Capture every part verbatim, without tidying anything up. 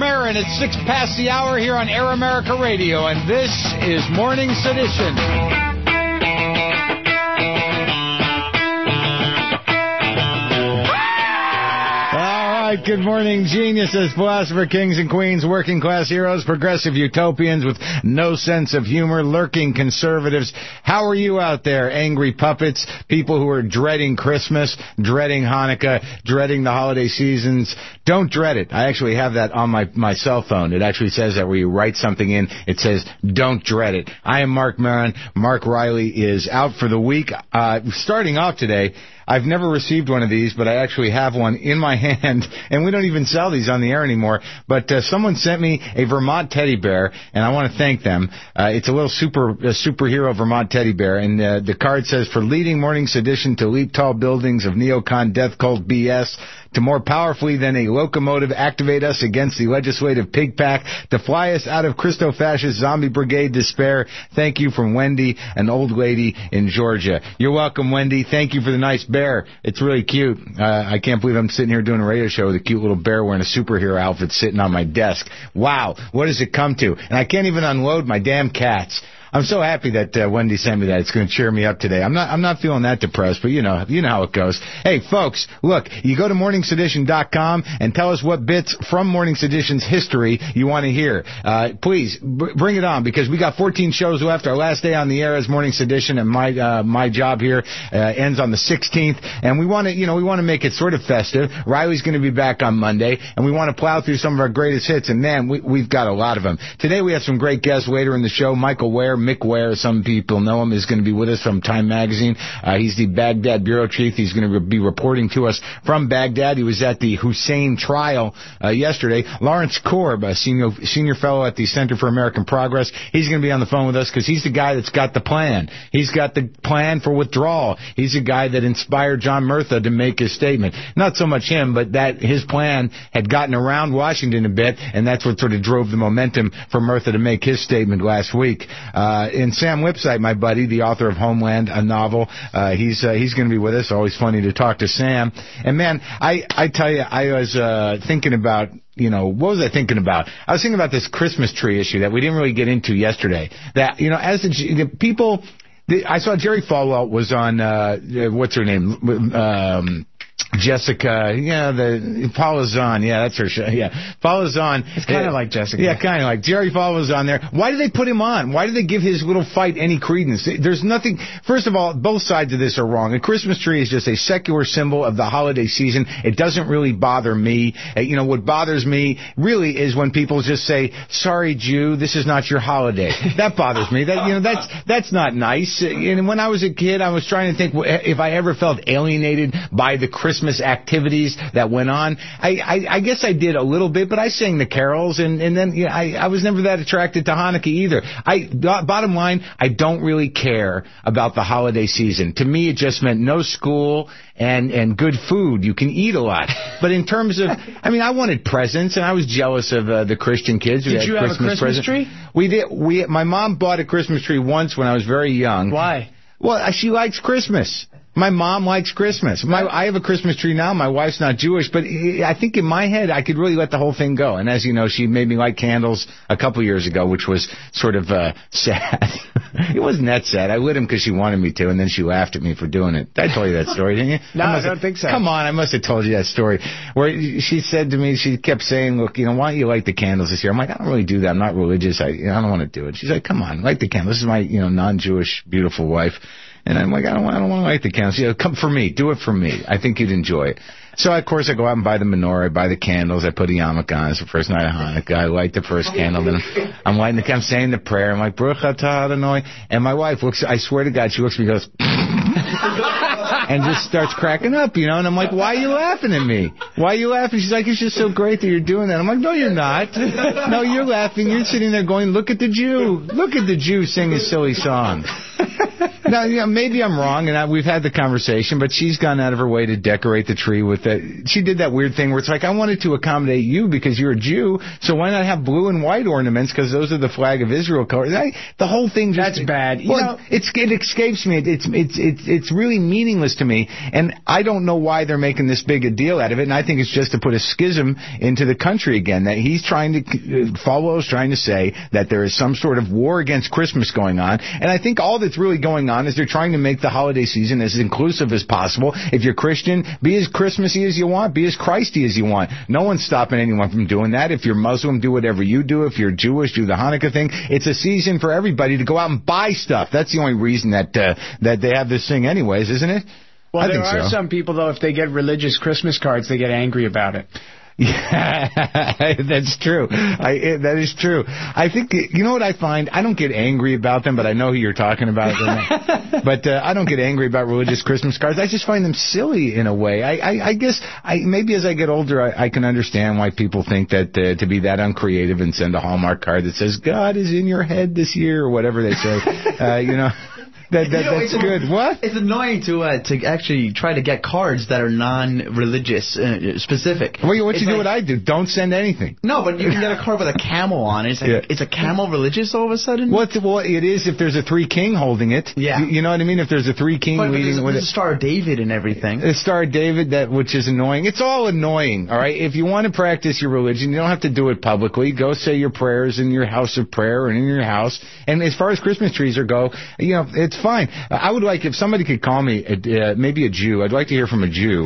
Maron. It's six past the hour here on Air America Radio, and this is Morning Sedition. Good morning, geniuses, philosopher kings and queens, working class heroes, progressive utopians with no sense of humor, lurking conservatives. How are you out there, angry puppets, people who are dreading Christmas, dreading Hanukkah, dreading the holiday seasons? Don't dread it. I actually have that on my, my cell phone. It actually says that where you write something in, it says, don't dread it. I am Mark Maron. Mark Riley is out for the week. Uh, starting off today, I've never received one of these, but I actually have one in my hand, and we don't even sell these on the air anymore. But uh, someone sent me a Vermont teddy bear, and I want to thank them. Uh, it's a little super a superhero Vermont teddy bear, and uh, the card says, for leading morning sedition to leap tall buildings of neocon death cult B S, to more powerfully than a locomotive activate us against the legislative pig pack, to fly us out of Christo-fascist zombie brigade despair. Thank you from Wendy, an old lady in Georgia. You're welcome, Wendy. Thank you for the nice bear. It's really cute. Uh, I can't believe I'm sitting here doing a radio show with a cute little bear wearing a superhero outfit sitting on my desk. Wow, what does it come to? And I can't even unload my damn cats. I'm so happy that uh, Wendy sent me that. It's going to cheer me up today. I'm not I'm not feeling that depressed, but you know you know how it goes. Hey, folks, look, you go to morning sedition dot com and tell us what bits from Morning Sedition's history you want to hear. Uh, please, b- bring it on, because we got fourteen shows left. Our last day on the air is Morning Sedition, and my uh, my job here uh, ends on the sixteenth. And we want to, you know, we want to make it sort of festive. Riley's going to be back on Monday, and we want to plow through some of our greatest hits. And, man, we, we've got a lot of them. Today we have some great guests later in the show. Michael Ware, Mick Ware, some people know him, is going to be with us from Time Magazine. Uh, he's the Baghdad bureau chief. He's going to be reporting to us from Baghdad. He was at the Hussein trial uh, yesterday. Lawrence Korb, a senior, senior fellow at the Center for American Progress, he's going to be on the phone with us because he's the guy that's got the plan. He's got the plan for withdrawal. He's the guy that inspired John Murtha to make his statement. Not so much him, but that his plan had gotten around Washington a bit, and that's what sort of drove the momentum for Murtha to make his statement last week. Uh, and Sam Lipsyte, my buddy, the author of Homeland, a novel, uh, he's uh, he's going to be with us. Always funny to talk to Sam. And, man, I, I tell you, I was uh, thinking about, you know, what was I thinking about? I was thinking about this Christmas tree issue that we didn't really get into yesterday. That, you know, as the, the people, the, I saw Jerry Falwell was on, uh, what's her name? Um, Jessica, yeah, the Paula Zahn, yeah, that's her show, yeah. Paula Zahn. It's kind of uh, like Jessica. Yeah, kind of like. Jerry Falwell was on there. Why did they put him on? Why did they give his little fight any credence? There's nothing, first of all, both sides of this are wrong. A Christmas tree is just a secular symbol of the holiday season. It doesn't really bother me. Uh, you know, what bothers me really is when people just say, sorry, Jew, this is not your holiday. That bothers me. That, you know, that's, that's not nice. And when I was a kid, I was trying to think if I ever felt alienated by the Christmas activities that went on. I, I, I guess I did a little bit, but I sang the carols, and, and then you know, I, I was never that attracted to Hanukkah either. I, bottom line, I don't really care about the holiday season. To me, it just meant no school and, and good food. You can eat a lot. But in terms of, I mean, I wanted presents, and I was jealous of uh, the Christian kids who did had you have Christmas a Christmas presents. tree? We did. We, my mom bought a Christmas tree once when I was very young. Why? Well, she likes Christmas. My mom likes Christmas. My, I have a Christmas tree now. My wife's not Jewish, but I think in my head I could really let the whole thing go. And as you know, she made me light candles a couple years ago, which was sort of uh, sad. It wasn't that sad. I lit them because she wanted me to, and then she laughed at me for doing it. I told you that story, didn't you? No, I, I don't have, think so. Come on, I must have told you that story. Where she said to me, she kept saying, look, you know, why don't you light the candles this year? I'm like, I don't really do that. I'm not religious. I, you know, I don't want to do it. She's like, come on, light the candles. This is my, you know, non-Jewish, beautiful wife. And I'm like, I don't want, I don't want to light the candles. She goes, come for me. Do it for me. I think you'd enjoy it. So, of course, I go out and buy the menorah. I buy the candles. I put a yarmulke on. It's the first night of Hanukkah. I light the first candle. Then I'm lighting the I'm saying the prayer. I'm like, Baruch atah Adonai. And my wife looks, I swear to God, she looks at me and goes, and just starts cracking up, you know. And I'm like, why are you laughing at me? Why are you laughing? She's like, it's just so great that you're doing that. I'm like, no, you're not. No, you're laughing. You're sitting there going, look at the Jew. Look at the Jew sing his silly song. Now, you know, maybe I'm wrong, and I, we've had the conversation, but she's gone out of her way to decorate the tree with that. She did that weird thing where it's like, I wanted to accommodate you because you're a Jew, so why not have blue and white ornaments because those are the flag of Israel colors. I, the whole thing just... That's bad. You well, know, it's, it escapes me. It, it's, it's, it's, it's really meaningless to me, and I don't know why they're making this big a deal out of it, and I think it's just to put a schism into the country again, that he's trying to, uh, Falwell's trying to say that there is some sort of war against Christmas going on, and I think all that's really going on is they're trying to make the holiday season as inclusive as possible. If you're Christian, be as Christmassy as you want, be as Christy as you want. No one's stopping anyone from doing that. If you're Muslim, do whatever you do. If you're Jewish, do the Hanukkah thing. It's a season for everybody to go out and buy stuff. That's the only reason that uh, that they have this thing anyways, isn't it? Well, I there think are so. some people, though, if they get religious Christmas cards, they get angry about it. Yeah, that's true. I, that is true. I think, you know what I find? I don't get angry about them, but I know who you're talking about. But uh, I don't get angry about religious Christmas cards. I just find them silly in a way. I, I, I guess I, maybe as I get older, I, I can understand why people think that uh, to be that uncreative and send a Hallmark card that says, God is in your head this year, or whatever they say. uh, you know. That, that, you know, that's good. What? It's annoying to uh, to actually try to get cards that are non-religious uh, specific. Well, what it's you do like, what I do. Don't send anything. No, but you can get a card with a camel on it. It's like, yeah. It's a camel religious all of a sudden? Well, well, it is if there's a three king holding it. Yeah. You, you know what I mean? If there's a three king but, leading but with there's it. a Star of David and everything. A Star of David, that which is annoying. It's all annoying, all right? If you want to practice your religion, you don't have to do it publicly. Go say your prayers in your house of prayer and in your house. And as far as Christmas trees are go, you know, it's fine. I would like if somebody could call me, uh, maybe a Jew. I'd like to hear from a Jew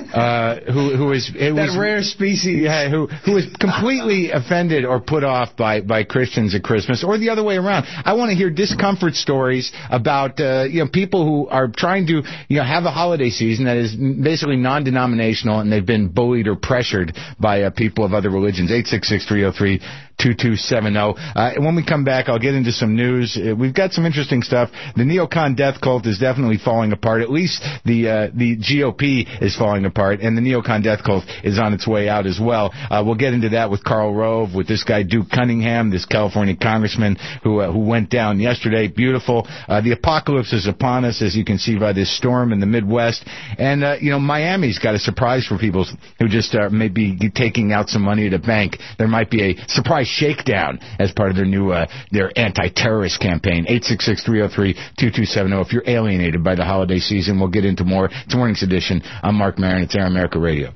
uh, who who is it that was, rare species. Yeah, who who is completely offended or put off by, by Christians at Christmas, or the other way around. I want to hear discomfort stories about uh, you know people who are trying to you know have a holiday season that is basically non-denominational and they've been bullied or pressured by uh, people of other religions. eight six six, three oh three, two two seven oh. Uh, and when we come back, I'll get into some news. Uh, we've got some interesting stuff. The neocon death cult is definitely falling apart. At least the uh, the G O P is falling apart, and the neocon death cult is on its way out as well. Uh, we'll get into that with Karl Rove, with this guy Duke Cunningham, this California congressman who uh, who went down yesterday. Beautiful. Uh, the apocalypse is upon us, as you can see by this storm in the Midwest. And, uh, you know, Miami's got a surprise for people who just uh, may be taking out some money at a bank. There might be a surprise shakedown as part of their new uh, their anti-terrorist campaign. eight six six, three oh three, two two seven oh. If you're alienated by the holiday season, we'll get into more. It's Morning's Edition. I'm Mark Maron. It's Air America Radio.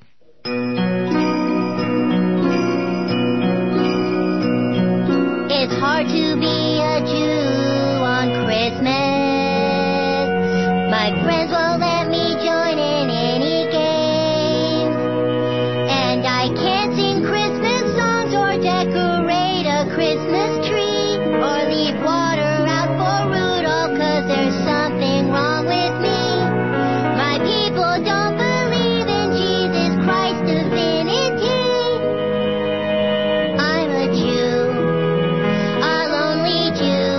It's hard to be a Jew on Christmas. My friends won't let me join in any game. And I can't sing Christmas songs or decorate a Christmas tree or leave water out for Rudolph, 'cause there's something wrong with me. My people don't believe in Jesus Christ divinity. I'm a Jew, a lonely Jew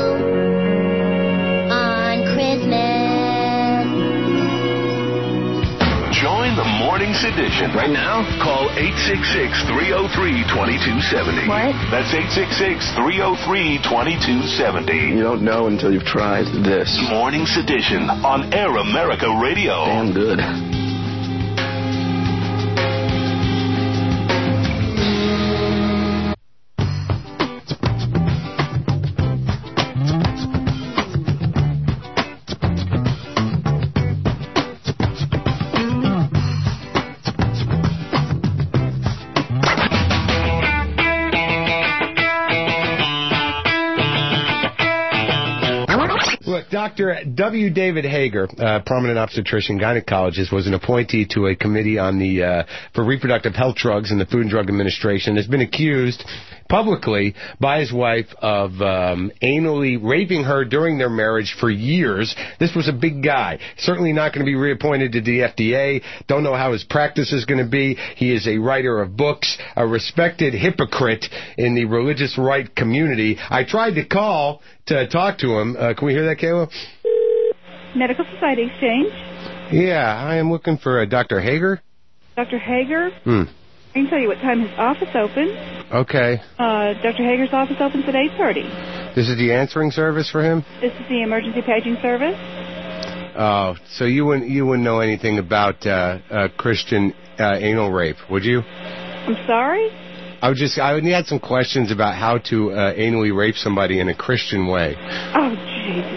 on Christmas. Join the Morning's Edition. Right now, call eight six six, three oh three, two two seven oh. What? That's eight six six, three oh three, two two seven oh. You don't know until you've tried this. Morning's Edition on Air America Radio. Damn good. Look, Doctor W. David Hager, uh, prominent obstetrician, gynecologist, was an appointee to a committee on the uh, for reproductive health drugs in the Food and Drug Administration. Has been accused publicly by his wife of um, anally raping her during their marriage for years. This was a big guy. Certainly not going to be reappointed to the F D A. Don't know how his practice is going to be. He is a writer of books, a respected hypocrite in the religious right community. I tried to call to talk to him. Uh, can we hear that, Kayla? Medical Society Exchange. Yeah, I am looking for uh, Doctor Hager. Doctor Hager? Hmm. I can tell you what time his office opens. Okay. Uh, Doctor Hager's office opens at eight thirty. This is the answering service for him? This is the emergency paging service. Oh, so you wouldn't you wouldn't know anything about uh, uh, Christian uh, anal rape, would you? I'm sorry? I would just I would had some questions about how to uh, anally rape somebody in a Christian way. Oh, Jesus.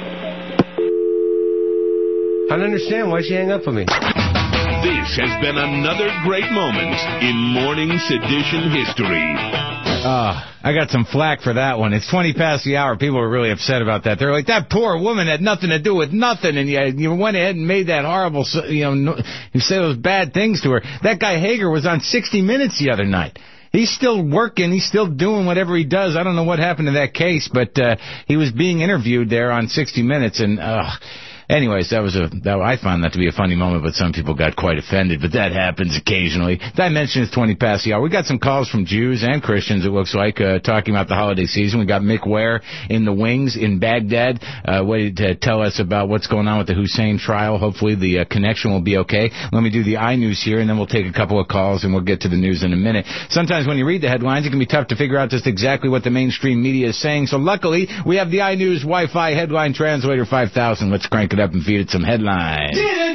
I don't understand. Why'd you hang up on me? This has been another great moment in Morning Sedition history. Uh, I got some flack for that one. It's twenty past the hour. People are really upset about that. They're like, that poor woman had nothing to do with nothing, and you, you went ahead and made that horrible, you know, no, you said those bad things to her. That guy Hager was on sixty minutes the other night. He's still working. He's still doing whatever he does. I don't know what happened to that case, but uh, he was being interviewed there on sixty minutes, and uh, anyways, that was a that, I found that to be a funny moment, but some people got quite offended. But that happens occasionally. Did I mention it's twenty past the hour? We got some calls from Jews and Christians, it looks like, uh, talking about the holiday season. We got Mick Ware in the wings in Baghdad, uh, waiting to tell us about what's going on with the Hussein trial. Hopefully the uh, connection will be okay. Let me do the iNews here, and then we'll take a couple of calls, and we'll get to the news in a minute. Sometimes when you read the headlines, it can be tough to figure out just exactly what the mainstream media is saying. So luckily, we have the iNews Wi-Fi headline translator five thousand. Let's crank it up and feed it some headlines.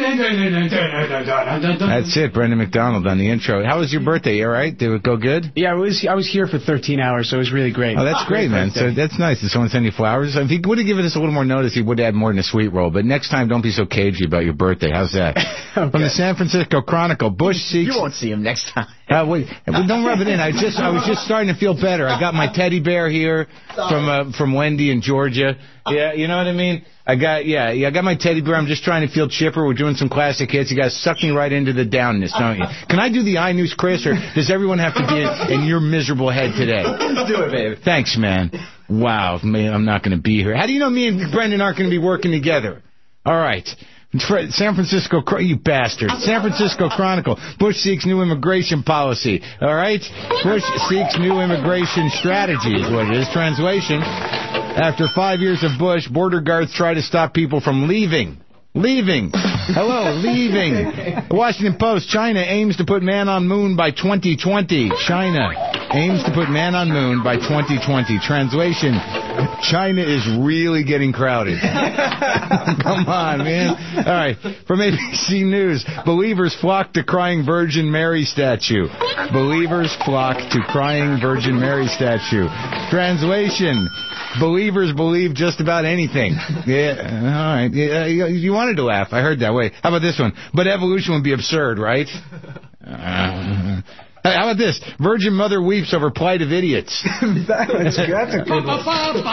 That's it, Brendan McDonald on the intro. How was your birthday? You all right? Did it go good? Yeah, I was I was here for thirteen hours, so it was really great. Oh, that's great, man. So that's nice. Did someone send you flowers? If he would have given us a little more notice, he would have had more than a sweet roll. But next time, don't be so cagey about your birthday. How's that? Okay. From the San Francisco Chronicle, Bush seeks... You won't see him next time. Uh, wait, don't rub it in. I just I was just starting to feel better. I got my teddy bear here from uh, from Wendy in Georgia. Yeah, you know what I mean? I got, yeah, yeah, I got my teddy bear. I'm just trying to feel chipper. We're doing some classic hits. You guys suck me right into the downness, don't you? Can I do the iNews, Chris, or does everyone have to be in, in your miserable head today? Let's do it, baby. Thanks, man. Wow, man, I'm not going to be here. How do you know me and Brendan aren't going to be working together? All right. San Francisco, you bastard. San Francisco Chronicle. Bush seeks new immigration policy. All right? Bush seeks new immigration strategy is what it is. Translation. After five years of Bush, border guards try to stop people from leaving. Leaving. Hello, leaving. The Washington Post. China aims to put man on moon by twenty twenty. China aims to put man on moon by twenty twenty. Translation. China is really getting crowded. Come on, man. All right. From A B C News. Believers flock to crying Virgin Mary statue. Believers flock to crying Virgin Mary statue. Translation. Believers believe just about anything. Yeah, all right. Yeah, you wanted to laugh. I heard that. Wait, how about this one? But evolution would be absurd, right? Uh, how about this? Virgin Mother weeps over plight of idiots. That's good. That's a good one.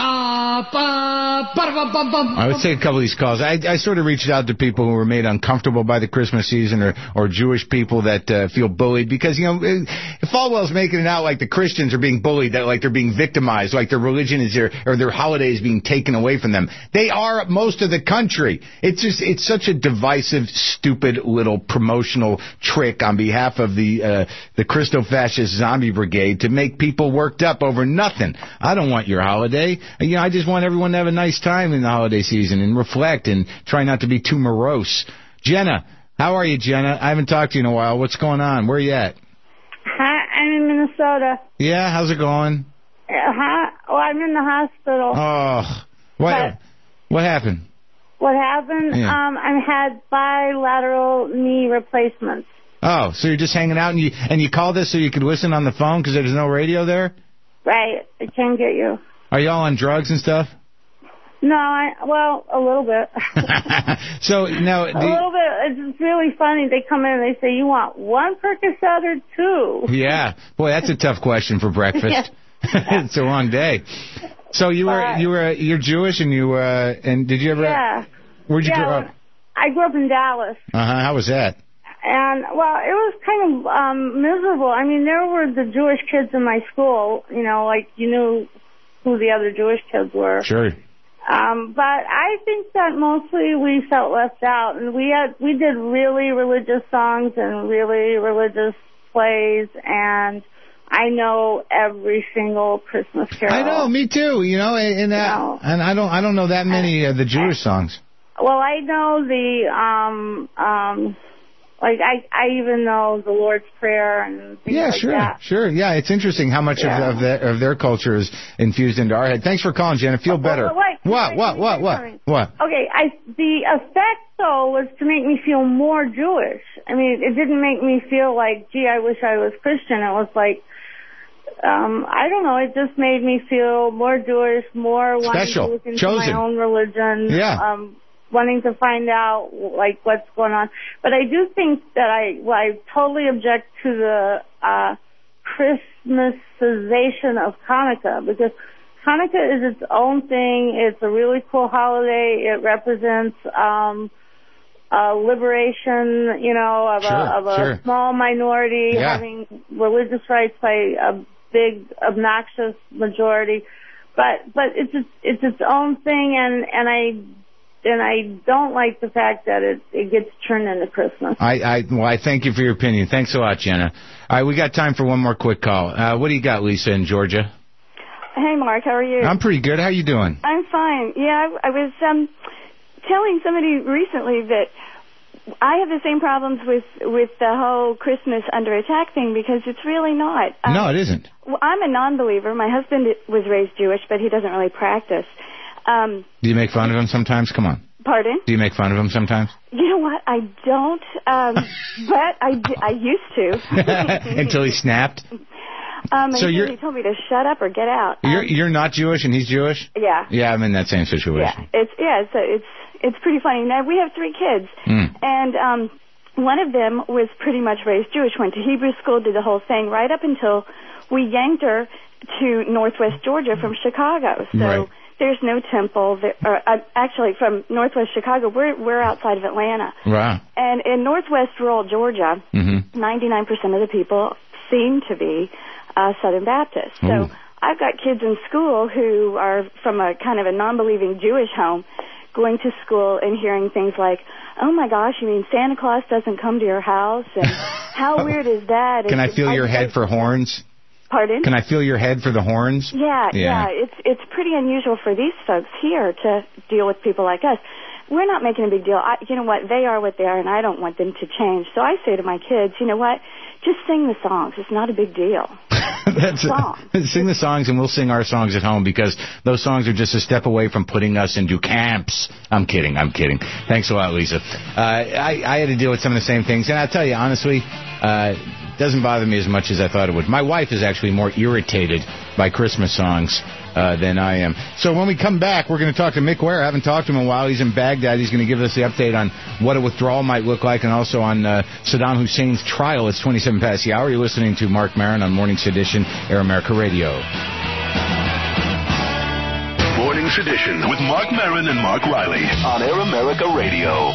I would take a couple of these calls. I, I sort of reached out to people who were made uncomfortable by the Christmas season, or, or Jewish people that uh, feel bullied, because, you know, Falwell's making it out like the Christians are being bullied, that like they're being victimized, like their religion is their, or their holiday is being taken away from them. They are most of the country. It's just, it's such a divisive, stupid little promotional trick on behalf of the, uh, the Christo-fascist zombie brigade to make people worked up over nothing. I don't want your holiday. You know, I just want everyone to have a nice time in the holiday season and reflect and try not to be too morose. Jenna, how are you, Jenna? I haven't talked to you in a while. What's going on? Where are you at? Hi, I'm in Minnesota. Yeah, how's it going? Uh, hi, well, I'm in the hospital. Oh, what? But what happened? What happened? Yeah. Um, I had bilateral knee replacements. Oh, so you're just hanging out, and you and you called us so you could listen on the phone because there's no radio there? Right, I can't get you. Are you all on drugs and stuff? No, I well, a little bit. So now, a little bit. It's really funny. They come in and they say, "You want one Percocet or two?" Yeah, boy, that's a tough question for breakfast. It's a long day. So you were you were you're Jewish, and you uh and did you ever? Yeah. Where'd you yeah, grow up? I grew up in Dallas. Uh huh. How was that? And, well, it was kind of um miserable. I mean, there were the Jewish kids in my school, you know, like you knew who the other Jewish kids were. Sure. Um, but I think that mostly we felt left out, and we had we did really religious songs and really religious plays, and I know every single Christmas carol. I know, me too. You know, and that, you know, and I don't I don't know that many of the Jewish songs. Well, I know the um um. Like, I I even know the Lord's Prayer and things yeah, like sure, that. sure. Yeah, it's interesting how much yeah. of, of, their, of their culture is infused into our head. Thanks for calling, Jen. I feel better. Well, like, What? What? What? What? What? Okay, I the effect though was to make me feel more Jewish. I mean, it didn't make me feel like, gee, I wish I was Christian. It was like, um, I don't know. It just made me feel more Jewish, more Special. wanting to look into Chosen. my own religion. Yeah. Um, wanting to find out like what's going on. But I do think that I, well, I totally object to the uh, Christmasization of Hanukkah, because Hanukkah is its own thing. It's a really cool holiday. It represents um, uh, liberation, you know, of sure, a, of a sure. small minority Yeah. having religious rights by a big, obnoxious majority. But but it's its, it's its own thing, and and I and I don't like the fact that it it gets turned into Christmas. I, I well, I thank you for your opinion. Thanks a lot, Jenna. All right, we got time for one more quick call. Uh, what do you got, Lisa, in Georgia? Hey, Mark, how are you? I'm pretty good. How you doing? I'm fine. Yeah, I, I was um, telling somebody recently that I have the same problems with with the whole Christmas under attack thing, because it's really not. Um, no, it isn't. Well, I'm a non-believer. My husband was raised Jewish, but he doesn't really practice. Um, Do you make fun of him sometimes? Come on. Pardon? Do you make fun of him sometimes? You know what? I don't, um, but I, d- I used to. Until he snapped? Um, So until you're- he told me to shut up or get out. Um, You're you're not Jewish and he's Jewish? Yeah. Yeah, I'm in that same situation. Yeah, it's yeah, it's it's it's pretty funny. Now we have three kids, Mm. and um, one of them was pretty much raised Jewish. Went to Hebrew school, did the whole thing, right up until we yanked her to Northwest Georgia from Chicago. So Right. there's no temple. There, or uh, actually, from Northwest Chicago, we're we're outside of Atlanta, Wow. and in Northwest rural Georgia, Mm-hmm. ninety-nine percent of the people seem to be uh, Southern Baptist. So Ooh. I've got kids in school who are from a kind of a non-believing Jewish home, going to school and hearing things like, "Oh my gosh, you mean Santa Claus doesn't come to your house?" And how weird is that? Can I It's- feel your I- head for horns? Pardon? Can I feel your head for the horns? Yeah, Yeah. yeah, It's it's pretty unusual for these folks here to deal with people like us. We're not making a big deal. I, you know what? They are what they are, and I don't want them to change. So I say to my kids, you know what? Just sing the songs. It's not a big deal. That's Song. Sing the songs, and we'll sing our songs at home, because those songs are just a step away from putting us into camps. I'm kidding. I'm kidding. Thanks a lot, Lisa. Uh, I, I had to deal with some of the same things, and I'll tell you, honestly, uh, it doesn't bother me as much as I thought it would. My wife is actually more irritated by Christmas songs uh, than I am. So when we come back, we're going to talk to Mick Ware. I haven't talked to him in a while. He's in Baghdad. He's going to give us the update on what a withdrawal might look like, and also on uh, Saddam Hussein's trial. It's twenty-seven past the hour. You're listening to Mark Maron on Morning Sedition, Air America Radio. Morning Sedition with Mark Maron and Mark Riley on Air America Radio.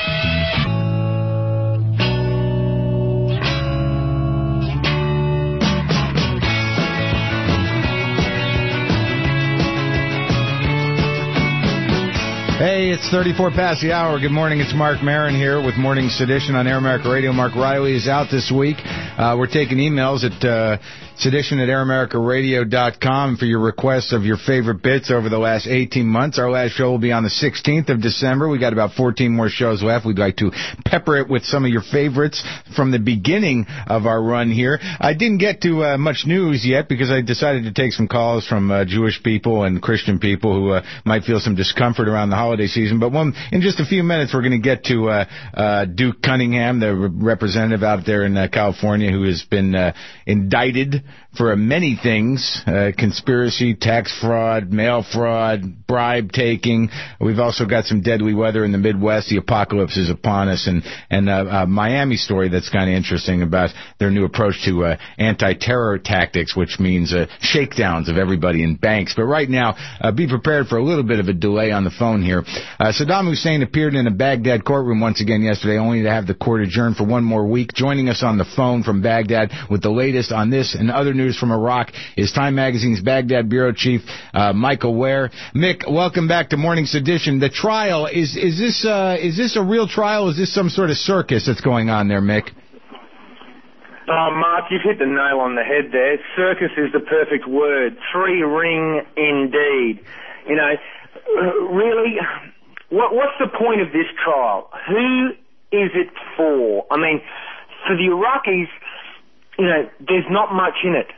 Hey, it's thirty-four past the hour. Good morning. It's Mark Maron here with Morning Sedition on Air America Radio. Mark Riley is out this week. Uh, we're taking emails at uh, sedition at air america radio dot com for your requests of your favorite bits over the last eighteen months. Our last show will be on the sixteenth of December. We got about fourteen more shows left. We'd like to pepper it with some of your favorites from the beginning of our run here. I didn't get to uh, much news yet because I decided to take some calls from uh, Jewish people and Christian people who uh, might feel some discomfort around the holiday season. But one, in just a few minutes, we're going to get to uh, uh, Duke Cunningham, the re- representative out there in uh, California, who has been uh, indicted for uh, many things, uh, conspiracy, tax fraud, mail fraud, bribe taking. We've also got some deadly weather in the Midwest. The apocalypse is upon us. And, and uh, a Miami story that's kind of interesting about their new approach to uh, anti-terror tactics, which means uh, shakedowns of everybody in banks. But right now, uh, be prepared for a little bit of a delay on the phone here. Uh, Saddam Hussein appeared in a Baghdad courtroom once again yesterday, only to have the court adjourned for one more week. Joining us on the phone from Baghdad with the latest on this and other news from Iraq is Time Magazine's Baghdad bureau chief, uh, Michael Ware. Mick, welcome back to Morning Sedition. The trial, is is this uh, is this a real trial? Is this some sort of circus that's going on there, Mick? Oh, Mark, you've hit the nail on the head there. Circus is the perfect word. Three-ring indeed. You know, really, what, what's the point of this trial? Who is it for? I mean, for the Iraqis, you know, there's not much in it.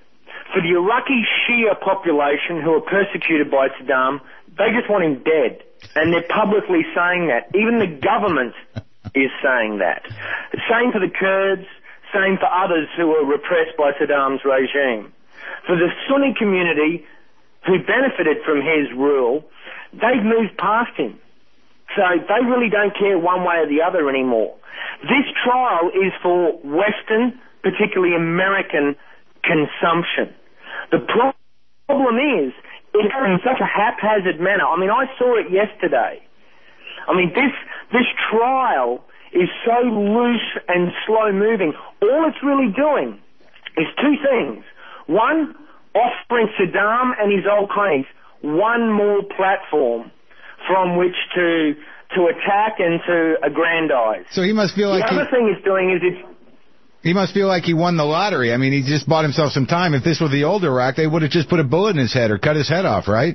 for the Iraqi Shia population who are persecuted by Saddam, they just want him dead. And they're publicly saying that. Even the government is saying that. Same for the Kurds, same for others who are repressed by Saddam's regime. For the Sunni community who benefited from his rule, they've moved past him. So they really don't care one way or the other anymore. This trial is for Western, particularly American, consumption. The problem is, it's in such a haphazard manner. I mean, I saw it yesterday. I mean, this this trial is so loose and slow-moving. All it's really doing is two things. One, offering Saddam and his old cronies one more platform from which to to attack and to aggrandize. So he must feel like the other he, thing it's doing is it's he must feel like he won the lottery. I mean, he just bought himself some time. If this were the old Iraq, they would have just put a bullet in his head or cut his head off, right?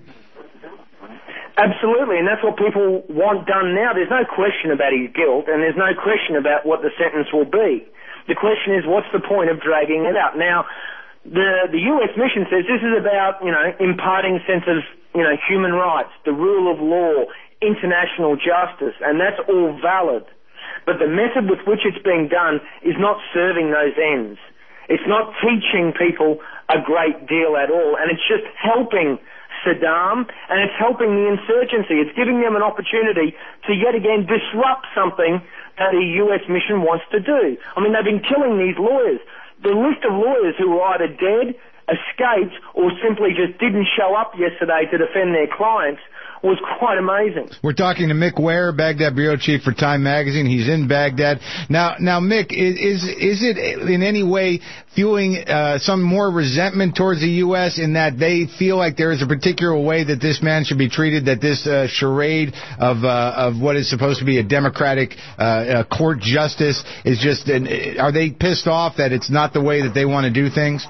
Absolutely, and that's what people want done now. There's no question about his guilt, and there's no question about what the sentence will be. The question is, what's the point of dragging it out? Now, the the U S mission says this is about, you know, imparting sense of, you know, human rights, the rule of law, international justice, and that's all valid. But the method with which it's being done is not serving those ends. It's not teaching people a great deal at all, and it's just helping Saddam, and it's helping the insurgency. It's giving them an opportunity to yet again disrupt something that the U S mission wants to do. I mean, they've been killing these lawyers. The list of lawyers who were either dead, escaped, or simply just didn't show up yesterday to defend their clients was quite amazing. We're talking to Mick Ware, Baghdad bureau chief for Time Magazine. He's in Baghdad now. Now, Mick, is is it in any way fueling uh, some more resentment towards the U S in that they feel like there is a particular way that this man should be treated, that this uh, charade of uh, of what is supposed to be a democratic uh, uh, court justice is just? An, are they pissed off that it's not the way that they want to do things?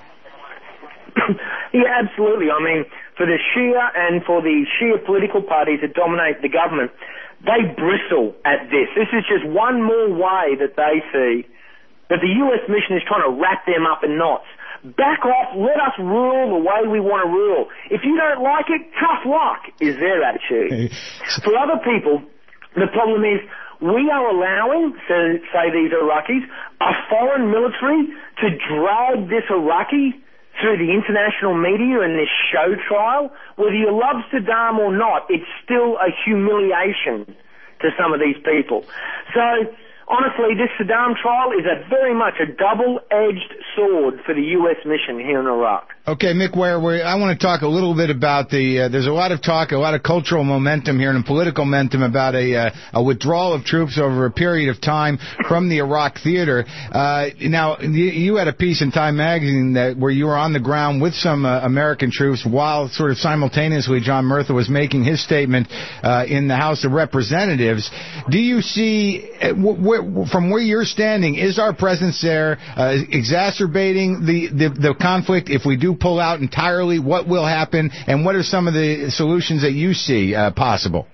Yeah, absolutely. I mean, for the Shia and for the Shia political parties that dominate the government, they bristle at this. This is just one more way that they see that the U S mission is trying to wrap them up in knots. Back off, let us rule the way we want to rule. If you don't like it, tough luck, is their attitude. For other people, the problem is we are allowing, so, say these Iraqis, a foreign military to drag this Iraqi through the international media in this show trial. Whether you love Saddam or not, it's still a humiliation to some of these people. So, honestly, this Saddam trial is a very much a double-edged sword for the U S mission here in Iraq. Okay, Mick Ware, I want to talk a little bit about the, uh, there's a lot of talk, a lot of cultural momentum here and political momentum about a, uh, a withdrawal of troops over a period of time from the Iraq theater. Uh, now, you, you had a piece in Time Magazine that where you were on the ground with some uh, American troops while sort of simultaneously John Murtha was making his statement uh, in the House of Representatives. Do you see, uh, w- w- from where you're standing, is our presence there uh, exacerbating the, the, the conflict? If we do pull out entirely, what will happen, and what are some of the solutions that you see uh, possible?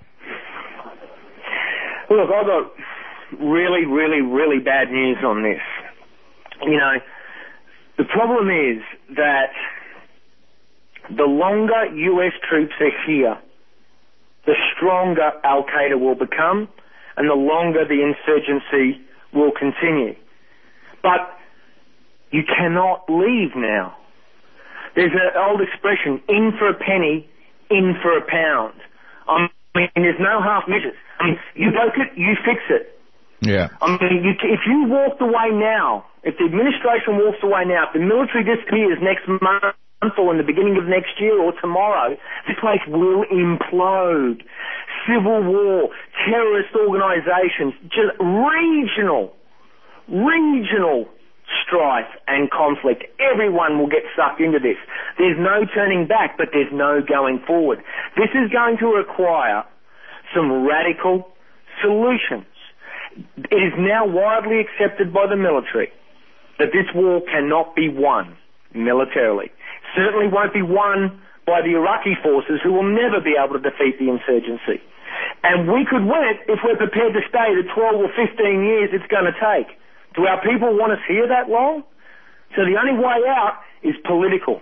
Look, I've got really, really, really bad news on this. You know, the problem is that the longer U S troops are here, the stronger Al-Qaeda will become, and the longer the insurgency will continue. But you cannot leave now. There's an old expression, in for a penny, in for a pound. I mean, there's no half measures. I mean, you broke it, you fix it. Yeah. I mean, you, if you walked away now, if the administration walks away now, if the military disappears next month or in the beginning of next year or tomorrow, this place will implode. Civil war, terrorist organizations, just regional, regional strife and conflict. Everyone will get sucked into this. There's no turning back, but there's no going forward. This is going to require some radical solutions. It is now widely accepted by the military that this war cannot be won militarily. Certainly won't be won by the Iraqi forces, who will never be able to defeat the insurgency. And we could win it if we're prepared to stay the twelve or fifteen years it's going to take. Do our people want us here that long? So the only way out is political.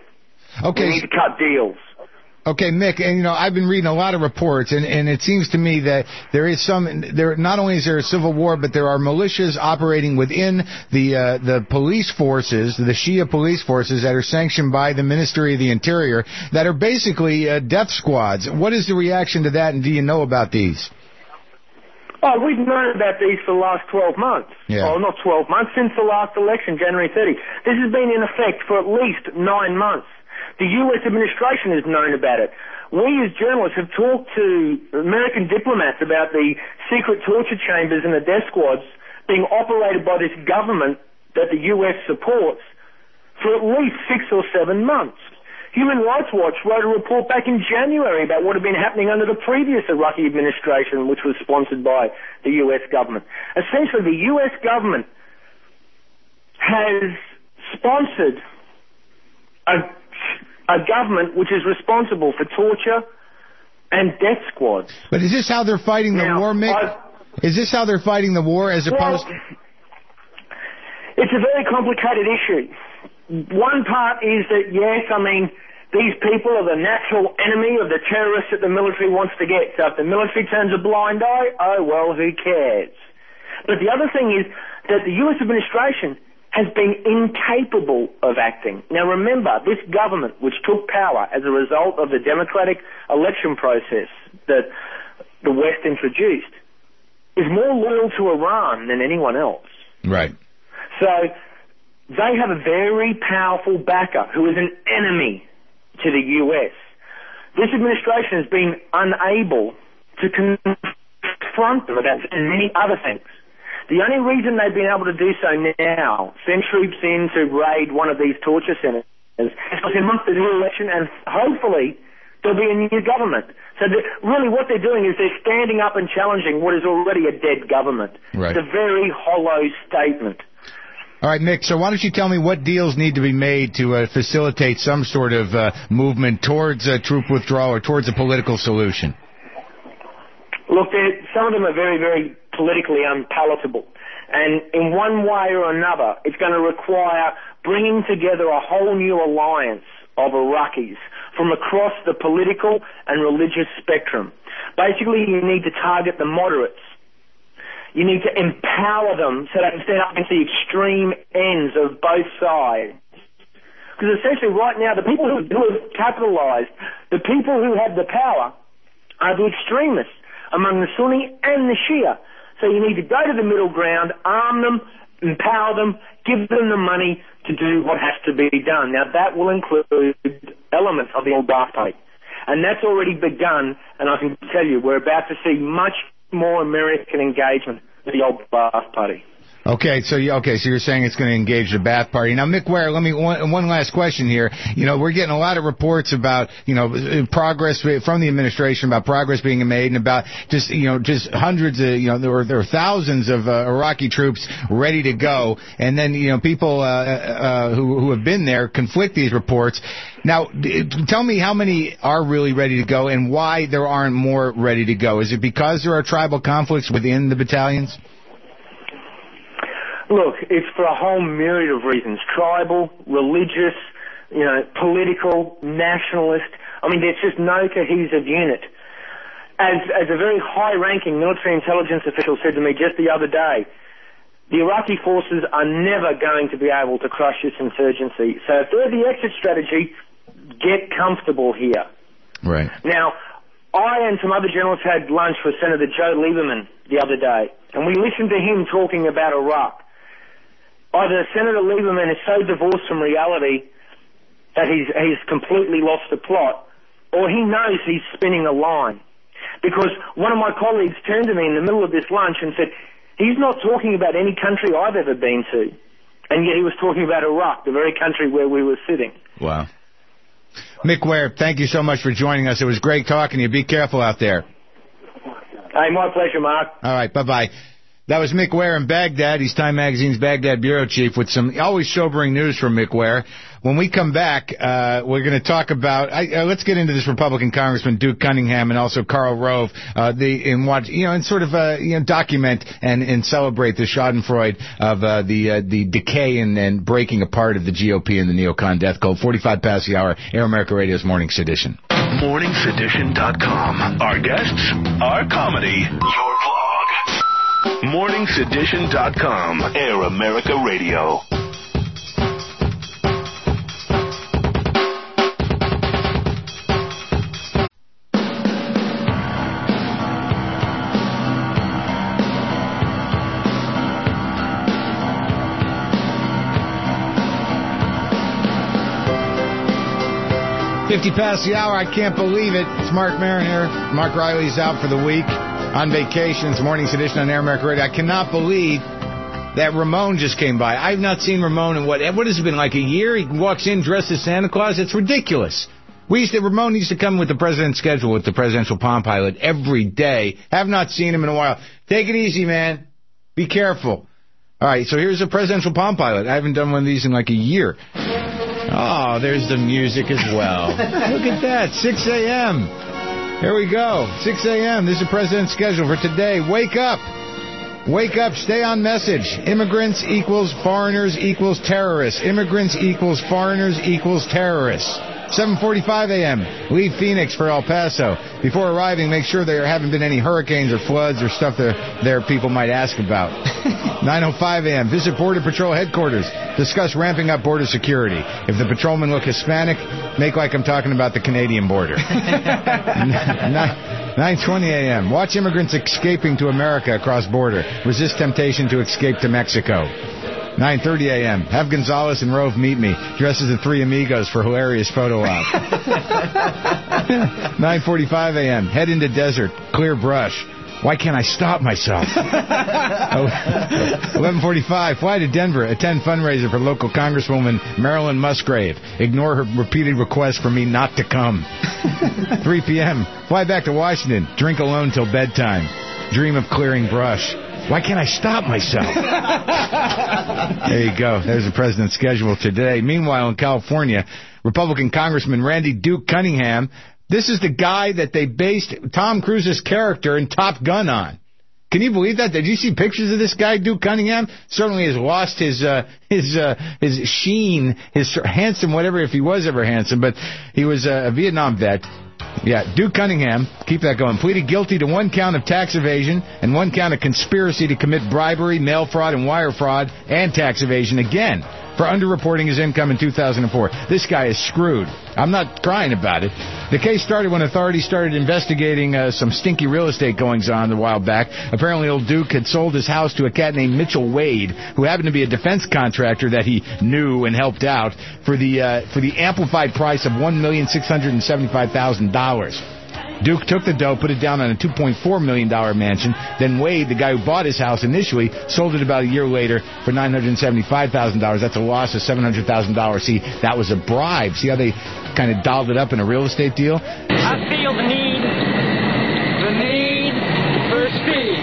Okay. We need to cut deals. Okay, Mick, and you know, I've been reading a lot of reports, and, and it seems to me that there is some, there not only is there a civil war, but there are militias operating within the uh, the police forces, the Shia police forces that are sanctioned by the Ministry of the Interior, that are basically uh, death squads. What is the reaction to that, and do you know about these? Oh, we've known about these for the last twelve months. Yeah. Oh, not twelve months, since the last election, January thirtieth. This has been in effect for at least nine months. The U S administration has known about it. We as journalists have talked to American diplomats about the secret torture chambers and the death squads being operated by this government that the U S supports for at least six or seven months. Human Rights Watch wrote a report back in January about what had been happening under the previous Iraqi administration, which was sponsored by the U S government. Essentially, the U S government has sponsored a a government which is responsible for torture and death squads. But is this how they're fighting the now, war, Mick? I've, is this how they're fighting the war as opposed... Well, it's a very complicated issue. One part is that, yes, I mean, these people are the natural enemy of the terrorists that the military wants to get. So if the military turns a blind eye, oh, well, who cares? But the other thing is that the U S administration has been incapable of acting. Now remember, this government, which took power as a result of the democratic election process that the West introduced, is more loyal to Iran than anyone else. Right. So they have a very powerful backer who is an enemy to the U S. This administration has been unable to confront them about many other things. The only reason they've been able to do so now, send troops in to raid one of these torture centers, is because in months of the election, and hopefully there'll be a new government. So really what they're doing is they're standing up and challenging what is already a dead government. Right. It's a very hollow statement. All right, Mick, so why don't you tell me what deals need to be made to uh, facilitate some sort of uh, movement towards a troop withdrawal or towards a political solution? Look, some of them are very, very politically unpalatable. And in one way or another, it's going to require bringing together a whole new alliance of Iraqis from across the political and religious spectrum. Basically, you need to target the moderates. You need to empower them so they can stand up against the extreme ends of both sides. Because essentially right now, the people who have capitalized, the people who have the power, are the extremists among the Sunni and the Shia. So you need to go to the middle ground, arm them, empower them, give them the money to do what has to be done. Now that will include elements of the old Ba'ath Party. And that's already begun, and I can tell you, we're about to see much more American engagement with the old Ba'ath Party. Okay, so you, okay, so you're saying it's going to engage the Ba'ath Party. Now, Mick Ware, let me one, one last question here. You know, we're getting a lot of reports about, you know, progress from the administration, about progress being made, and about just, you know, just hundreds of, you know, there were there were thousands of uh, Iraqi troops ready to go, and then, you know, people uh, uh, who who have been there conflict these reports. Now, tell me how many are really ready to go, and why there aren't more ready to go. Is it because there are tribal conflicts within the battalions? Look, it's for a whole myriad of reasons. Tribal, religious, you know, political, nationalist. I mean, there's just no cohesive unit. As, as a very high-ranking military intelligence official said to me just the other day, the Iraqi forces are never going to be able to crush this insurgency. So if they're the exit strategy, get comfortable here. Right. Now, I and some other journalists had lunch with Senator Joe Lieberman the other day, and we listened to him talking about Iraq. Either Senator Lieberman is so divorced from reality that he's, he's completely lost the plot, or he knows he's spinning a line. Because one of my colleagues turned to me in the middle of this lunch and said, he's not talking about any country I've ever been to, and yet he was talking about Iraq, the very country where we were sitting. Wow. Mick Ware, thank you so much for joining us. It was great talking to you. Be careful out there. Hey, my pleasure, Mark. All right, bye-bye. That was Mick Ware in Baghdad. He's Time Magazine's Baghdad bureau chief with some always sobering news from Mick Ware. When we come back, uh, we're going to talk about, I, uh, let's get into this Republican Congressman Duke Cunningham and also Karl Rove, uh, the, in watch, you know, and sort of, uh, you know, document and, and celebrate the schadenfreude of, uh, the, uh, the decay and, and breaking apart of the G O P and the neocon death cult. forty-five past the hour, Air America Radio's Morning Sedition. morning sedition dot com. Our guests, our comedy, your vlog. morning sedition dot com. Air America Radio. fifty past the hour, I can't believe it. It's Mark Maron here. Mark Riley's out for the week on vacation. It's Morning Sedition on Air America Radio. I cannot believe that Ramon just came by. I've not seen Ramon in what, what has it been, like a year? He walks in dressed as Santa Claus. It's ridiculous. We used to, Ramon used to come with the president's schedule with the presidential Palm Pilot every day. Have not seen him in a while. Take it easy, man. Be careful. All right, so here's a presidential Palm Pilot. I haven't done one of these in like a year. Oh, there's the music as well. Look at that, six a.m. Here we go, six a.m. This is the president's schedule for today. Wake up. Wake up, stay on message. Immigrants equals foreigners equals terrorists. Immigrants equals foreigners equals terrorists. seven forty-five a.m. Leave Phoenix for El Paso. Before arriving, make sure there haven't been any hurricanes or floods or stuff there, there people might ask about. nine oh five a.m. Visit Border Patrol headquarters. Discuss ramping up border security. If the patrolmen look Hispanic, make like I'm talking about the Canadian border. nine twenty a.m. Watch immigrants escaping to America across border. Resist temptation to escape to Mexico. nine thirty a.m. Have Gonzalez and Rove meet me, dressed as the Three Amigos for hilarious photo op. nine forty-five a.m. Head into desert, clear brush. Why can't I stop myself? eleven forty-five, fly to Denver, attend fundraiser for local Congresswoman Marilyn Musgrave. Ignore her repeated request for me not to come. three p.m., fly back to Washington, drink alone till bedtime. Dream of clearing brush. Why can't I stop myself? There you go. There's the president's schedule today. Meanwhile, in California, Republican Congressman Randy Duke Cunningham, this is the guy that they based Tom Cruise's character in Top Gun on. Can you believe that? Did you see pictures of this guy, Duke Cunningham? Certainly has lost his uh, his uh, his sheen, his handsome, whatever, if he was ever handsome. But he was a Vietnam vet. Yeah, Duke Cunningham, keep that going, pleaded guilty to one count of tax evasion and one count of conspiracy to commit bribery, mail fraud, and wire fraud, and tax evasion again for underreporting his income in two thousand four. This guy is screwed. I'm not crying about it. The case started when authorities started investigating uh, some stinky real estate goings-on a while back. Apparently, old Duke had sold his house to a cat named Mitchell Wade, who happened to be a defense contractor that he knew and helped out, for the uh, for the amplified price of one million six hundred seventy-five thousand dollars. Duke took the dough, put it down on a two point four million dollars mansion. Then Wade, the guy who bought his house initially, sold it about a year later for nine hundred seventy-five thousand dollars. That's a loss of seven hundred thousand dollars. See, that was a bribe. See how they kind of dolled it up in a real estate deal? I feel the need, the need for speed.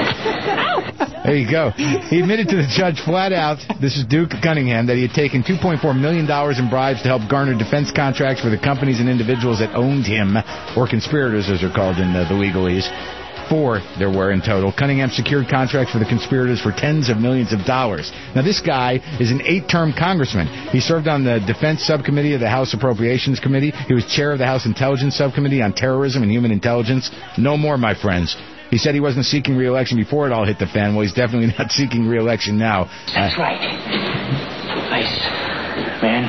There you go. He admitted to the judge flat out, this is Duke Cunningham, that he had taken two point four million dollars in bribes to help garner defense contracts for the companies and individuals that owned him, or conspirators as they're called in uh, the legalese. Four there were in total. Cunningham secured contracts for the conspirators for tens of millions of dollars. Now, this guy is an eight-term congressman. He served on the Defense Subcommittee of the House Appropriations Committee. He was chair of the House Intelligence Subcommittee on Terrorism and Human Intelligence. No more, my friends. He said he wasn't seeking re-election before it all hit the fan. Well, he's definitely not seeking re-election now. That's uh, right. Nice. Man,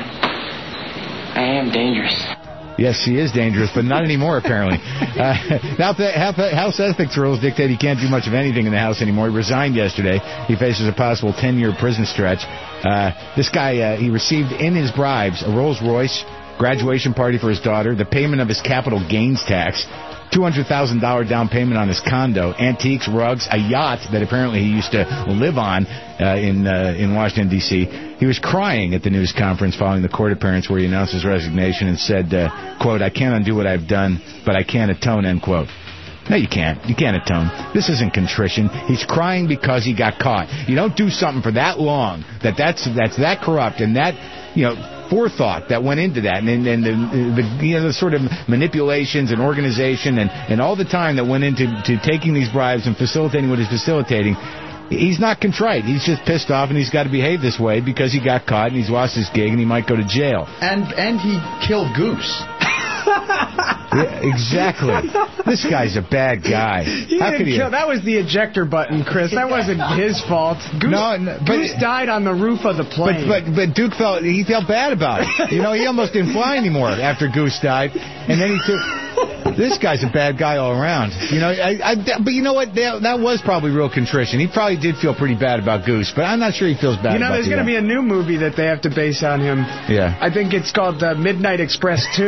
I am dangerous. Yes, he is dangerous, but not anymore, apparently. Uh, House ethics rules dictate he can't do much of anything in the House anymore. He resigned yesterday. He faces a possible ten-year prison stretch. Uh, this guy, uh, he received in his bribes a Rolls-Royce, graduation party for his daughter, the payment of his capital gains tax, two hundred thousand dollars down payment on his condo, antiques, rugs, a yacht that apparently he used to live on uh, in uh, in Washington, D C He was crying at the news conference following the court appearance where he announced his resignation and said, uh, quote, "I can't undo what I've done, but I can atone," end quote. No, you can't. You can't atone. This isn't contrition. He's crying because he got caught. You don't do something for that long that that's that's that corrupt and that, you know, forethought that went into that, and, and, and the, the you know the sort of manipulations and organization and, and all the time that went into to taking these bribes and facilitating what he's facilitating. He's not contrite. He's just pissed off, and he's got to behave this way because he got caught and he's lost his gig and he might go to jail. And and he killed Goose. Yeah, exactly. This guy's a bad guy. He How didn't could he? kill, that was the ejector button, Chris. That wasn't his fault. Goose, no, no, but, Goose died on the roof of the plane. But, but but Duke felt he felt bad about it. You know, he almost didn't fly anymore after Goose died, and then he took. This guy's a bad guy all around. You know, I, I, but you know what? That, that was probably real contrition. He probably did feel pretty bad about Goose, but I'm not sure he feels bad. You know, about there's going to be a new movie that they have to base on him. Yeah. I think it's called uh, Midnight Express two.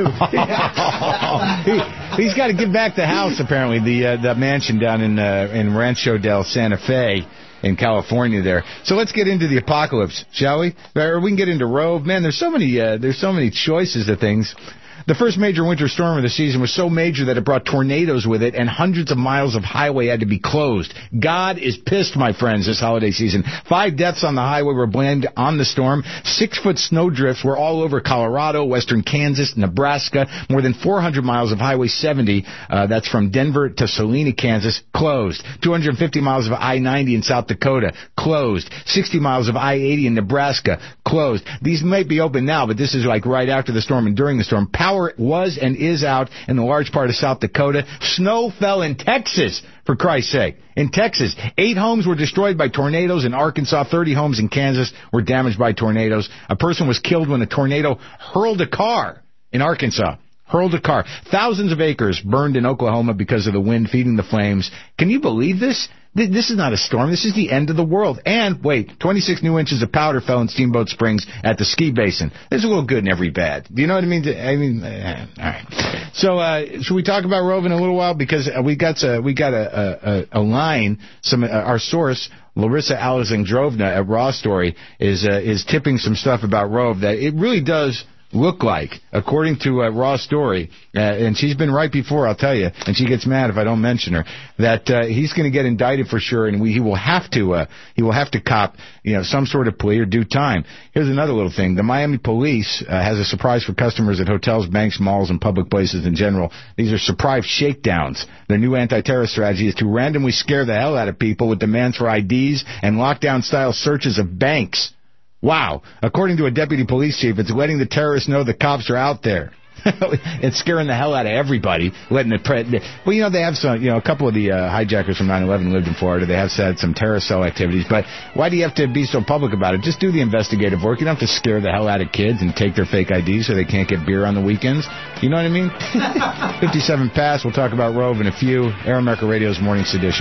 he, he's got to give back the house, apparently, the uh, the mansion down in uh, in Rancho del Santa Fe in California there. So let's get into the apocalypse, shall we? Or we can get into Rove. Man, there's so many uh, there's so many choices of things. The first major winter storm of the season was so major that it brought tornadoes with it, and hundreds of miles of highway had to be closed. God is pissed, my friends, this holiday season. Five deaths on the highway were blamed on the storm. Six-foot snow drifts were all over Colorado, western Kansas, Nebraska. More than four hundred miles of Highway seventy, uh, that's from Denver to Salina, Kansas, closed. two hundred fifty miles of I ninety in South Dakota, closed. sixty miles of I eighty in Nebraska, closed. These might be open now, but this is like right after the storm and during the storm. Power was and is out in a large part of South Dakota. Snow fell in Texas, for Christ's sake. In Texas, eight homes were destroyed by tornadoes. In Arkansas, thirty homes in Kansas were damaged by tornadoes. A person was killed when a tornado hurled a car in Arkansas. Hurled a car. Thousands of acres burned in Oklahoma because of the wind feeding the flames. Can you believe this? This is not a storm. This is the end of the world. And, wait, twenty-six new inches of powder fell in Steamboat Springs at the ski basin. There's a little good in every bad. Do you know what I mean? I mean, uh, all right. So, uh, should we talk about Rove in a little while? Because we got uh, we got a, a, a line. Some uh, our source, Larissa Alexandrovna at Raw Story, is uh, is tipping some stuff about Rove that it really does look like, according to uh, Raw Story, uh, and she's been right before, I'll tell you, and she gets mad if I don't mention her, that uh, he's going to get indicted for sure, and we, he will have to uh, he will have to cop, you know, some sort of plea or due time. Here's another little thing: the Miami police uh, has a surprise for customers at hotels, banks, malls, and public places in general. These are surprise shakedowns. Their new anti-terror strategy is to randomly scare the hell out of people with demands for I Ds and lockdown-style searches of banks. Wow. According to a deputy police chief, it's letting the terrorists know the cops are out there. It's scaring the hell out of everybody. Letting the pre- well, you know, they have some, you know, a couple of the uh, hijackers from nine eleven lived in Florida. They have had some terror cell activities. But why do you have to be so public about it? Just do the investigative work. You don't have to scare the hell out of kids and take their fake I Ds so they can't get beer on the weekends. You know what I mean? fifty-seven past. We'll talk about Rove in a few. Air America Radio's Morning Sedition.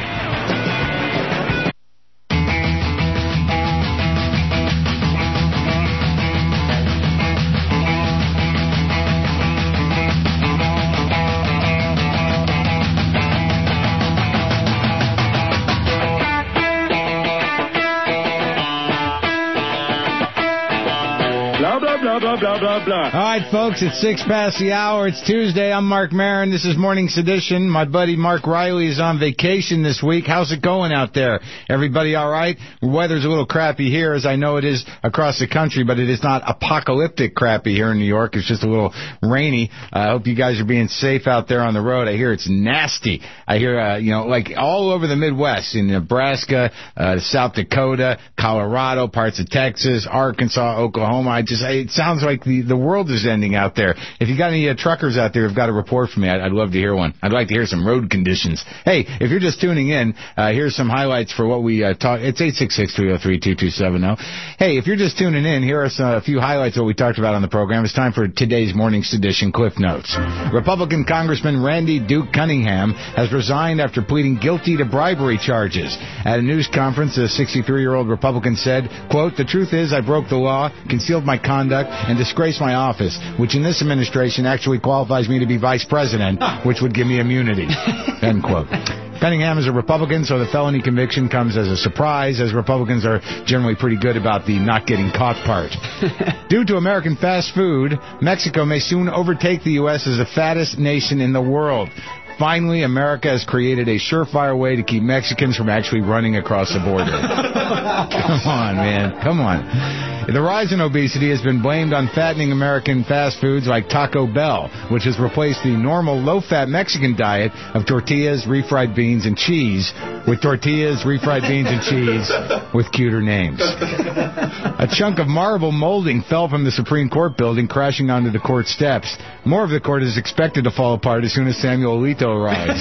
Blah, blah, blah, blah. All right, folks, it's six past the hour. It's Tuesday. I'm Mark Maron. This is Morning Sedition. My buddy Mark Riley is on vacation this week. How's it going out there? Everybody all right? The weather's a little crappy here, as I know it is across the country, but it is not apocalyptic crappy here in New York. It's just a little rainy. I uh, hope you guys are being safe out there on the road. I hear it's nasty. I hear, uh, you know, like all over the Midwest, in Nebraska, uh, South Dakota, Colorado, parts of Texas, Arkansas, Oklahoma. I just, it sounds like the, the world is ending out there. If you got any uh, truckers out there who've got a report for me, I'd, I'd love to hear one. I'd like to hear some road conditions. Hey, if you're just tuning in, uh, here's some highlights for what we uh, talk. It's eight six six, three oh three, two two seven oh. Hey, if you're just tuning in, here are some, a few highlights of what we talked about on the program. It's time for today's Morning Sedition Cliff Notes. Republican Congressman Randy Duke Cunningham has resigned after pleading guilty to bribery charges. At a news conference, the sixty-three-year-old Republican said, quote, "The truth is I broke the law, concealed my conduct, and disgraced my office, which in this administration actually qualifies me to be vice president, which would give me immunity." End quote. Cunningham is a Republican, so the felony conviction comes as a surprise, as Republicans are generally pretty good about the not getting caught part. Due to American fast food, Mexico may soon overtake the U S as the fattest nation in the world. Finally, America has created a surefire way to keep Mexicans from actually running across the border. Come on, man. Come on. The rise in obesity has been blamed on fattening American fast foods like Taco Bell, which has replaced the normal low-fat Mexican diet of tortillas, refried beans, and cheese with tortillas, refried beans, and cheese with cuter names. A chunk of marble molding fell from the Supreme Court building, crashing onto the court steps. More of the court is expected to fall apart as soon as Samuel Alito arrives.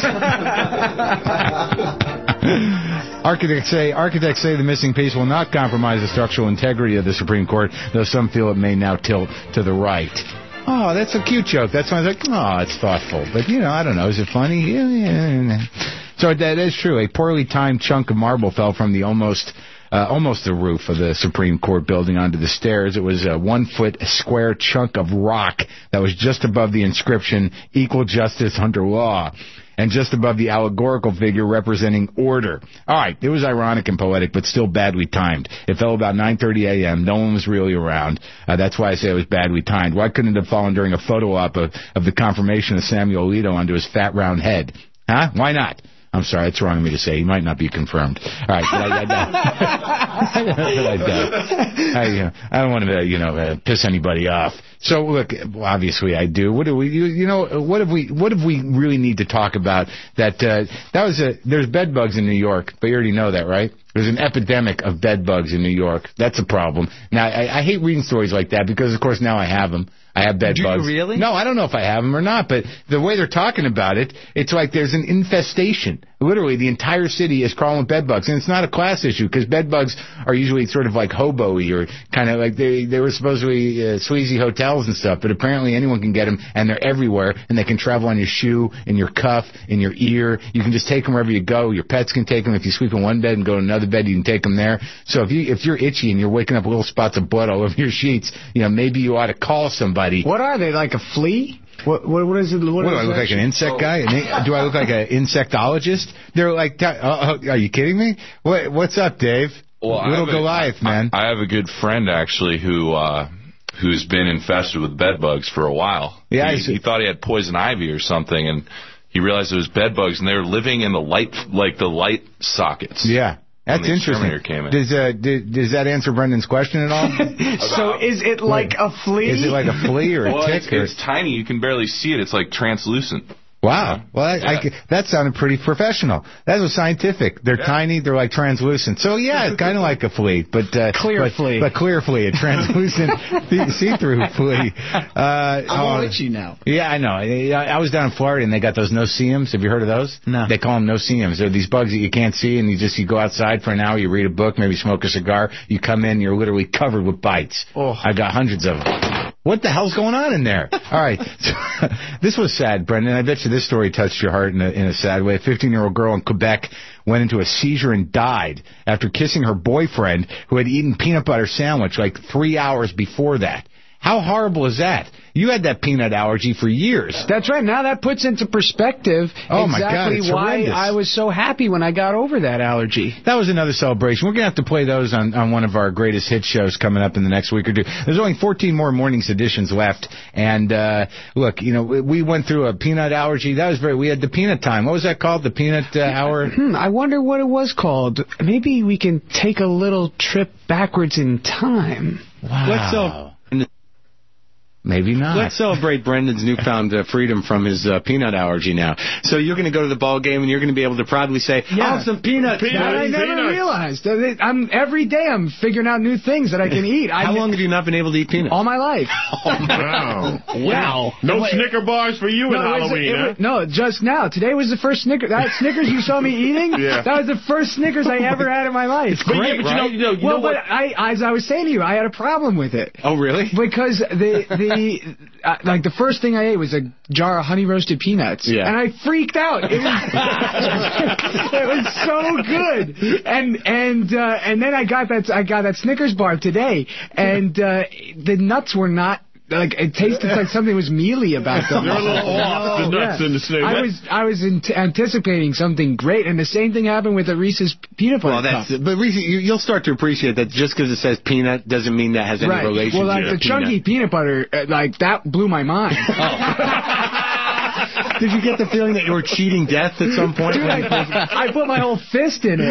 Architects say architects say the missing piece will not compromise the structural integrity of the Supreme Court, though some feel it may now tilt to the right. Oh, that's a cute joke. That's why I was like, oh, it's thoughtful. But, you know, I don't know. Is it funny? Yeah, yeah. So that is true. A poorly timed chunk of marble fell from the almost uh, almost the roof of the Supreme Court building onto the stairs. It was a one-foot square chunk of rock that was just above the inscription, Equal Justice Under Law, and just above the allegorical figure representing order. All right, it was ironic and poetic, but still badly timed. It fell about nine thirty a.m. No one was really around. Uh, that's why I say it was badly timed. Why couldn't it have fallen during a photo op of, of the confirmation of Samuel Alito onto his fat, round head? Huh? Why not? I'm sorry, it's wrong of me to say. He might not be confirmed. All right, but I, I, I, I, I, I don't want to, you know, uh, piss anybody off. So look, obviously I do. What do we, you, you know, what have we, what have we really need to talk about? That uh, that was a. There's bed bugs in New York, but you already know that, right? There's an epidemic of bed bugs in New York. That's a problem. Now I, I hate reading stories like that because, of course, now I have them. I have bed Do bugs. you really? No, I don't know if I have them or not, but the way they're talking about it, it's like there's an infestation. Literally, the entire city is crawling with bed bugs, and it's not a class issue because bed bugs are usually sort of like hobo-y or kind of like they they were supposedly uh, sleazy hotels and stuff, but apparently anyone can get them, and they're everywhere, and they can travel on your shoe, in your cuff, in your ear. You can just take them wherever you go. Your pets can take them. If you sleep in one bed and go to another bed, you can take them there. So if you if you're itchy and you're waking up with little spots of blood all over your sheets, you know maybe you ought to call somebody. What are they, like a flea? What what, what is it? What, what do I look like, an insect guy? An, do I look like an insectologist? They're like, uh, are you kidding me? What what's up, Dave? Well, Little Goliath, a, man. I have a good friend actually who uh, who's been infested with bed bugs for a while. Yeah, he, he thought he had poison ivy or something, and he realized it was bed bugs, and they were living in the light, like the light sockets. Yeah. That's the interesting. Came in. Does uh, did, does that answer Brendan's question at all? So is it like Wait, a flea? Is it like a flea or a well, tick? It's, or? it's tiny. You can barely see it. It's like translucent. Wow. Well, I, Yeah. I, that sounded pretty professional. That was scientific. They're Yeah. tiny. They're like translucent. So, yeah, it's kind of like a flea. But uh, Clear but, flea. But clear flea, a translucent see-through flea. Uh, I'm all oh, itchy now. Yeah, I know. I, I was down in Florida, and they got those no-see-ums. Have you heard of those? No. They call them no-see-ums. They're these bugs that you can't see, and you just you go outside for an hour, you read a book, maybe smoke a cigar. You come in, you're literally covered with bites. Oh. I got hundreds of them. What the hell's going on in there? All right. So, this was sad, Brendan. I bet you this story touched your heart in a, in a sad way. A fifteen-year-old girl in Quebec went into a seizure and died after kissing her boyfriend who had eaten peanut butter sandwich like three hours before that. How horrible is that? You had that peanut allergy for years. That's right. Now that puts into perspective Oh, my God, exactly it's why horrendous. I was so happy when I got over that allergy. That was another celebration. We're going to have to play those on, on one of our greatest hit shows coming up in the next week or two. There's only fourteen more mornings editions left. And, uh, look, you know, we, we went through a peanut allergy. That was very, we had the peanut time. What was that called? The peanut uh, hour? Hmm, I wonder what it was called. Maybe we can take a little trip backwards in time. Wow. Let's cel- Maybe not. Let's celebrate Brendan's newfound uh, freedom from his uh, peanut allergy now. So you're going to go to the ball game and you're going to be able to proudly say, Yeah. "Oh, some peanuts." That I never peanuts. realized. I'm every day I'm figuring out new things that I can eat. How I, long have you not been able to eat peanuts? All my life. Wow. Wow. No It- Snicker bars for you No, in it was- Halloween, it huh? was- no, just now. Today was the first Snickers. That Snickers you saw me eating, Yeah. that was the first Snickers I ever had in my life. It's great, But yeah, but you right? know- you know- you well, know what- but I, as I was saying to you, I had a problem with it. Oh, really? Because the the uh, like the first thing I ate was a jar of honey roasted peanuts, Yeah. and I freaked out. It was it was so good, and and uh, and then I got that I got that Snickers bar today, and uh, the nuts were not. Like it tasted like something was mealy about them. They're a little off, the nuts Yeah. in the Snickers. I was I was in anticipating something great, and the same thing happened with the Reese's peanut butter Well, that's cup. but Reese, you, you'll start to appreciate that just because it says peanut doesn't mean that has any Right. relation Well, like to the peanut. chunky peanut butter, uh, like that blew my mind. Did you get the feeling that you were cheating death at some point? Dude, I, I put my whole fist in it.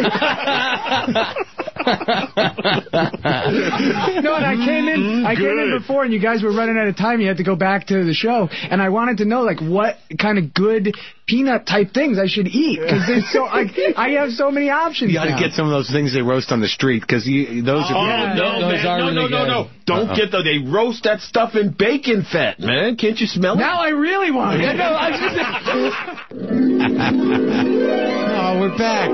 No, and I came in. I came in before, and you guys were running out of time. You had to go back to the show, and I wanted to know like what kind of good peanut type things I should eat because there's so like I have so many options. You got to now. get some of those things they roast on the street because those oh, are no, those man, are no, really no, no, good. no! Don't Uh-oh. get the. They roast that stuff in bacon fat, man. Can't you smell it? Now I really want it. Yeah, no, I just. Oh, we're back.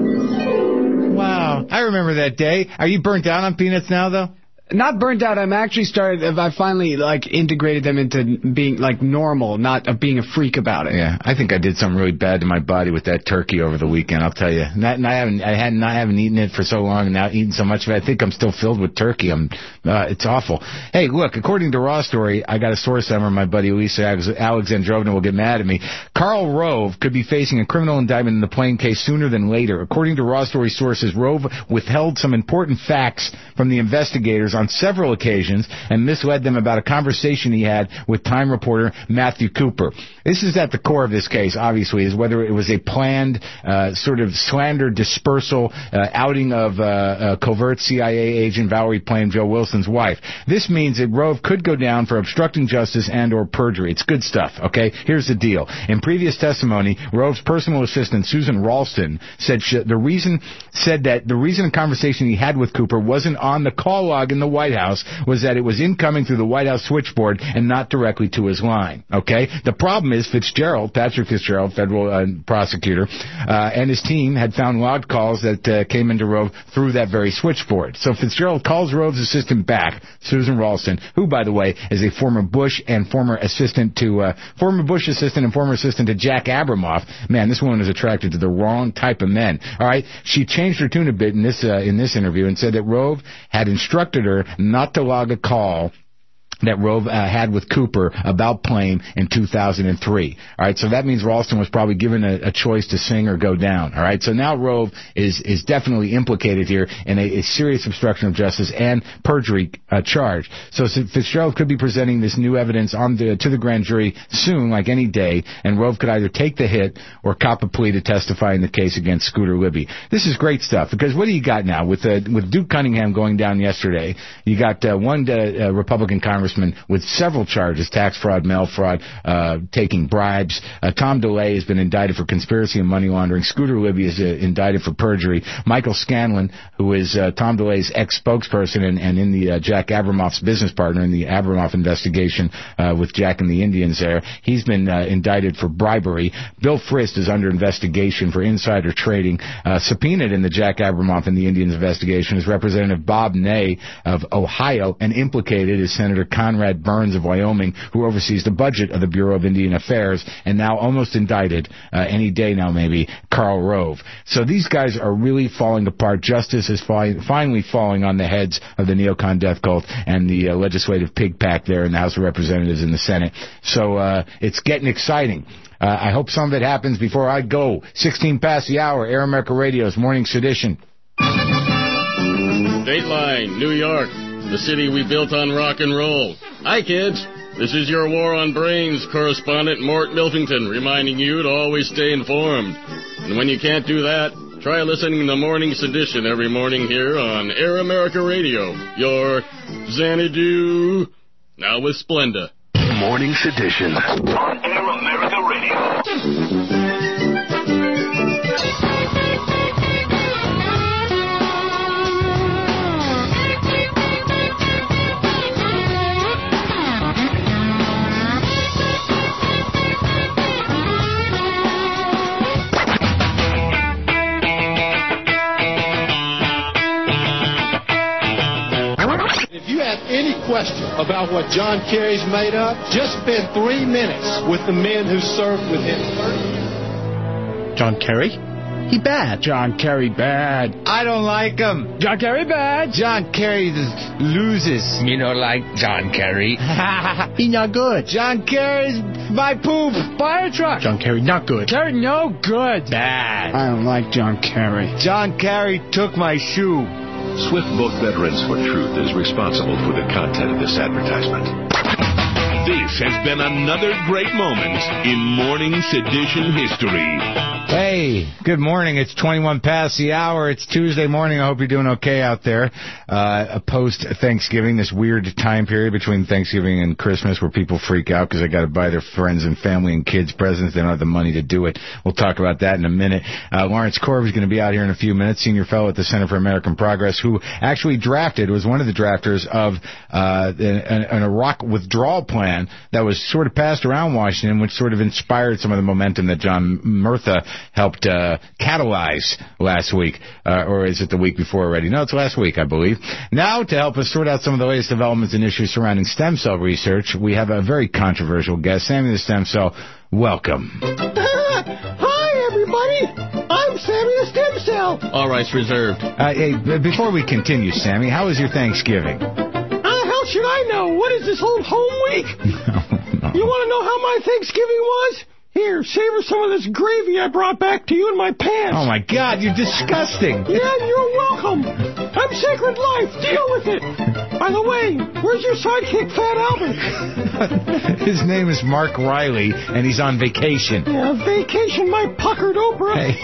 Wow. I remember that day. Are you burnt out on peanuts now, though? Not burnt out. I'm actually started. I finally like integrated them into being like normal, not uh, being a freak about it. Yeah, I think I did something really bad to my body with that turkey over the weekend. I'll tell you. Not, and I haven't, I hadn't, I haven't eaten it for so long, and now eating so much of it, I think I'm still filled with turkey. I'm, uh, it's awful. Hey, look, according to Raw Story, I got a source somewhere. My buddy Lisa Alexandrovna will get mad at me. Karl Rove could be facing a criminal indictment in the Plane case sooner than later. According to Raw Story sources, Rove withheld some important facts from the investigators on several occasions and misled them about a conversation he had with Time reporter Matthew Cooper. This is at the core of this case, obviously, is whether it was a planned uh, sort of slander dispersal uh, outing of uh, uh, covert C I A agent Valerie Plame, Joe Wilson's wife. This means that Rove could go down for obstructing justice and or perjury. It's good stuff, okay? Here's the deal. In previous testimony, Rove's personal assistant, Susan Ralston, said she, the reason said that the reason a conversation he had with Cooper wasn't on the call log in the White House was that it was incoming through the White House switchboard and not directly to his line, okay? The problem is Fitzgerald, Patrick Fitzgerald, federal uh, prosecutor, uh, and his team had found logged calls that uh, came into Rove through that very switchboard. So Fitzgerald calls Rove's assistant back, Susan Ralston, who, by the way, is a former Bush and former assistant to, uh, former Bush assistant and former assistant to Jack Abramoff. Man, this woman is attracted to the wrong type of men, all right? She changed her tune a bit in this, uh, in this interview and said that Rove had instructed her not to log a call that Rove uh, had with Cooper about Plame in two thousand three. All right, so that means Ralston was probably given a, a choice to sing or go down. All right, so now Rove is is definitely implicated here in a, a serious obstruction of justice and perjury uh, charge. So, so Fitzgerald could be presenting this new evidence on the, to the grand jury soon, like any day, and Rove could either take the hit or cop a plea to testify in the case against Scooter Libby. This is great stuff because what do you got now with uh, with Duke Cunningham going down yesterday? You got uh, one uh, uh, Republican congressman with several charges, tax fraud, mail fraud, uh, taking bribes. Uh, Tom DeLay has been indicted for conspiracy and money laundering. Scooter Libby is uh, indicted for perjury. Michael Scanlon, who is uh, Tom DeLay's ex-spokesperson and, and in the uh, Jack Abramoff's business partner in the Abramoff investigation uh, with Jack and the Indians there, he's been uh, indicted for bribery. Bill Frist is under investigation for insider trading. Uh, subpoenaed in the Jack Abramoff and the Indians investigation is Representative Bob Ney of Ohio, and implicated is Senator Conrad Burns of Wyoming, who oversees the budget of the Bureau of Indian Affairs, and now almost indicted, uh, any day now maybe, Karl Rove. So these guys are really falling apart. Justice is fi- finally falling on the heads of the neocon death cult and the uh, legislative pig pack there in the House of Representatives and the Senate. So uh, it's getting exciting. Uh, I hope some of it happens before I go. sixteen past the hour, Air America Radio's Morning Sedition. Dateline, New York. The city we built on rock and roll. Hi, kids. This is your War on Brains correspondent, Mort Milfington, reminding you to always stay informed. And when you can't do that, try listening to Morning Sedition every morning here on Air America Radio. Your Xanadu. Now with Splenda. Morning Sedition on Air America Radio. If you have any question about what John Kerry's made of, just spend three minutes with the men who served with him. John Kerry? He bad. John Kerry bad. I don't like him. John Kerry bad. John Kerry just loses. Me no like John Kerry. He not good. John Kerry's my poop. Fire truck. John Kerry not good. Kerry no good. Bad. I don't like John Kerry. John Kerry took my shoe. Swift Book Veterans for Truth is responsible for the content of this advertisement. This has been another great moment in Morning Sedition history. Hey, good morning. It's twenty-one past the hour. It's Tuesday morning. I hope you're doing okay out there. Uh, post-Thanksgiving, this weird time period between Thanksgiving and Christmas where people freak out because they got to buy their friends and family and kids presents. They don't have the money to do it. We'll talk about that in a minute. Uh, Lawrence Korb is going to be out here in a few minutes, senior fellow at the Center for American Progress, who actually drafted, was one of the drafters of uh, an, an Iraq withdrawal plan that was sort of passed around Washington, which sort of inspired some of the momentum that John Murtha helped uh, catalyze last week, uh, or is it the week before already? No, it's last week, I believe. Now, to help us sort out some of the latest developments and issues surrounding stem cell research, we have a very controversial guest, Sammy the Stem Cell. Welcome. Hi, everybody. I'm Sammy the Stem Cell. All rights reserved. Uh, hey, b- before we continue, Sammy, how was your Thanksgiving? How the hell should I know? What is this whole home week? No, no. You want to know how my Thanksgiving was? Here, savor some of this gravy I brought back to you in my pants. Oh, my God, you're disgusting. Yeah, you're welcome. I'm Sacred Life. Deal with it. By the way, where's your sidekick, Fat Albert? His name is Mark Riley, and he's on vacation. Yeah, vacation, my puckered Oprah. Hey.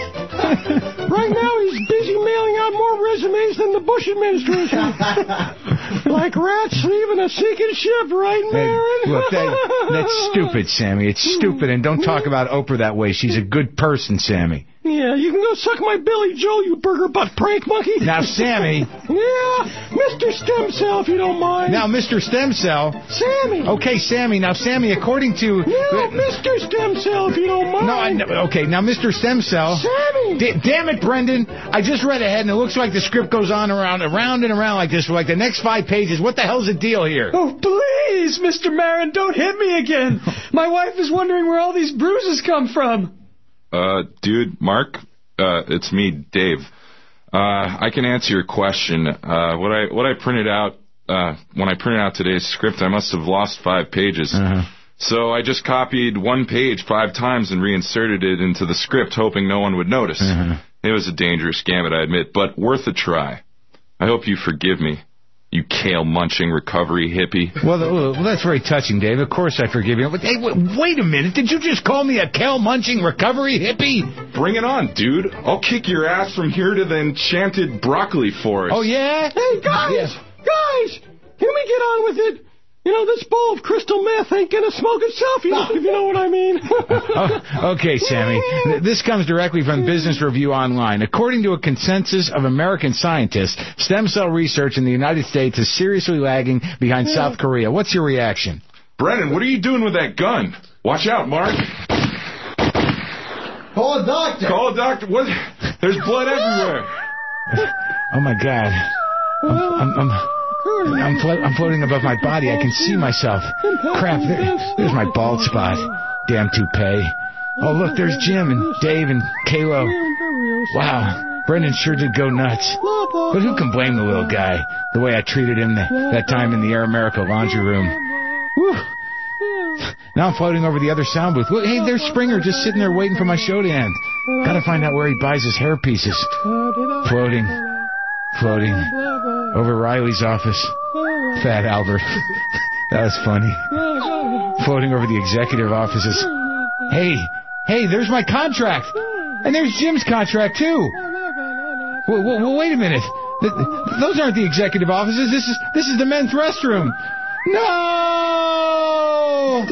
Right now, he's busy mailing out more resumes than the Bush administration. Like rats leaving a sinking ship, right, Marin? Hey, look, that, that's stupid, Sammy. It's stupid, and don't talk about Oprah that way. She's a good person, Sammy. Yeah, you can go suck my Billy Joe, you burger butt prank monkey. Now, Sammy. Yeah, Mister Stem Cell, if you don't mind. Now, Mister Stem Cell. Sammy. Okay, Sammy. Now, Sammy, according to... No, Mister Stem Cell, if you don't mind. No, I, no okay, now, Mister Stem Cell. Sammy. D- damn it, Brendan. I just read ahead, and it looks like the script goes on around, around and around like this for like the next five pages. What the hell's the deal here? Oh, please, Mister Marin, don't hit me again. My wife is wondering where all these bruises come from. Uh, dude, Mark, uh, it's me, Dave. Uh, I can answer your question. Uh, what I what I printed out uh, when I printed out today's script, I must have lost five pages. Uh-huh. So I just copied one page five times and reinserted it into the script, hoping no one would notice. Uh-huh. It was a dangerous gambit, I admit, but worth a try. I hope you forgive me, you kale-munching recovery hippie. Well, well, that's very touching, Dave. Of course I forgive you. But hey, wait, wait a minute. Did you just call me a kale-munching recovery hippie? Bring it on, dude. I'll kick your ass from here to the enchanted broccoli forest. Oh, yeah? Hey, guys! Yeah. Guys! Can we get on with it? You know, this bowl of crystal meth ain't gonna smoke itself, you know, if you know what I mean. Oh, okay, Sammy. This comes directly from Business Review Online. According to a consensus of American scientists, stem cell research in the United States is seriously lagging behind yeah. South Korea. What's your reaction? Brennan, what are you doing with that gun? Watch out, Mark. Call a doctor. Call a doctor. What? There's blood everywhere. Oh, my God. I'm... I'm, I'm I'm, flo- I'm floating above my body. I can see myself. Crap, there, there's my bald spot. Damn toupee. Oh, look, there's Jim and Dave and Kalo. Wow, Brendan sure did go nuts. But who can blame the little guy? The way I treated him the, that time in the Air America laundry room. Whew. Now I'm floating over the other sound booth. Look, hey, there's Springer just sitting there waiting for my show to end. Gotta find out where he buys his hair pieces. Floating. Floating over Riley's office. Fat Albert. That was funny. Floating over the executive offices. Hey, hey, there's my contract. And there's Jim's contract, too. Well, well, wait a minute. Those aren't the executive offices. This is this is the men's restroom. No!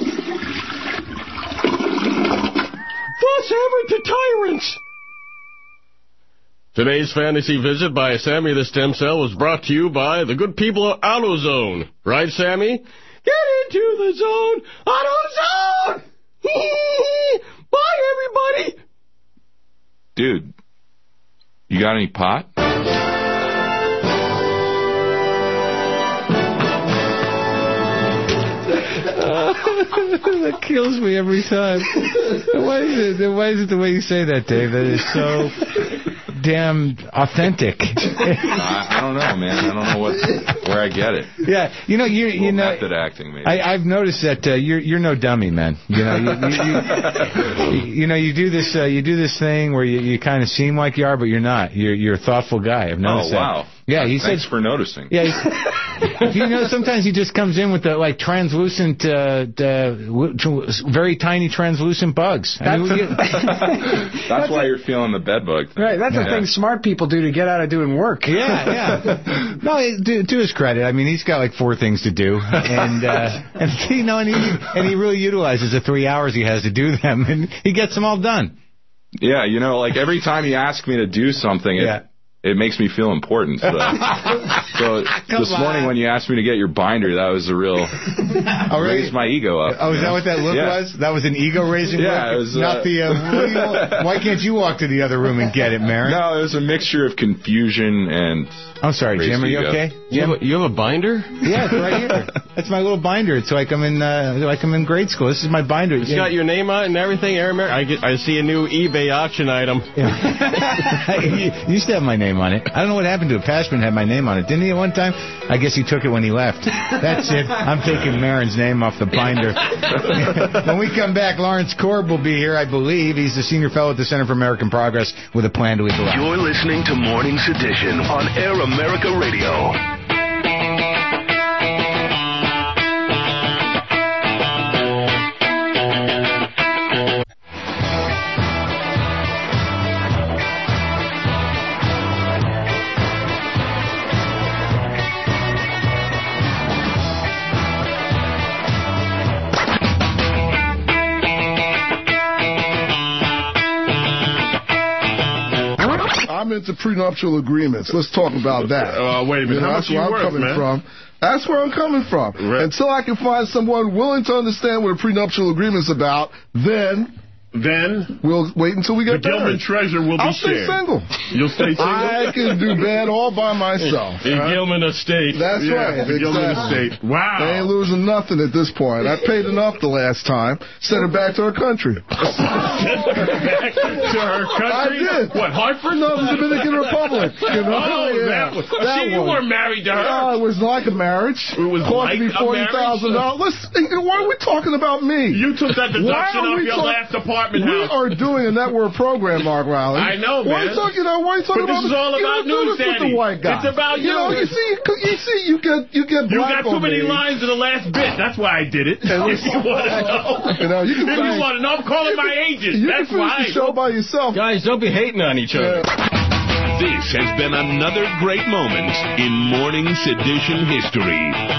Thus ever to tyrants. Today's fantasy visit by Sammy the Stem Cell was brought to you by the good people of AutoZone. Right, Sammy? Get into the zone! AutoZone! Bye, everybody! Dude, you got any pot? That kills me every time. Why is it, why is it the way you say that, Dave? That is so damn authentic. I, I don't know, man. I don't know what where I get it. Yeah, you know, you you know, method acting, maybe. I, I've noticed that uh, you're you're no dummy, man. You know, you you, you, you, you know, you do this uh, you do this thing where you, you kind of seem like you are, but you're not. You're you're a thoughtful guy. I've noticed oh, wow. that. Yeah, he Thanks said, for noticing. Yeah, he, you know, sometimes he just comes in with the like translucent, uh, the, w- very tiny translucent bugs. I mean, we- That's, That's why a- you're feeling the bed bug thing. Right, that's yeah. the thing smart people do to get out of doing work. Yeah, yeah. No, to, to his credit, I mean, he's got like four things to do, and uh, and you know, and he and he really utilizes the three hours he has to do them, and he gets them all done. Yeah, you know, like every time you ask me to do something, it, Yeah. it makes me feel important. So, so this on. morning when you asked me to get your binder, that was a real Oh, really? raised my ego up. Oh, is that what that look Yeah. was? That was an ego-raising Yeah, look? it was, Not uh, the, uh, what do you- why can't you walk to the other room and get it, Mary? No, it was a mixture of confusion and... I'm sorry, raised Jim, are you ego. okay? You have, a, you have a binder? Yeah, it's right here. That's my little binder. It's like I'm in uh, like I'm in grade school. This is my binder. It's got your name on it and everything, Aaron Mer- I, get, I see a new eBay auction item. you used to have my name on it. I don't know what happened to it. Pashman had my name on it, didn't he, at one time? I guess he took it when he left. That's it. I'm taking Marin's name off the binder. When we come back, Lawrence Korb will be here, I believe. He's the senior fellow at the Center for American Progress with a plan to legalize. You're listening to Morning Sedition on Air America Radio. I'm into prenuptial agreements. Let's talk about that. Uh, wait a minute. You know, How that's much where are I'm you worth, coming man? from. That's where I'm coming from. Right. Until I can find someone willing to understand what a prenuptial agreement is about, then Then we'll wait until we the get Gilman married. treasure will be I'll stay shared. single. You'll stay single? I can do bad all by myself. In Huh? Gilman Estate. That's yeah, right. The Gilman Exactly. Estate. Wow. They ain't losing nothing at this point. I paid enough the last time. Sent her back to her country. Back to her country? I did. What, Hartford? No, the Dominican Republic. You know? Oh, yeah. that was, That see, you one. weren't married to her. Oh, it was like a marriage. It was like Cost me a forty thousand dollars. Why are we talking about me? You took that deduction Why are off we your talk- last apartment We house. are doing a network program, Mark Riley. I know, Why man. are you talking, you know, why are you talking But about this is all you about don't do news, this with Daddy. the white guy. It's about you. know, you. you see, you see, you get you get You black got too on many me. lines in the last bit. That's why I did it. If you want to know. You know, you can if you thank- want to know, I'm calling my agent. You That's can finish why. the show by yourself. Guys, don't be hating on each other. This has been another great moment in Morning Sedition history.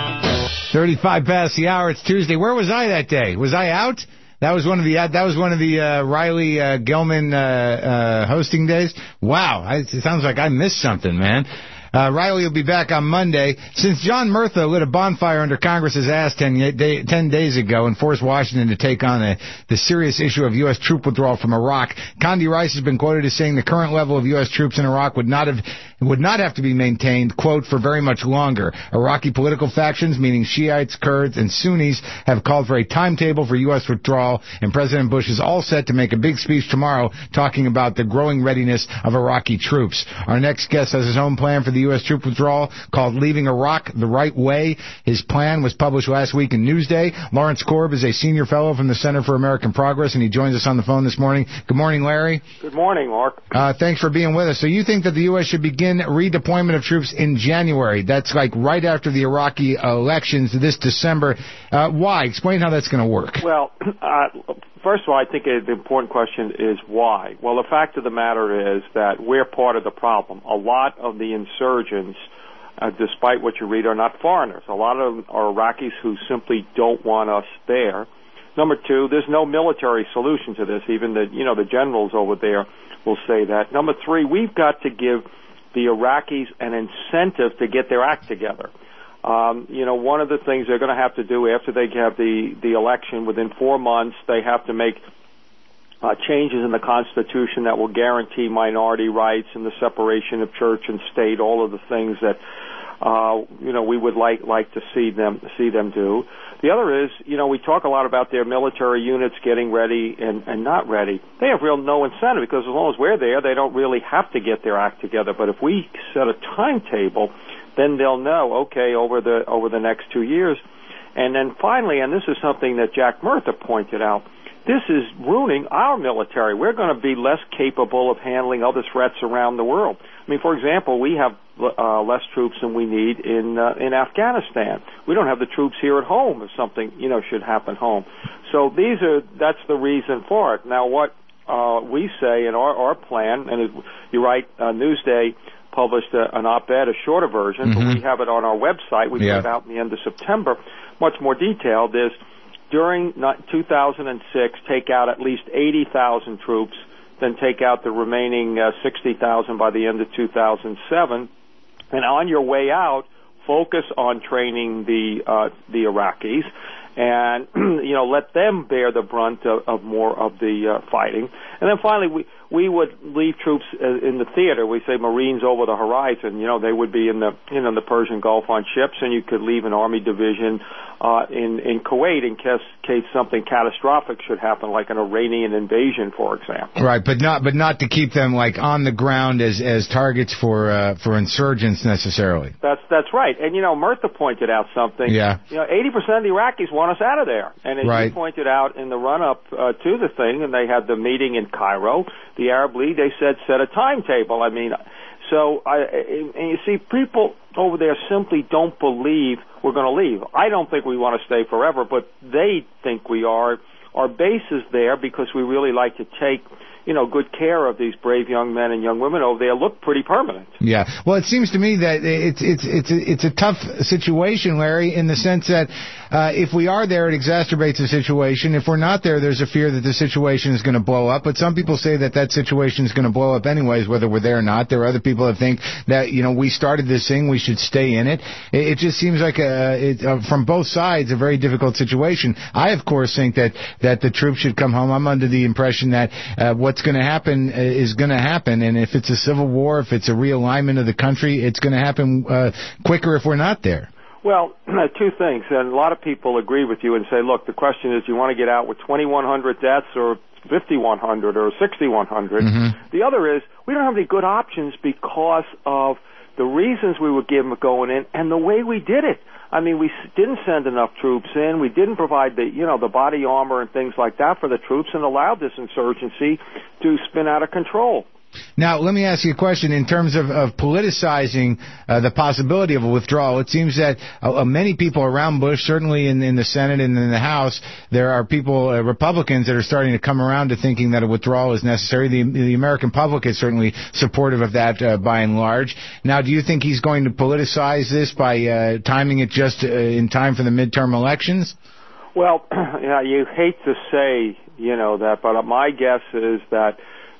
thirty-five past the hour. It's Tuesday. Where was I that day? Was I out? That was one of the that was one of the uh, Riley uh, Gilman uh, uh, hosting days. Wow, I, it sounds like I missed something, man. Uh, Riley will be back on Monday. Since John Murtha lit a bonfire under Congress's ass ten, day, ten days ago and forced Washington to take on a, the serious issue of U S troop withdrawal from Iraq, Condi Rice has been quoted as saying the current level of U S troops in Iraq would not have would not have to be maintained, quote, for very much longer. Iraqi political factions, meaning Shiites, Kurds, and Sunnis, have called for a timetable for U S withdrawal, and President Bush is all set to make a big speech tomorrow talking about the growing readiness of Iraqi troops. Our next guest has his own plan for the U S troop withdrawal called Leaving Iraq the Right Way. His plan was published last week in Newsday. Lawrence Korb is a senior fellow from the Center for American Progress, and he joins us on the phone this morning. Good morning, Larry. Good morning, Mark. Uh, thanks for being with us. So you think that the U S should begin redeployment of troops in January? That's like right after the Iraqi elections this December. Uh, why? Explain how that's going to work. Well, uh, first of all, I think the important question is why. Well, the fact of the matter is that we're part of the problem. A lot of the insurgents, uh, despite what you read, are not foreigners. A lot of them are Iraqis who simply don't want us there. Number two, there's no military solution to this. Even the, you know, the generals over there will say that. Number three, we've got to give the Iraqis an incentive to get their act together. Um, you know, one of the things they're going to have to do after they have the, the election, within four months, they have to make uh, changes in the Constitution that will guarantee minority rights and the separation of church and state, all of the things that, uh, you know, we would like, like to see them, see them do. The other is, you know, we talk a lot about their military units getting ready and, and not ready. They have real no incentive because as long as we're there, they don't really have to get their act together. But if we set a timetable, then they'll know, okay, over the over the next two years. And then finally, and this is something that Jack Murtha pointed out, this is ruining our military. We're going to be less capable of handling other threats around the world. I mean, for example, we have uh, less troops than we need in uh, in Afghanistan. We don't have the troops here at home if something, you know, should happen home. So these are that's the reason for it. Now, what uh, we say in our, our plan, and it, you're right, uh, Newsday published a, an op-ed, a shorter version, Mm-hmm. but we have it on our website. We Yeah. put it out in the end of September, much more detailed, is during two thousand six, take out at least eighty thousand troops, then take out the remaining uh, sixty thousand by the end of two thousand seven. And on your way out, focus on training the uh, the Iraqis, and you know let them bear the brunt of, of more of the uh, fighting. And then finally, we we would leave troops uh, in the theater. We say Marines over the horizon. You know, they would be in the you know in the Persian Gulf on ships, and you could leave an Army division uh, in in Kuwait in case case something catastrophic should happen, like an Iranian invasion, for example. Right, but not but not to keep them like on the ground as as targets for uh, for insurgents necessarily. That's that's right. And you know, Murtha pointed out something. Yeah. You know, eighty percent of the Iraqis want us out of there. And as Right. you pointed out in the run-up uh, to the thing, and they had the meeting in Cairo, the Arab League, they said set a timetable. I mean, so I and you see, people over there simply don't believe we're going to leave. I don't think we want to stay forever, but they think we are. Our base is there because we really like to take, you know, good care of these brave young men and young women over there. Look pretty permanent. Yeah. Well, it seems to me that it's it's it's a, it's a tough situation, Larry, in the sense that uh, if we are there, it exacerbates the situation. If we're not there, there's a fear that the situation is going to blow up. But some people say that that situation is going to blow up anyways, whether we're there or not. There are other people that think that, you know, we started this thing, we should stay in it. It, it just seems like a, it, uh, from both sides a very difficult situation. I, of course, think that that the troops should come home. I'm under the impression that uh, what's going to happen uh, is going to happen, and if it's a civil war, if it's a realignment of the country, it's going to happen uh, quicker if we're not there. Well, two things, and a lot of people agree with you and say, look, the question is, do you want to get out with twenty-one hundred deaths or fifty-one hundred or sixty-one hundred? Mm-hmm. The other is, we don't have any good options because of the reasons we were given going in and the way we did it. I mean, we didn't send enough troops in. We didn't provide the, you know, the body armor and things like that for the troops, and allowed this insurgency to spin out of control. Now, let me ask you a question. In terms of, of politicizing uh, the possibility of a withdrawal, it seems that uh, many people around Bush, certainly in, in the Senate and in the House, there are people, uh, Republicans, that are starting to come around to thinking that a withdrawal is necessary. The, the American public is certainly supportive of that uh, by and large. Now, do you think he's going to politicize this by uh, timing it just uh, in time for the midterm elections? Well, yeah, you hate to say, you know, that, but my guess is that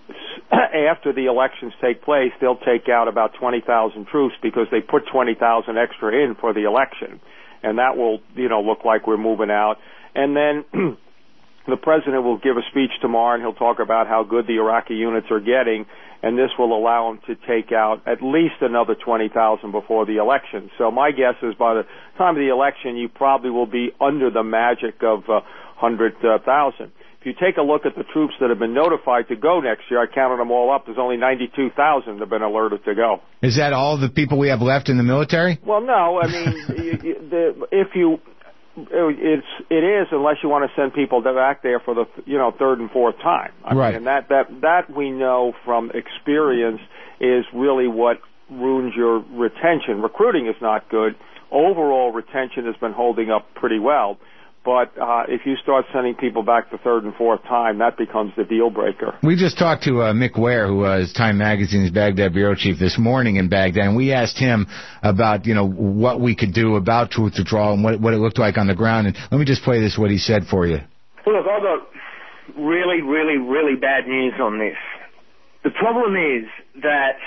after the elections take place, they'll take out about twenty thousand troops because they put twenty thousand extra in for the election. And that will, you know, look like we're moving out. And then the president will give a speech tomorrow, and he'll talk about how good the Iraqi units are getting, and this will allow him to take out at least another twenty thousand before the election. So my guess is by the time of the election, you probably will be under the magic of uh, one hundred thousand. If you take a look at the troops that have been notified to go next year, I counted them all up, there's only ninety-two thousand that have been alerted to go. Is that all the people we have left in the military? Well, no. I mean, you, you, the, if you, it's it is unless you want to send people back there for the you know third and fourth time. I right. mean, and that that that we know from experience is really what ruins your retention. Recruiting is not good. Overall retention has been holding up pretty well. But uh, if you start sending people back the third and fourth time, that becomes the deal breaker. We just talked to uh, Mick Ware, who uh, is Time Magazine's Baghdad bureau chief, this morning in Baghdad, and we asked him about, you know, what we could do about truth withdrawal and what, what it looked like on the ground. And let me just play this, what he said for you. Well, look, I've got really, really, really bad news on this. The problem is that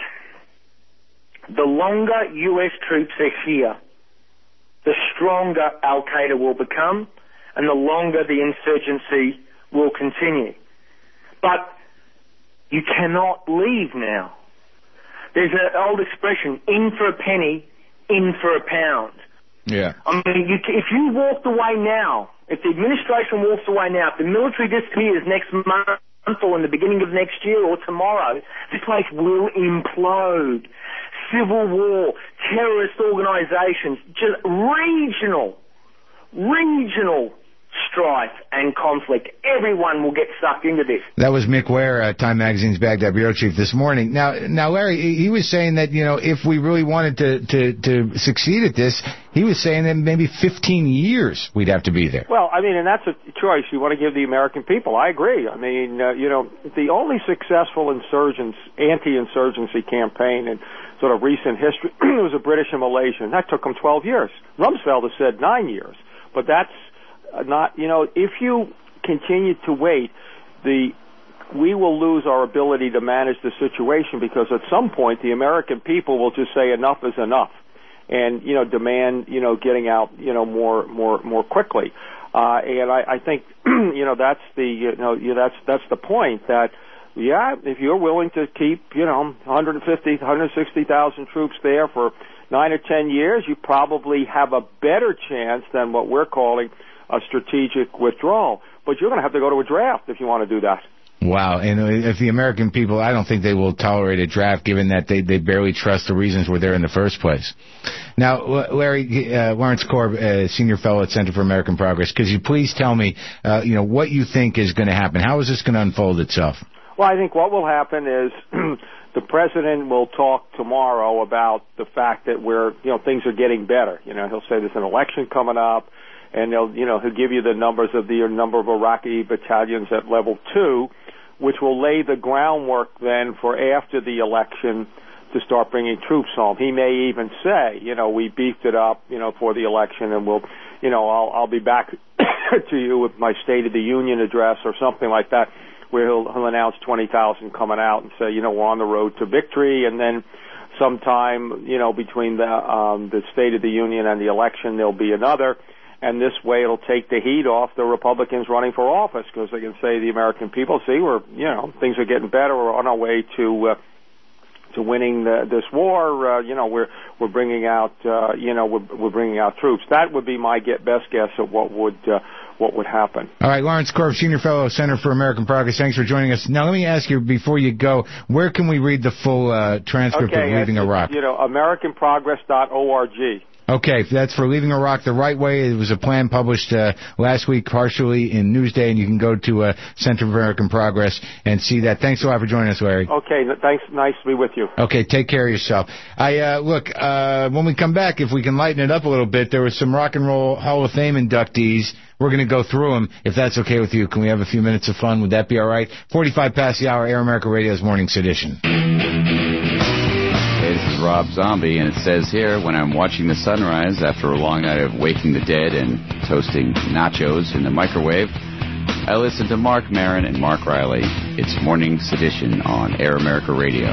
the longer U S troops are here, the stronger Al-Qaeda will become, and the longer the insurgency will continue. But you cannot leave now. There's an old expression, in for a penny, in for a pound. Yeah. I mean, you, if you walked away now, if the administration walks away now, if the military disappears next month or in the beginning of next year or tomorrow, this place will implode. Civil war, terrorist organizations, just regional, regional strife and conflict. Everyone will get sucked into this. That was Mick Ware, uh, Time Magazine's Baghdad bureau chief this morning. Now, now, Larry, he was saying that, you know, if we really wanted to, to, to succeed at this, he was saying that maybe fifteen years we'd have to be there. Well, I mean, and that's a choice you want to give the American people. I agree. I mean, uh, you know, the only successful insurgents, anti-insurgency campaign in sort of recent history was a British and Malaysian. That took them twelve years. Rumsfeld has said nine years. But that's not, you know, if you continue to wait, the we will lose our ability to manage the situation, because at some point the American people will just say enough is enough, and, you know, demand, you know, getting out, you know, more more more quickly. Uh, and I, I think, you know, that's the, you know, you, that's that's the point, that, yeah, if you're willing to keep, you know, one hundred fifty, one hundred sixty thousand troops there for nine or ten years, you probably have a better chance than what we're calling a strategic withdrawal. But you're going to have to go to a draft if you want to do that. Wow. And if the American people, I don't think they will tolerate a draft, given that they, they barely trust the reasons we're there in the first place. Now, Larry, uh, Lawrence Korb, uh, senior fellow at Center for American Progress, could you please tell me, uh, you know, what you think is going to happen? How is this going to unfold itself? Well, I think what will happen is the president will talk tomorrow about the fact that we're, you know, things are getting better. You know, he'll say there's an election coming up, and he'll, you know, he'll give you the numbers of the number of Iraqi battalions at level two, which will lay the groundwork then for after the election to start bringing troops home. He may even say, you know, we beefed it up, you know, for the election, and we'll, you know, I'll, I'll be back to you with my State of the Union address or something like that, where he'll, he'll announce twenty thousand coming out and say, you know, we're on the road to victory, and then sometime, you know, between the um, the State of the Union and the election, there'll be another. And this way it'll take the heat off the Republicans running for office, because they can say to the American people, see, we're, you know, things are getting better. We're on our way to uh, to winning the, this war. Uh, you know, we're we're bringing out, uh, you know, we're, we're bringing out troops. That would be my get, best guess of what would uh, what would happen. All right, Lawrence Korb, senior fellow, Center for American Progress. Thanks for joining us. Now, let me ask you before you go, where can we read the full uh, transcript okay, of Leaving Iraq? You know, American Progress dot org. Okay, that's for Leaving Iraq the Right Way. It was a plan published uh, last week, partially in Newsday, and you can go to uh, Center for American Progress and see that. Thanks a lot for joining us, Larry. Okay, thanks. Nice to be with you. Okay, take care of yourself. I uh, look, uh, when we come back, if we can lighten it up a little bit, there was some Rock and Roll Hall of Fame inductees. We're going to go through them, if that's okay with you. Can we have a few minutes of fun? Would that be all right? forty-five past the hour, Air America Radio's Morning Sedition. Hey, this is Rob Zombie, and it says here, when I'm watching the sunrise after a long night of Waking the Dead and toasting nachos in the microwave, I listen to Mark Maron and Mark Riley. It's Morning Sedition on Air America Radio.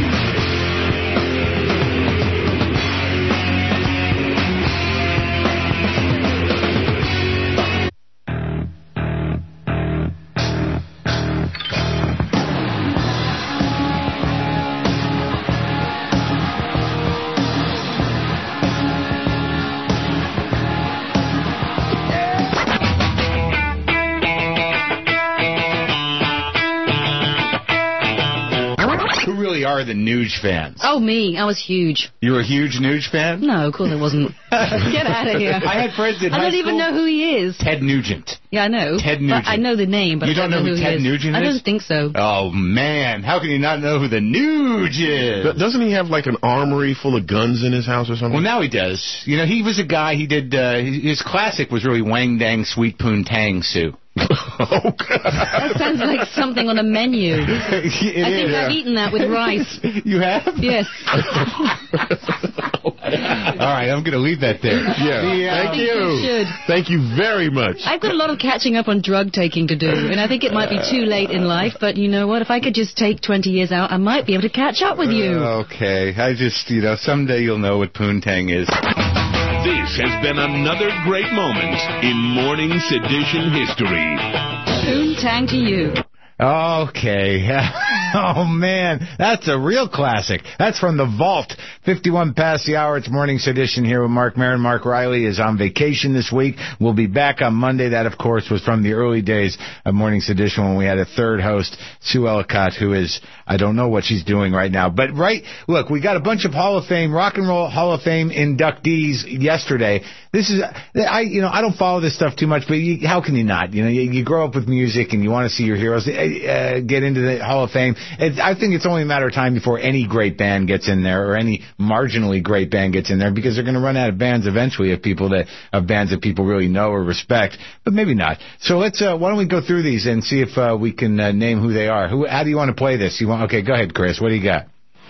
Are the Nuge fans? Oh, me. I was huge. You were a huge Nuge fan? No, of course I wasn't. Get out of here. I had friends in I high don't school. even know who he is. Ted Nugent. Yeah, I know. Ted Nugent. I know the name, but you I don't, don't know, know who who Ted he is. Nugent is? I don't think so. Oh, man. How can you not know who the Nuge is? Doesn't he have like an armory full of guns in his house or something? Well, now he does. You know, he was a guy, he did, uh, his, his classic was really Wang Dang Sweet Poon Tang Sue. Oh, God. That sounds like something on a menu. It I think is. I've eaten that with rice. You have? Yes. All right, I'm going to leave that there. Yeah. Yeah, Thank I think you. you should. Thank you very much. I've got a lot of catching up on drug taking to do, and I think it might be too late in life, but you know what? If I could just take twenty years out, I might be able to catch up with you. Uh, okay. I just, you know, someday you'll know what Poontang is. This has been another great moment in Morning Sedition history. Poontang to you. Okay. Oh, man. That's a real classic. That's from the vault. fifty-one past the hour. It's Morning Sedition here with Mark Maron. Mark Riley is on vacation this week. We'll be back on Monday. That, of course, was from the early days of Morning Sedition when we had a third host, Sue Ellicott, who is, I don't know what she's doing right now. But, right, look, we got a bunch of Hall of Fame, Rock and Roll Hall of Fame inductees yesterday. This is, I, you know, I don't follow this stuff too much, but you, how can you not? You know, you, you grow up with music and you want to see your heroes uh, get into the Hall of Fame. It, I think it's only a matter of time before any great band gets in there or any marginally great band gets in there, because they're going to run out of bands eventually of people that, of bands that people really know or respect, but maybe not. So let's, uh, why don't we go through these and see if uh, we can uh, name who they are. Who, how do you want to play this? You want, okay, go ahead, Chris. What do you got?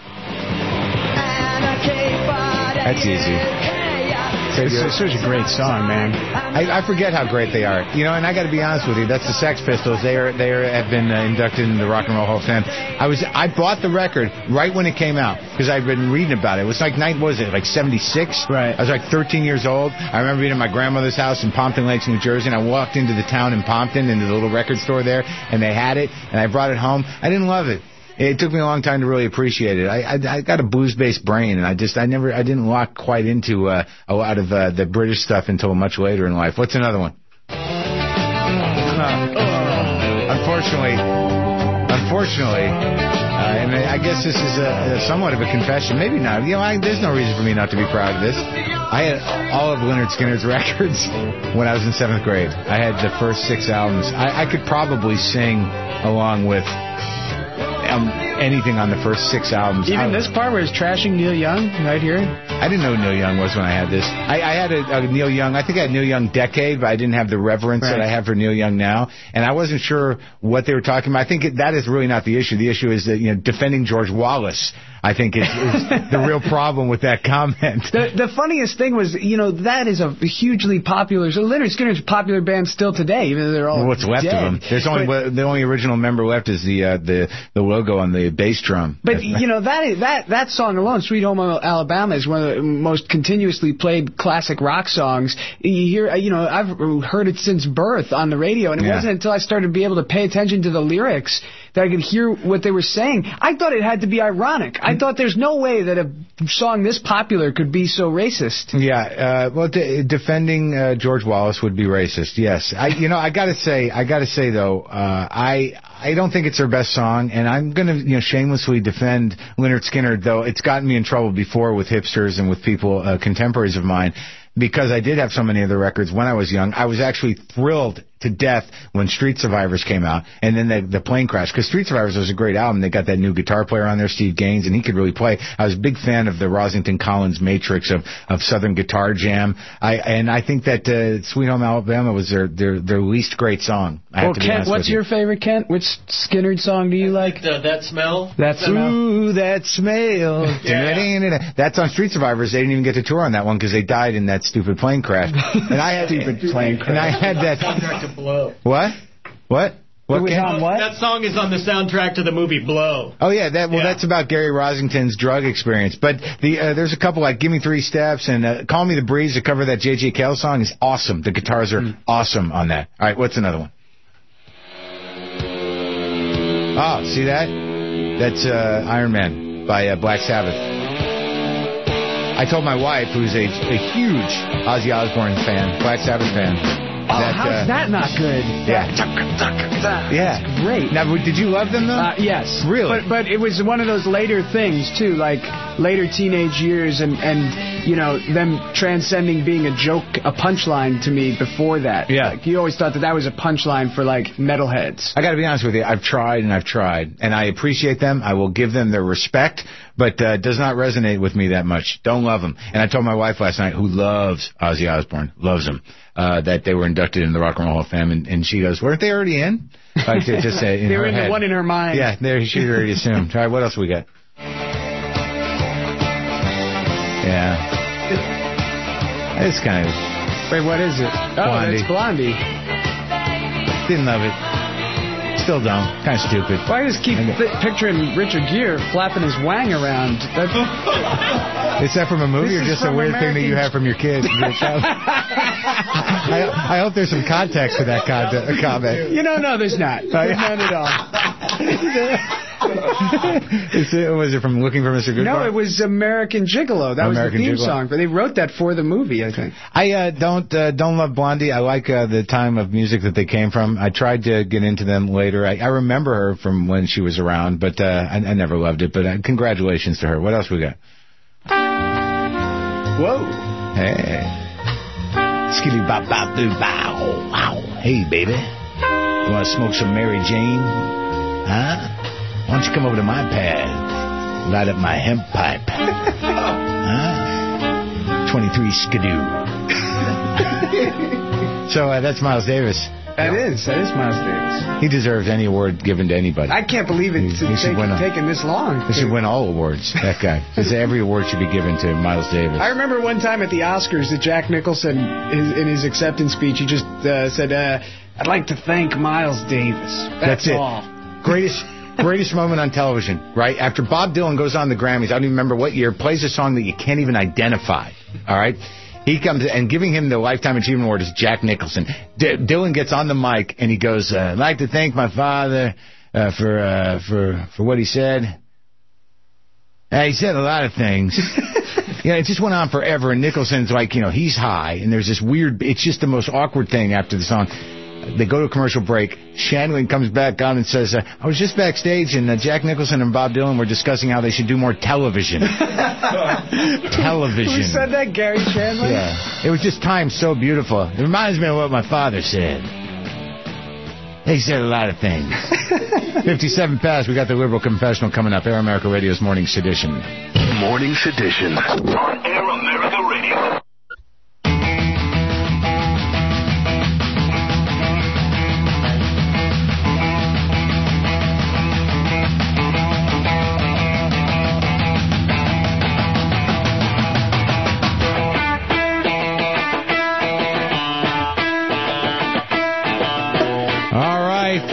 That's easy. It's, it's such a great song, man. I, I forget how great they are. You know, and I got to be honest with you, that's the Sex Pistols. They are they are, have been uh, inducted into the Rock and Roll Hall of Fame. I was I bought the record right when it came out because I'd been reading about it. It was like night, what was it, like seventy-six? Right. I was like thirteen years old. I remember being at my grandmother's house in Pompton Lakes, New Jersey, and I walked into the town in Pompton, into the little record store there, and they had it, and I brought it home. I didn't love it. It took me a long time to really appreciate it. I, I, I got a blues-based brain, and I just, I never, I didn't lock quite into uh, a lot of uh, the British stuff until much later in life. What's another one? Uh, uh, unfortunately, unfortunately, uh, and I guess this is a, a somewhat of a confession. Maybe not. You know, I, there's no reason for me not to be proud of this. I had all of Lynyrd Skynyrd's records when I was in seventh grade. I had the first six albums. I, I could probably sing along with Um, anything on the first six albums. Even I, this part where he's trashing Neil Young right here? I didn't know who Neil Young was when I had this. I, I had a, a Neil Young, I think I had Neil Young Decade, but I didn't have the reverence right. that I have for Neil Young now. And I wasn't sure what they were talking about. I think it, that is really not the issue. The issue is that, you know, defending George Wallace, I think, is, is the real problem with that comment. The, the funniest thing was, you know, that is a hugely popular, so Lynyrd Skynyrd's a popular band still today, even though they're all well, what's left dead. of them? There's only, but, the only original member left is the, uh, the, the logo on the bass drum. But, you know, that, that, that song alone, Sweet Home Alabama, is one of the most continuously played classic rock songs. You hear, you know, I've heard it since birth on the radio, and it yeah. wasn't until I started to be able to pay attention to the lyrics that I could hear what they were saying. I thought it had to be ironic. I thought there's no way that a song this popular could be so racist. Yeah, uh, well, de- defending uh, George Wallace would be racist. Yes, I, you know, I gotta say, I gotta say though, uh, I. I don't think it's their best song, and I'm going to, you know, shamelessly defend Lynyrd Skynyrd, though it's gotten me in trouble before with hipsters and with people, uh, contemporaries of mine, because I did have so many of the records when I was young. I was actually thrilled to death when Street Survivors came out, and then the, the plane crash, because Street Survivors was a great album. They got that new guitar player on there, Steve Gaines, and he could really play. I was a big fan of the Rosington Collins matrix of, of Southern Guitar Jam, I, and I think that uh, Sweet Home Alabama was their, their, their least great song. I well, Kent, what's your favorite, Kent? Which Skynyrd song do you like? Uh, that Smell. That Smell. Ooh, That Smell. yeah. That's on Street Survivors. They didn't even get to tour on that one because they died in that stupid plane crash. And I had stupid plane crash. And I had that. Soundtrack to Blow. What? What? What, on what? That song is on the soundtrack to the movie Blow. Oh yeah, that well yeah. that's about Gary Rosington's drug experience. But the uh, there's a couple like Give Me Three Steps and uh, Call Me the Breeze to cover that J J Cale song is awesome. The guitars are mm. awesome on that. All right, what's another one? Oh, see that? That's uh, Iron Man by uh, Black Sabbath. I told my wife, who's a, a huge Ozzy Osbourne fan, Black Sabbath fan. Oh, that, how's uh, that not good? Yeah. Yeah. That's great. Now, did you love them, though? Uh, yes. Really? But but it was one of those later things, too, like later teenage years and, and you know, them transcending being a joke, a punchline to me before that. Yeah. Like, you always thought that that was a punchline for, like, metalheads. I got to be honest with you. I've tried and I've tried. And I appreciate them. I will give them their respect. But uh, does not resonate with me that much. Don't love them. And I told my wife last night, who loves Ozzy Osbourne, loves him, uh, that they were inducted in the Rock and Roll Hall of Fame. And, and she goes, weren't they already in? Like, to just say in they were her in head. the one in her mind. Yeah, there she already assumed. All right, what else we got? Yeah. It's kind of... Wait, what is it? Oh, Blondie. that's Blondie. Didn't love it. Still don't. Kind of stupid. Well, I just keep th- picturing Richard Gere flapping his wang around. That's... Is that from a movie This or just a weird American... thing that you have from your kids? I, I hope there's some context to that con- comment. You know, no, there's not. There's none at all. Is it, was it from Looking for Mister Goodbar? No, it was American Gigolo. That American was the theme Gigolo. song. But they wrote that for the movie, I think. I uh, don't uh, don't love Blondie. I like uh, the time of music that they came from. I tried to get into them later. I, I remember her from when she was around, but uh, I, I never loved it. But uh, congratulations to her. What else we got? Whoa. Hey. Skitty bop bop doo bow. Wow. Hey, baby. You want to smoke some Mary Jane? Huh? Why don't you come over to my pad? Light up my hemp pipe. Huh? twenty-three skidoo. So uh, that's Miles Davis. That is. That is Miles Davis. He deserves any award given to anybody. I can't believe it's He- he should taken, win a- taken this long. He should win all awards, that guy. Because every award should be given to Miles Davis. I remember one time at the Oscars that Jack Nicholson, his, in his acceptance speech, he just uh, said, uh, I'd like to thank Miles Davis. That's, That's it. all. Greatest greatest moment on television, right? After Bob Dylan goes on the Grammys, I don't even remember what year, plays a song that you can't even identify, all right? He comes, and giving him the Lifetime Achievement Award is Jack Nicholson. D- Dylan gets on the mic, and he goes, uh, I'd like to thank my father uh, for uh, for for what he said. Uh, he said a lot of things. Yeah, it just went on forever, and Nicholson's like, you know, he's high, and there's this weird, it's just the most awkward thing after the song. They go to a commercial break. Shandling comes back on and says, uh, I was just backstage, and uh, Jack Nicholson and Bob Dylan were discussing how they should do more television. Television. Who said that? Gary Shandling? Yeah. It was just timed so beautiful. It reminds me of what my father said. He said a lot of things. fifty-seven past. We got the Liberal Confessional coming up. Air America Radio's Morning Sedition. Morning Sedition on Air America Radio. All right.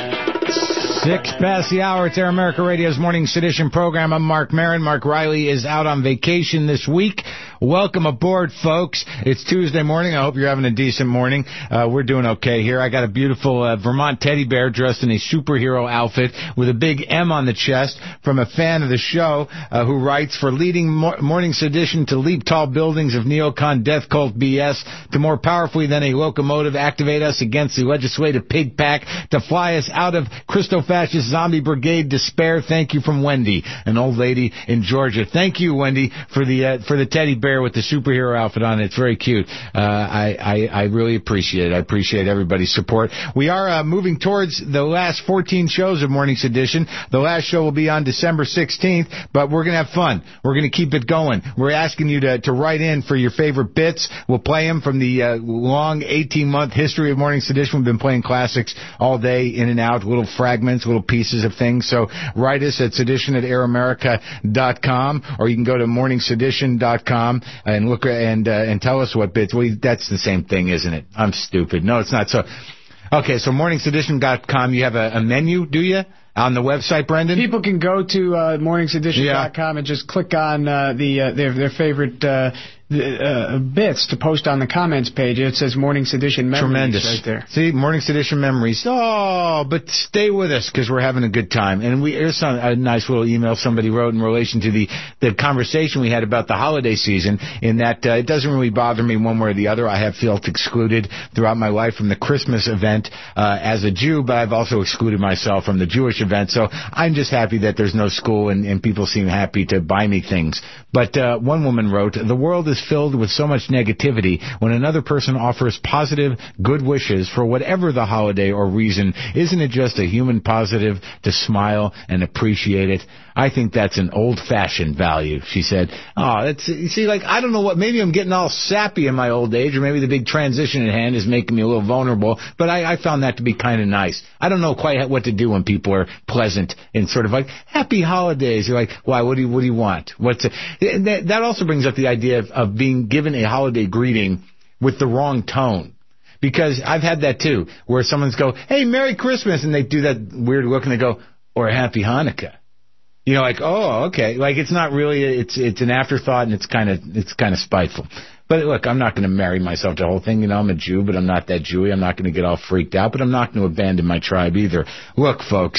Six past the hour. It's Air America Radio's Morning Sedition program. I'm Mark Maron. Mark Riley is out on vacation this week. Welcome aboard, folks. It's Tuesday morning. I hope you're having a decent morning. Uh, we're doing okay here. I got a beautiful uh, Vermont teddy bear dressed in a superhero outfit with a big M on the chest from a fan of the show uh, who writes, for leading mor- Morning Sedition to leap tall buildings of neocon death cult B S, to more powerfully than a locomotive activate us against the legislative pig pack, to fly us out of Christo-fascist zombie brigade despair. Thank you from Wendy, an old lady in Georgia. Thank you, Wendy, for the uh, for the teddy bear with the superhero outfit on it. It's very cute. Uh, I, I, I really appreciate it. I appreciate everybody's support. We are uh, moving towards the last fourteen shows of Morning Sedition. The last show will be on December sixteenth, but we're going to have fun. We're going to keep it going. We're asking you to, to write in for your favorite bits. We'll play them from the uh, long eighteen-month history of Morning Sedition. We've been playing classics all day, in and out, little fragments, little pieces of things. So write us at sedition at air america dot com, or you can go to morning sedition dot com and look and uh, and tell us what bits. Well, that's the same thing, isn't it? I'm stupid. No, it's not. So, okay, so morning sedition dot com. You have a, a menu, do you, on the website, Brendan? People can go to uh, morning sedition dot com yeah. and just click on uh, the uh, their their favorite uh, the, uh, bits to post on the comments page. It says Morning Sedition Memories. Tremendous. Right there. See, Morning Sedition Memories. Oh, but stay with us because we're having a good time. And we here's some, a nice little email somebody wrote in relation to the, the conversation we had about the holiday season, in that uh, it doesn't really bother me one way or the other. I have felt excluded throughout my life from the Christmas event uh, as a Jew, but I've also excluded myself from the Jewish event. So I'm just happy that there's no school and, and people seem happy to buy me things. But uh, one woman wrote, the world is filled with so much negativity. When another person offers positive, good wishes for whatever the holiday or reason, isn't it just a human positive to smile and appreciate it? I think that's an old-fashioned value, she said. Oh, that's, you see, like, I don't know what, maybe I'm getting all sappy in my old age, or maybe the big transition at hand is making me a little vulnerable, but I, I found that to be kind of nice. I don't know quite what to do when people are pleasant and sort of like, happy holidays. You're like, why, what do you, what do you want? What's it? That, that also brings up the idea of, of being given a holiday greeting with the wrong tone. Because I've had that too, where someone's go, hey, Merry Christmas, and they do that weird look and they go, or Happy Hanukkah. You know, like, oh, okay. Like, it's not really, it's it's an afterthought, and it's kind of it's kind of spiteful. But look, I'm not going to marry myself to the whole thing. You know, I'm a Jew, but I'm not that Jewy. I'm not going to get all freaked out, but I'm not going to abandon my tribe either. Look, folks,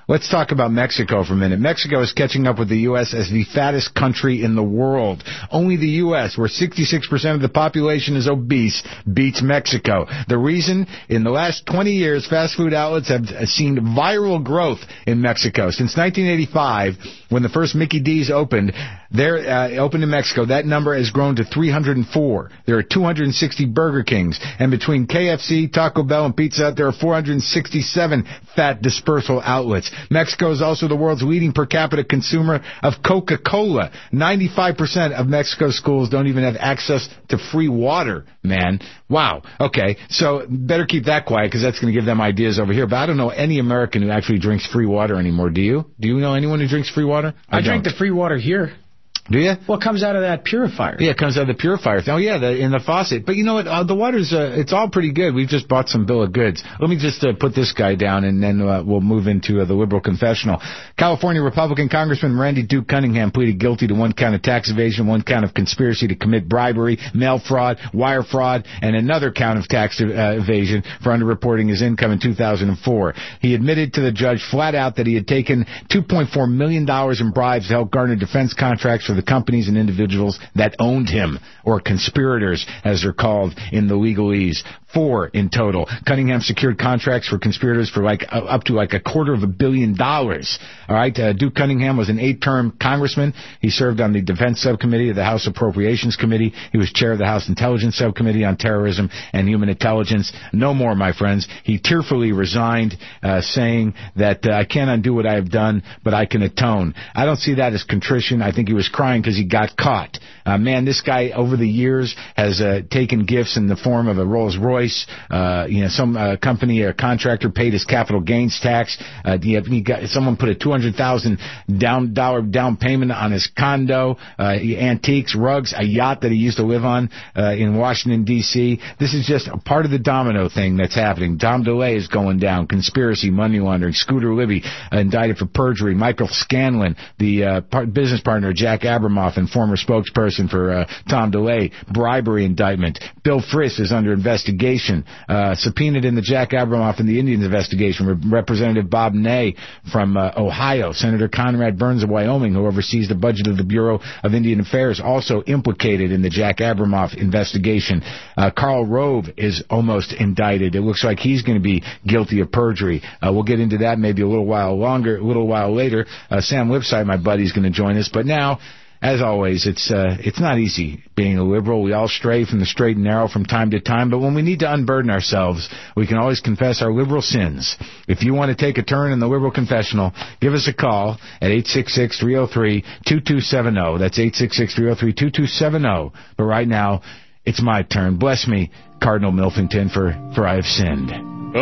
Let's talk about Mexico for a minute. Mexico is catching up with the U S as the fattest country in the world. Only the U S, where sixty-six percent of the population is obese, beats Mexico. The reason? In the last twenty years, fast food outlets have seen viral growth in Mexico. Since nineteen eighty-five, when the first Mickey D's opened, there uh, opened in Mexico, that number has grown to three hundred four. There are two hundred sixty Burger Kings. And between K F C, Taco Bell, and Pizza Hut, there are four hundred sixty-seven fat dispersal outlets. Mexico is also the world's leading per capita consumer of Coca-Cola. ninety-five percent of Mexico's schools don't even have access to free water, man. Wow. Okay, so better keep that quiet because that's going to give them ideas over here. But I don't know any American who actually drinks free water anymore. Do you? Do you know anyone who drinks free water? I, I drink don't. the free water here. Do you? What comes out of that purifier? Yeah, it comes out of the purifier. Oh, yeah, the, in the faucet. But you know what? Uh, the water's, uh, it's all pretty good. We've just bought some bill of goods. Let me just uh, put this guy down, and then uh, we'll move into uh, the liberal confessional. California Republican Congressman Randy Duke Cunningham pleaded guilty to one count of tax evasion, one count of conspiracy to commit bribery, mail fraud, wire fraud, and another count of tax uh, evasion for underreporting his income in two thousand four. He admitted to the judge flat out that he had taken two point four million dollars in bribes to help garner defense contracts for the companies and individuals that owned him, or conspirators, as they're called in the legalese. Four in total. Cunningham secured contracts for conspirators for like uh, up to like a quarter of a billion dollars. All right, uh, Duke Cunningham was an eight-term congressman. He served on the Defense Subcommittee of the House Appropriations Committee. He was chair of the House Intelligence Subcommittee on Terrorism and Human Intelligence. No more, my friends. He tearfully resigned, uh, saying that uh, I can't undo what I have done, but I can atone. I don't see that as contrition. I think he was crying because he got caught. Uh, man, this guy over the years has uh, taken gifts in the form of a Rolls Royce. Uh, you know, some uh, company or contractor paid his capital gains tax. Uh, he, he got, someone put a two hundred thousand down dollar down payment on his condo. Uh, antiques, rugs, a yacht that he used to live on uh, in Washington D C. This is just a part of the domino thing that's happening. Tom DeLay is going down. Conspiracy, money laundering. Scooter Libby uh, indicted for perjury. Michael Scanlon, the uh, par- business partner of Jack Abramoff and former spokesperson for uh, Tom DeLay, bribery indictment. Bill Friss is under investigation. Uh, subpoenaed in the Jack Abramoff and the Indians investigation. Re- Representative Bob Ney from uh, Ohio. Senator Conrad Burns of Wyoming, who oversees the budget of the Bureau of Indian Affairs, also implicated in the Jack Abramoff investigation. Uh, Karl Rove is almost indicted. It looks like he's going to be guilty of perjury. Uh, we'll get into that maybe a little while longer, a little while later. Uh, Sam Lipsyte, my buddy, is going to join us. But now, as always, it's uh, it's not easy being a liberal. We all stray from the straight and narrow from time to time, but when we need to unburden ourselves, we can always confess our liberal sins. If you want to take a turn in the liberal confessional, give us a call at eight six six, three oh three, two two seven oh. That's eight six six, three oh three, two two seven oh. But right now, it's my turn. Bless me, Cardinal Milfington, for, for I have sinned.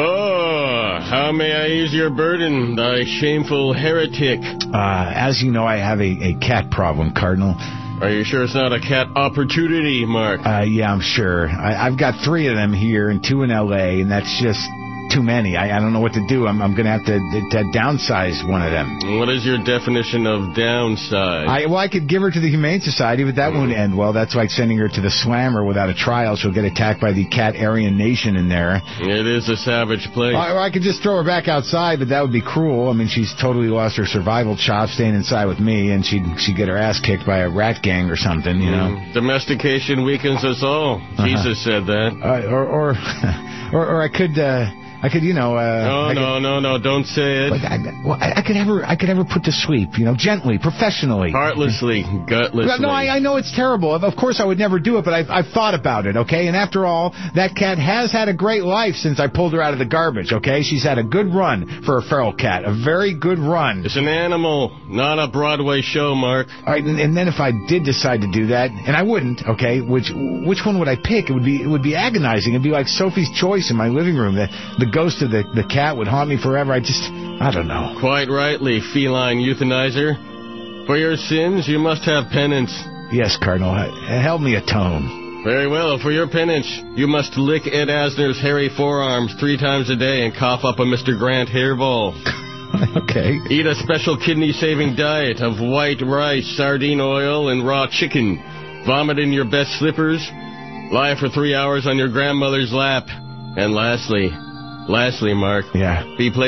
Oh, how may I ease your burden, thy shameful heretic? Uh, as you know, I have a, a cat problem, Cardinal. Are you sure it's not a cat opportunity, Mark? Uh, yeah, I'm sure. I, I've got three of them here and two in L A, and that's just too many. I, I don't know what to do. I'm, I'm going to have to, to downsize one of them. What is your definition of downsize? I, well, I could give her to the Humane Society, but that won't end well. That's like sending her to the Slammer without a trial. She'll get attacked by the cat Aryan Nation in there. It is a savage place. Or, or I could just throw her back outside, but that would be cruel. I mean, she's totally lost her survival chop staying inside with me, and she'd, she'd get her ass kicked by a rat gang or something, you know. Mm. Domestication weakens us all. Uh-huh. Jesus said that. Uh, or, or, or, or I could... Uh, I could, you know... Uh, no, could, no, no, no, don't say it. Like I, well, I, I could have her I could have her put to sleep, you know, gently, professionally. Heartlessly, gutlessly. No, I, I know it's terrible. Of course I would never do it, but I've, I've thought about it, okay? And after all, that cat has had a great life since I pulled her out of the garbage, okay? She's had a good run for a feral cat, a very good run. It's an animal, not a Broadway show, Mark. All right, and, and then if I did decide to do that, and I wouldn't, okay, which which one would I pick? It would be it would be agonizing. It'd be like Sophie's Choice in my living room. The, the ghost of the... the cat would haunt me forever. I just, I don't know. Quite rightly, feline euthanizer. For your sins, you must have penance. Yes, Cardinal. Help me atone. Very well. For your penance, you must lick Ed Asner's hairy forearms three times a day and cough up a Mister Grant hairball. Okay. Eat a special kidney-saving diet of white rice, sardine oil, and raw chicken. Vomit in your best slippers. Lie for three hours on your grandmother's lap. And lastly... Lastly, Mark, yeah. be placed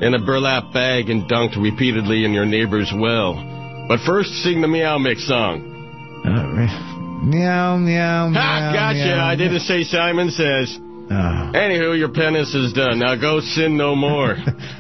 in a burlap bag and dunked repeatedly in your neighbor's well. But first, sing the Meow Mix song. Uh, meow, meow, meow. Ha, gotcha. Meow, I didn't say Simon Says. Oh. Anywho, your penance is done. Now go sin no more.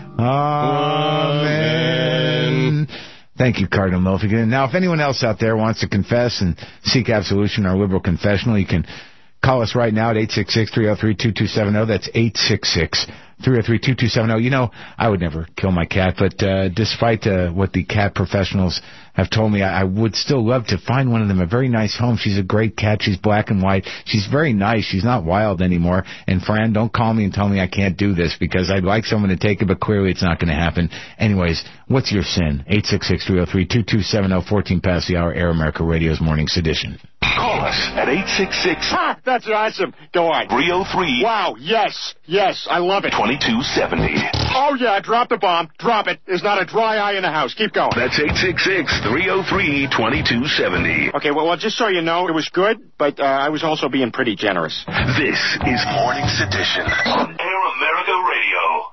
Amen. Thank you, Cardinal Milfigan. Now, if anyone else out there wants to confess and seek absolution, our liberal confessional, you can call us right now at eight six six, three oh three, two two seven oh. That's eight six six, three oh three, two two seven oh. You know, I would never kill my cat, but uh, despite uh, what the cat professionals have told me, I, I would still love to find one of them a very nice home. She's a great cat. She's black and white. She's very nice. She's not wild anymore. And, Fran, don't call me and tell me I can't do this because I'd like someone to take it, but clearly it's not going to happen. Anyways, what's your sin? eight six six, three oh three, two two seven oh, fourteen past the hour, Air America Radio's Morning Sedition. Call us at eight six six, Ha! That's awesome. Go on. three oh three, Wow, yes, yes, I love it. twenty-two seventy. Oh, yeah, drop the bomb. Drop it. There's not a dry eye in the house. Keep going. That's eight six six, three oh three, twenty-two seventy. Okay, well, well, just so you know, it was good, but uh, I was also being pretty generous. This is Morning Sedition on Air America Radio.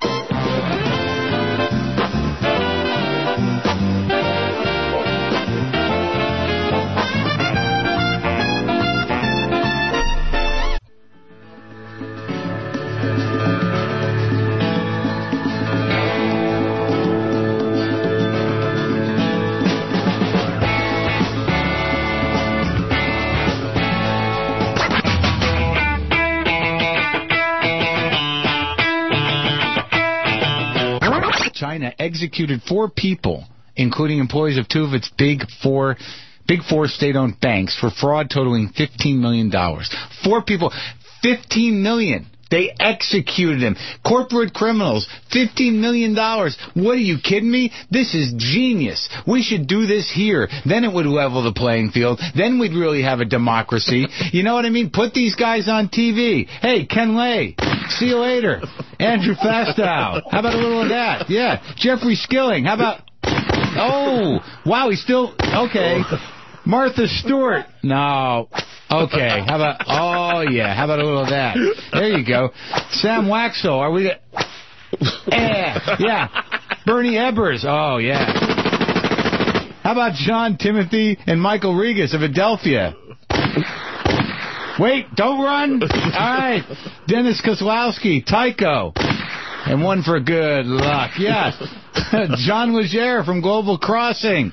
China executed four people, including employees of two of its big four, big four state-owned banks, for fraud totaling fifteen million dollars. Four people, fifteen million dollars. They executed him. Corporate criminals, fifteen million dollars. What, are you kidding me? This is genius. We should do this here. Then it would level the playing field. Then we'd really have a democracy. You know what I mean? Put these guys on T V. Hey, Ken Lay, see you later. Andrew Fastow, how about a little of that? Yeah. Jeffrey Skilling, how about... Oh, wow, he's still... Okay. Martha Stewart. No. Okay. How about... Oh, yeah. How about a little of that? There you go. Sam Waxel. Are we... Yeah. Yeah. Bernie Ebbers. Oh, yeah. How about John Timothy and Michael Regas of Adelphia? Wait, don't run. All right. Dennis Kozlowski, Tycho. And one for good luck. Yes. John Legere from Global Crossing.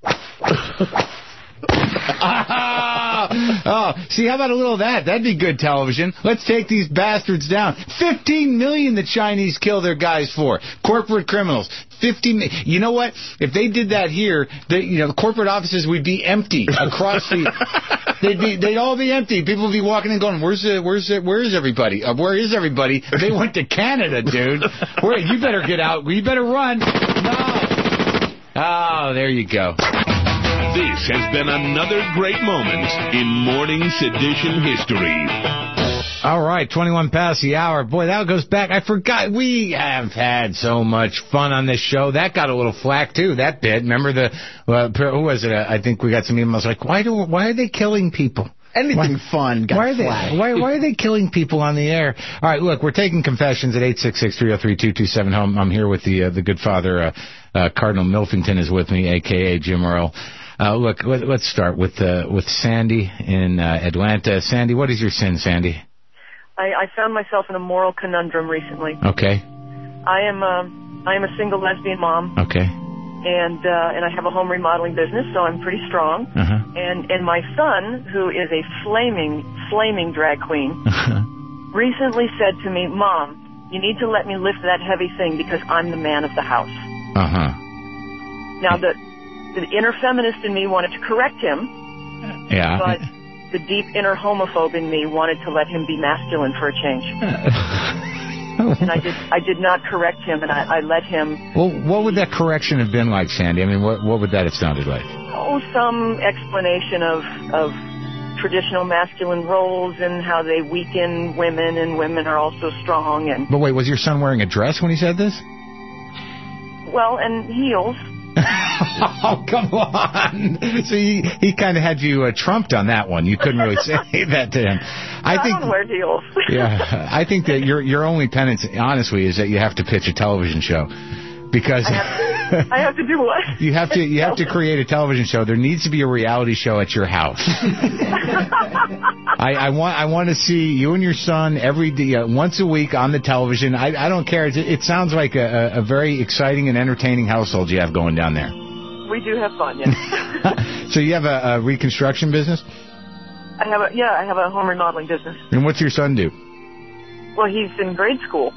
Oh, see, how about a little of that? That'd be good television. Let's take these bastards down. Fifteen million the Chinese kill their guys for. Corporate criminals. Fifteen. You know what? If they did that here, they, you know, the corporate offices would be empty across the. They'd be. They'd all be empty. People would be walking and going, "Where's the? Where's the? Where is everybody? Uh, where is everybody?" They went to Canada, dude. Where? You better get out. You better run. No. Oh, there you go. This has been another great moment in Morning Sedition history. All right, twenty-one past the hour. Boy, that goes back. I forgot. We have had so much fun on this show. That got a little flack, too, that bit. Remember the, uh, who was it? I think we got some emails like, why do, why are they killing people? Anything why, fun got why are flagged. they, why, why are they killing people on the air? All right, look, we're taking confessions at eight six six, three oh three, two two seven oh. I'm here with the uh, the good father, uh, uh, Cardinal Milfington is with me, a k a. Jim Earl. Uh, look, let, let's start with uh, with Sandy in uh, Atlanta. Sandy, what is your sin, Sandy? I, I found myself in a moral conundrum recently. Okay. I am a, I am a single lesbian mom. Okay. And uh, and I have a home remodeling business, so I'm pretty strong. Uh-huh. And and my son, who is a flaming flaming drag queen, Uh-huh. recently said to me, "Mom, you need to let me lift that heavy thing because I'm the man of the house." Uh-huh. Now the the inner feminist in me wanted to correct him. Yeah. But the deep inner homophobe in me wanted to let him be masculine for a change. And I did I did not correct him, and I, I let him... Well, what would that correction have been like, Sandy? I mean, what what would that have sounded like? Oh, some explanation of of traditional masculine roles and how they weaken women, and women are also strong. And But wait, was your son wearing a dress when he said this? well, and heels. Oh, come on. So he, he kind of had you uh, trumped on that one. You couldn't really say that to him. I I think. don't wear heels. Yeah, I think that your your only penance, honestly, is that you have to pitch a television show, because I have to, I have to do what? you have to you have to create a television show. There needs to be a reality show at your house. I, I want I want to see you and your son every day, uh, once a week on the television. I I don't care. It, it sounds like a, a very exciting and entertaining household you have going down there. We do have fun, yes. So you have a, a reconstruction business? I have a yeah, I have a home remodeling business. And what's your son do? Well, he's in grade school.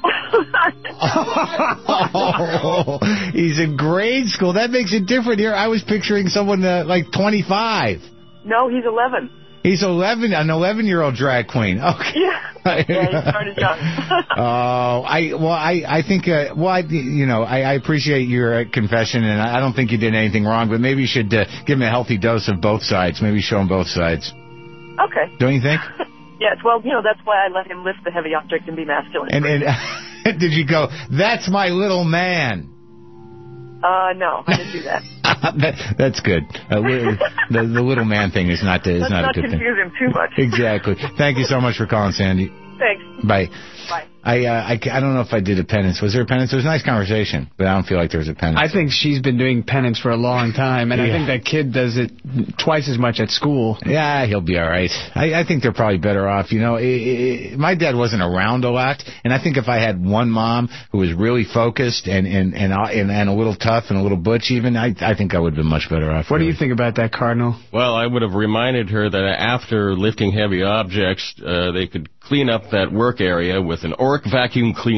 Oh, he's in grade school. That makes it different here. I was picturing someone uh, like twenty-five. No, he's eleven. He's eleven, an eleven-year-old drag queen. Okay. Yeah. Yeah, he started young. Oh, I well, I I think uh, well, I, you know, I, I appreciate your uh, confession, and I don't think you did anything wrong. But maybe you should uh, give him a healthy dose of both sides. Maybe show him both sides. Okay. Don't you think? Yes. Well, you know, that's why I let him lift the heavy object and be masculine. And and did you go? That's my little man. Uh, no, I didn't do that. that, that's good. Uh, the, the little man thing is not is Let's not, not a good thing. confuse him too much. Exactly. Thank you so much for calling, Sandy. Thanks. Bye. Bye. I, uh, I I don't know if I did a penance. Was there a penance? It was a nice conversation, but I don't feel like there was a penance. I think she's been doing penance for a long time, and Yeah. I think that kid does it twice as much at school. Yeah, he'll be all right. I, I think they're probably better off. You know, it, it, my dad wasn't around a lot, and I think if I had one mom who was really focused and and and and, and a little tough and a little butch, even, I I think I would have been much better off. What really. do you think about that, Cardinal? Well, I would have reminded her that after lifting heavy objects, uh, they could clean up that work area with an Oric vacuum cleaner.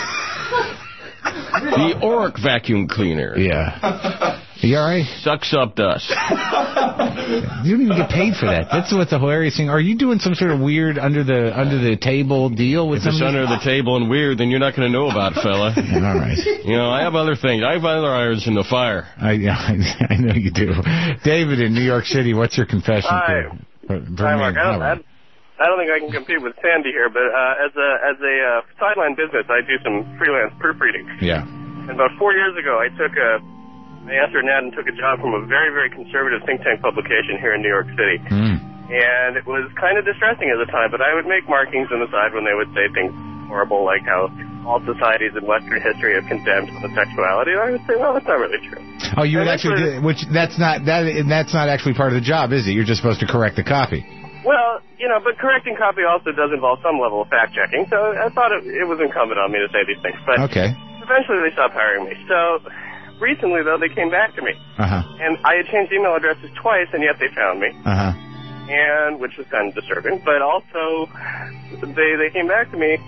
The Oric vacuum cleaner. Yeah. You all right? Sucks up dust. You don't even get paid for that. That's what's the hilarious thing. Are you doing some sort of weird under the under the table deal with If it's somebody? under the table and weird, then you're not going to know about it, fella. All right. You know, I have other things. I have other irons in the fire. I, yeah, I know you do. David in New York City, what's your confession? Hi. For, for Hi, me? Mark. I don't, I, I don't think I can compete with Sandy here, but uh, as a as a uh, sideline business, I do some freelance proofreading. Yeah. And about four years ago, I took a I answered an ad and took a job from a very very conservative think tank publication here in New York City. Mm. And it was kind of distressing at the time, but I would make markings on the side when they would say things horrible, like how all societies in Western history have condemned homosexuality. And I would say, well, that's not really true. Oh, you would And actually, actually- do, which that's not that that's not actually part of the job, is it? You're just supposed to correct the copy. Well, you know, but correcting copy also does involve some level of fact-checking, so I thought it, it was incumbent on me to say these things. But Okay. eventually they stopped hiring me. So recently, though, they came back to me. Uh huh. And I had changed email addresses twice, and yet they found me, Uh huh. and which was kind of disturbing. But also, they they came back to me,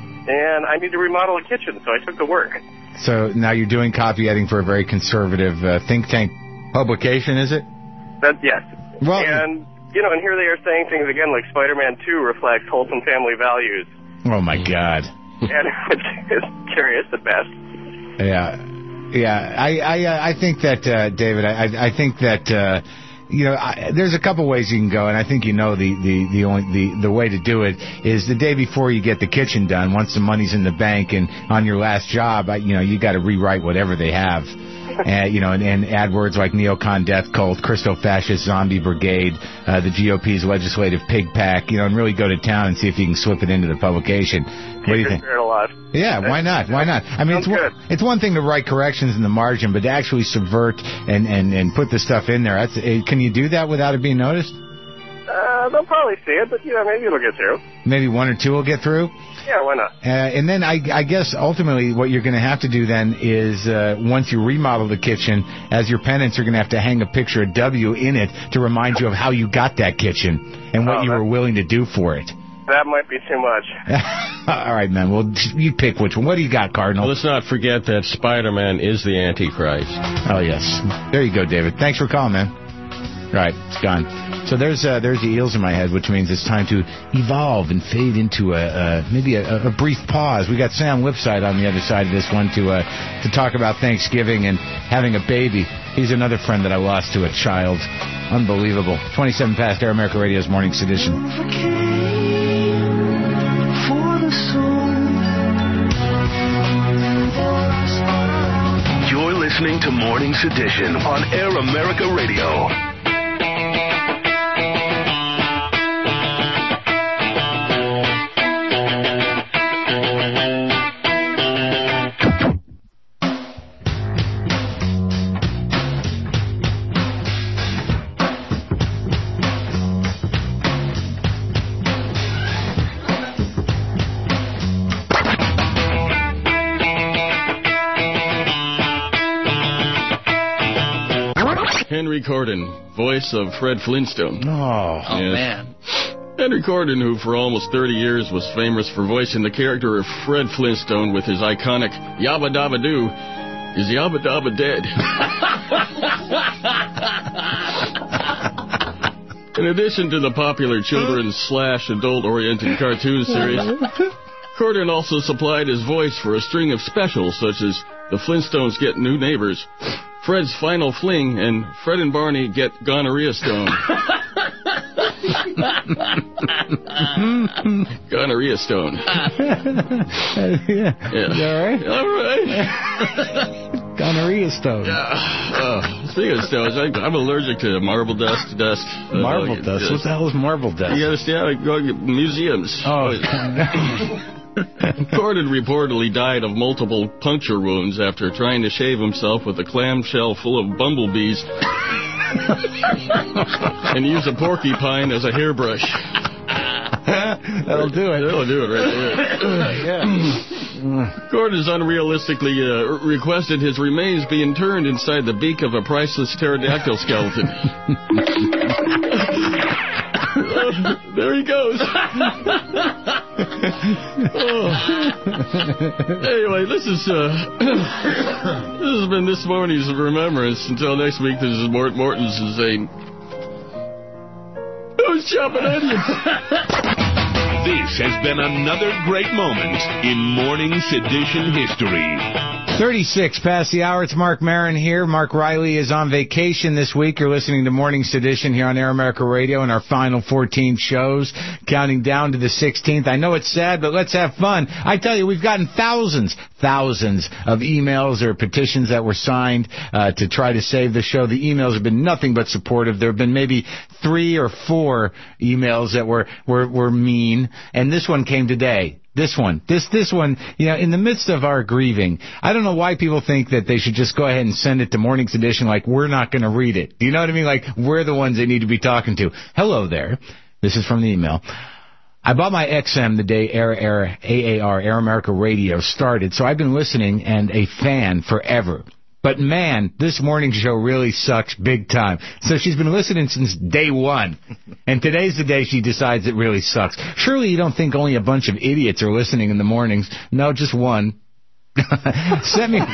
and I need to remodel a kitchen, so I took the work. So now you're doing copy editing for a very conservative uh, think tank publication, is it? That yes. Well, and you know, and here they are saying things again like Spider-Man two reflects wholesome family values, Oh my God. and it's, it's curious at best. Yeah, yeah. I I uh, I think that uh, David. I I I think that. Uh, You know, I, there's a couple ways you can go, and I think you know the the the only the the way to do it is the day before you get the kitchen done. Once the money's in the bank and on your last job, I, you know, you got to rewrite whatever they have, and you know, and, and add words like neocon death cult, Christo-fascist zombie brigade, uh, the G O P's legislative pig pack, you know, and really go to town and see if you can slip it into the publication. What do you think? Spirit alive. Yeah, why not? Why not? I mean, it's one, it's one thing to write corrections in the margin, but to actually subvert and, and, and put the stuff in there, that's, eh, can you do that without it being noticed? Uh, they'll probably see it, but, you know, maybe it'll get through. Maybe one or two will get through? Yeah, why not? Uh, and then I, I guess ultimately what you're going to have to do then is uh, once you remodel the kitchen, as your penance, you're going to have to hang a picture of W in it to remind you of how you got that kitchen and what Oh, you were willing to do for it. That might be too much. All right, man. Well, you pick which one. What do you got, Cardinal? Well, let's not forget that Spider-Man is the Antichrist. Oh, yes. There you go, David. Thanks for calling, man. Right, it's gone. So there's uh, there's the eels in my head, which means it's time to evolve and fade into a uh, maybe a, a brief pause. We got Sam Lipside on the other side of this one to uh, to talk about Thanksgiving and having a baby. He's another friend that I lost to a child. Unbelievable. twenty-seven past Air America Radio's Morning Sedition. You're listening listening to Morning Sedition on Air America Radio. Henry Corden, voice of Fred Flintstone. Oh, oh yes. man. Henry Corden, who for almost thirty years was famous for voicing the character of Fred Flintstone with his iconic Yabba Dabba Doo, is Yabba Dabba dead? In addition to the popular children's slash adult-oriented cartoon series, Corden also supplied his voice for a string of specials such as The Flintstones Get New Neighbors, Fred's Final Fling, and Fred and Barney Get Gonorrhea Stone. Gonorrhea Stone. yeah. yeah. All right? All right. Gonorrhea Stone. Yeah. Uh, speaking of stones, I, I'm allergic to marble dust. dust. Marble uh, dust? What the hell is marble dust? You understand? I go to museums. Oh, Corden reportedly died of multiple puncture wounds after trying to shave himself with a clamshell full of bumblebees and use a porcupine as a hairbrush. That'll do it. That'll do it right there. yeah. Corden has unrealistically uh, requested his remains be interned inside the beak of a priceless pterodactyl skeleton. There he goes. oh. Anyway, this is uh, this has been this morning's remembrance. Until next week, this is Mort Mortensen saying, "Who's chopping onions?" This has been another great moment in Morning Sedition history. thirty-six past the hour. It's Mark Maron here. Mark Riley is on vacation this week. You're listening to Morning Sedition here on Air America Radio and our final fourteen shows, counting down to the sixteenth. I know it's sad, but let's have fun. I tell you, we've gotten thousands, thousands of emails or petitions that were signed uh, to try to save the show. The emails have been nothing but supportive. There have been maybe three or four emails that were, were, were mean, and this one came today. This one, this this one, you know, in the midst of our grieving, I don't know why people think that they should just go ahead and send it to Morning Sedition like we're not going to read it. Do you know what I mean? Like we're the ones they need to be talking to. Hello there. This is from the email. I bought my X M the day Air, Air, A A R, Air America Radio started, so I've been listening and a fan forever. But, man, this morning show really sucks big time. So she's been listening since day one. And today's the day she decides it really sucks. Surely you don't think only a bunch of idiots are listening in the mornings. No, just one. set me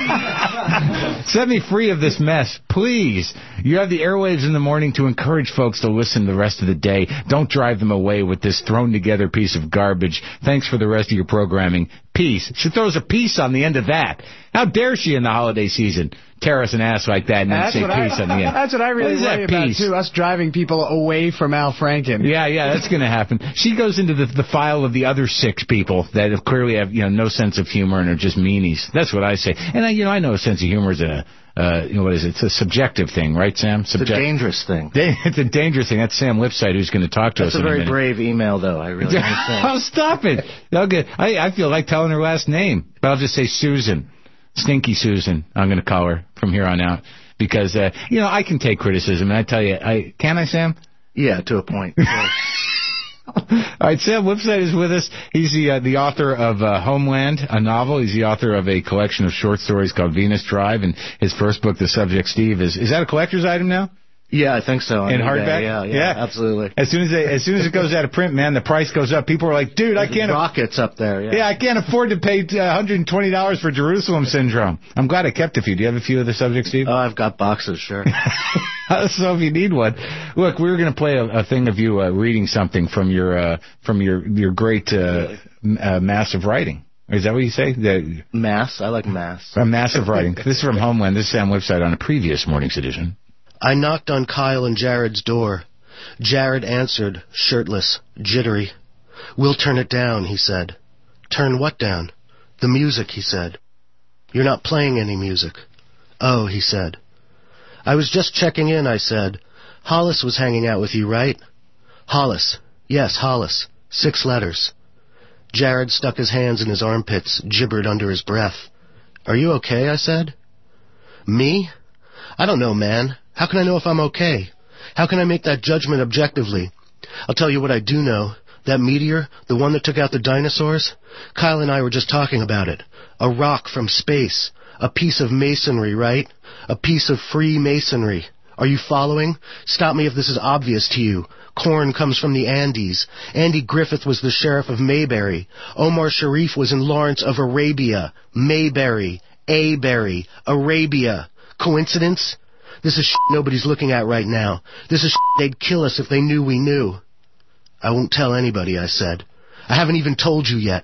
set me free of this mess, please. You have the airwaves in the morning to encourage folks to listen the rest of the day. Don't drive them away with this thrown-together piece of garbage. Thanks for the rest of your programming. Peace. She throws a piece on the end of that. How dare she in the holiday season tear us an ass like that and then that's say peace I, on the end? That's what I really worry about, peace? too, us driving people away from Al Franken. Yeah, yeah, that's going to happen. She goes into the, the file of the other six people that have clearly have, you know, no sense of humor and are just meanies. That's what I say. And, I, you know, I know a sense of humor is a, uh, you know, what is it? It's a subjective thing, right, Sam? Subject- it's a dangerous thing. It's a dangerous thing. That's Sam Lipside who's going to talk to that's us in a minute. That's a very brave email, though. I really understand. Oh, stop it. Okay. I, I feel like telling her last name, but I'll just say Susan. Stinky Susan, I'm going to call her from here on out. Because, uh, you know, I can take criticism, and I tell you, I can I, Sam? Yeah, to a point. All right, Sam Lipside is with us. He's the uh, the author of uh, Homeland, a novel. He's the author of a collection of short stories called Venus Drive, and his first book, The Subject Steve, is is that a collector's item now? Yeah, I think so. In hardback? Yeah, yeah, yeah, absolutely. As soon as they, as soon as it goes out of print, man, the price goes up. People are like, dude, I can't. Rockets up there. Yeah. yeah, I can't afford to pay uh, one hundred twenty dollars for Jerusalem Syndrome. I'm glad I kept a few. Do you have a few of the subjects, Steve? Oh, I've got boxes, sure. So if you need one, look, we were going to play a, a thing of you uh, reading something from your uh, from your your great uh, uh, massive writing. Is that what you say? The, mass. I like mass. Uh, massive writing. This is from Homeland. This is Sam Lipside on a previous Morning's edition. I knocked on Kyle and Jared's door. Jared answered, shirtless, jittery. We'll turn it down, he said. Turn what down? The music, he said. You're not playing any music. Oh, he said. I was just checking in, I said. Hollis was hanging out with you, right? Hollis. Yes, Hollis. Six letters. Jared stuck his hands in his armpits, gibbered under his breath. Are you okay, I said. Me? I don't know, man. How can I know if I'm okay? How can I make that judgment objectively? I'll tell you what I do know. That meteor, the one that took out the dinosaurs, Kyle and I were just talking about it. A rock from space. A piece of masonry, right? A piece of free masonry. Are you following? Stop me if this is obvious to you. Corn comes from the Andes. Andy Griffith was the sheriff of Mayberry. Omar Sharif was in Lawrence of Arabia. Mayberry. Aberry. Arabia. Coincidence? This is shit nobody's looking at right now. This is shit they'd kill us if they knew we knew. I won't tell anybody, I said. I haven't even told you yet.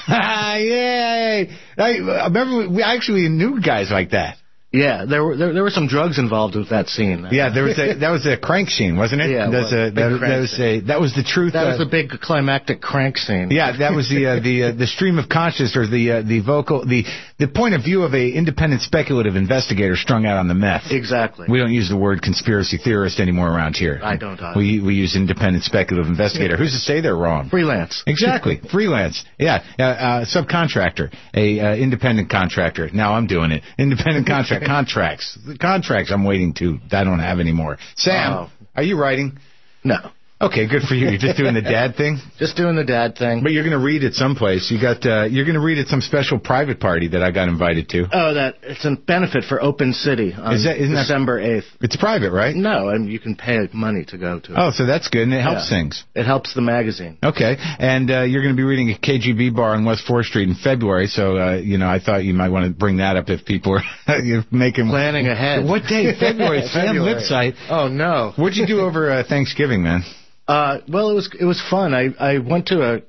Yay! I, I remember we actually knew guys like that. Yeah, there were there, there were some drugs involved with that scene. Yeah, there was a, that was a crank scene, wasn't it? Yeah, it that was. A, that, that was a that was the truth. That uh, was the big climactic crank scene. Yeah, that was the uh, the uh, the stream of conscious, or the uh, the vocal the the point of view of a independent speculative investigator strung out on the meth. Exactly. We don't use the word conspiracy theorist anymore around here. I don't either. We we use independent speculative investigator. Who's to say they're wrong? Freelance. Exactly. Freelance. Yeah. Uh, uh, subcontractor. A uh, independent contractor. Now I'm doing it. Independent contract contracts. The contracts I'm waiting to. I don't have anymore. Sam, Oh. are you writing? No. Okay, good for you. You're just doing the dad thing? Just doing the dad thing. But you're going to read at some place. You got. Uh, you're going to read at some special private party that I got invited to. Oh, that it's a benefit for Open City on Is that- isn't that- December eighth. It's private, right? No, and you can pay money to go to it. Oh, so that's good, and it helps Yeah. things. It helps the magazine. Okay, and uh, you're going to be reading at K G B Bar on West fourth Street in February, so, uh, you know, I thought you might want to bring that up if people are you're making... Planning ahead. What day? February. Sam February. Lipsight. Oh, no. What'd you do over uh, Thanksgiving, man? Uh, well, it was it was fun. I, I went to a,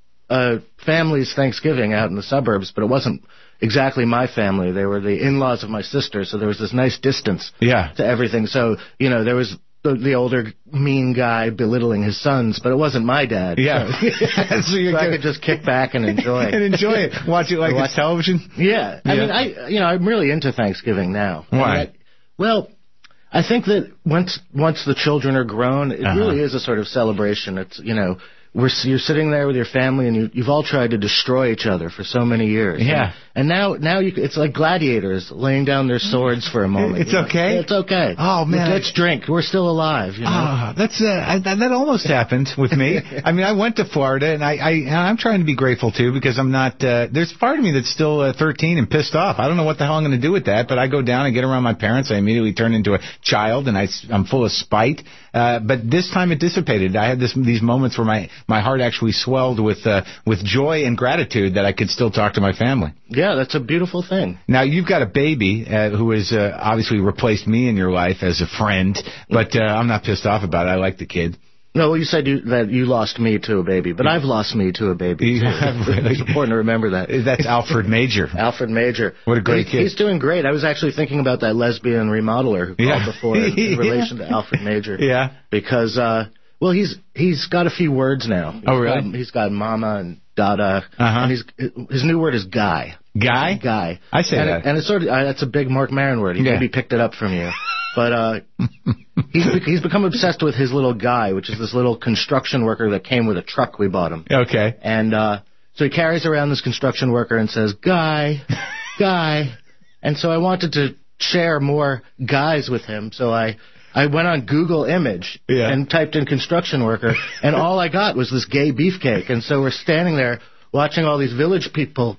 a family's Thanksgiving out in the suburbs, but it wasn't exactly my family. They were the in-laws of my sister, so there was this nice distance Yeah. to everything. So, you know, there was the, the older mean guy belittling his sons, but it wasn't my dad. Yeah. So, so you're so I gonna- could just kick back and enjoy. and enjoy it. Watch it like Watch- it's television? Yeah. I Yeah. mean, I you know, I'm really into Thanksgiving now. Why? I mean, I- well, I think that once once the children are grown, it Uh-huh. really is a sort of celebration. It's, you know, we're you're sitting there with your family, and you, you've all tried to destroy each other for so many years. Yeah. And, and now now you, it's like gladiators laying down their swords for a moment. It's you know? okay? It's okay. Oh, man. Let's drink. We're still alive. You know? Ah, that's uh, I, that almost happened with me. I mean, I went to Florida, and I, I and I'm trying to be grateful too, because I'm not. Uh, there's part of me that's still uh, thirteen and pissed off. I don't know what the hell I'm going to do with that, but I go down and get around my parents. I immediately turn into a child, and I, I'm full of spite. Uh, but this time it dissipated. I had this these moments where my my heart actually swelled with uh, with joy and gratitude that I could still talk to my family. Yeah, that's a beautiful thing. Now, you've got a baby uh, who has uh, obviously replaced me in your life as a friend, but uh, I'm not pissed off about it. I like the kid. No, well, you said you, that you lost me to a baby, but I've lost me to a baby, too. Really? It's important to remember that. That's Alfred Major. Alfred Major. What a great He- kid. He's doing great. I was actually thinking about that lesbian remodeler who called Yeah. before in Yeah. relation to Alfred Major. Yeah. Because, uh, well, he's he's got a few words now. He's Oh, really? Got, he's got mama and dada. Uh-huh. And he's, his new word is guy. Guy? Guy. I say and that. It, and it's sort of, uh, that's a big Mark Maron word. He Yeah. maybe picked it up from you. But uh, he's, be- he's become obsessed with his little guy, which is this little construction worker that came with a truck we bought him. Okay. And uh, so he carries around this construction worker and says, Guy, Guy. And so I wanted to share more guys with him, so I, I went on Google Image Yeah. and typed in construction worker, and all I got was this gay beefcake. And so we're standing there watching all these Village People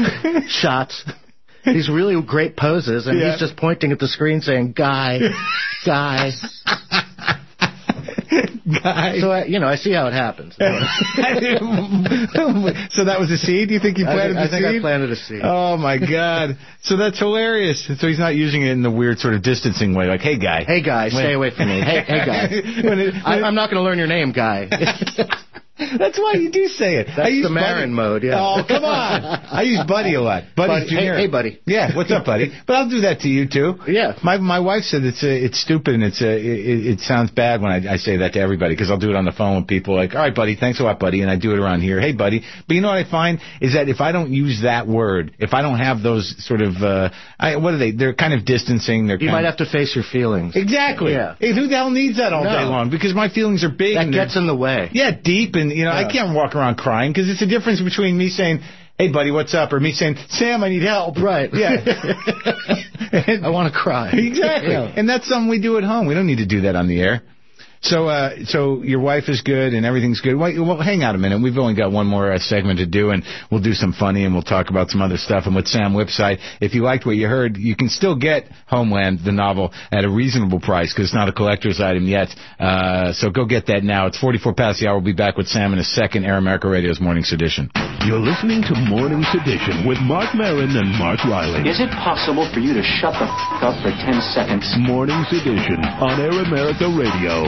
shots, these really great poses, and Yeah. he's just pointing at the screen saying, Guy, Guy. Guy. So, I, you know, I see how it happens. So that was a seed? You think you I planted think, I the think seed? I planted a seed. Oh, my God. So that's hilarious. So he's not using it in the weird sort of distancing way, like, hey, guy. Hey, guy, When- stay away from me. Hey, hey, guy. When it- I, I'm not going to learn your name, guy. That's why you do say it. That's I use the Marin mode, yeah. Oh, come on. I use Buddy a lot. Buddy's Buddy, Junior. hey, hey, Buddy. Yeah, what's up, Buddy? But I'll do that to you, too. Yeah. My my wife said it's uh, it's stupid and it's uh, it, it sounds bad when I, I say that to everybody because I'll do it on the phone with people like, all right, Buddy, thanks a lot, Buddy, and I do it around here. Hey, Buddy. But you know what I find is that if I don't use that word, if I don't have those sort of, uh, I, what are they? They're kind of distancing. They're You kind might of, have to face your feelings. Exactly. Yeah. Hey, who the hell needs that all No. day long? Because my feelings are big. That and gets in the way. Yeah, deep, and you know Yeah. I can't walk around crying because it's a difference between me saying, "Hey, buddy, what's up?" or me saying, "Sam, I need help." Right. Yeah. I want to cry. Exactly. Yeah. And that's something we do at home. We don't need to do that on the air. So, uh, so your wife is good and everything's good. Wait, well, hang out a minute. We've only got one more uh, segment to do, and we'll do some funny, and we'll talk about some other stuff. And with Sam Whipside, if you liked what you heard, you can still get Homeland, the novel, at a reasonable price because it's not a collector's item yet. Uh, so go get that now. It's forty-four past the hour. We'll be back with Sam in a second. Air America Radio's Morning Sedition. You're listening to Morning Sedition with Mark Maron and Mark Riley. Is it possible for you to shut the f*** up for ten seconds? Morning Sedition on Air America Radio.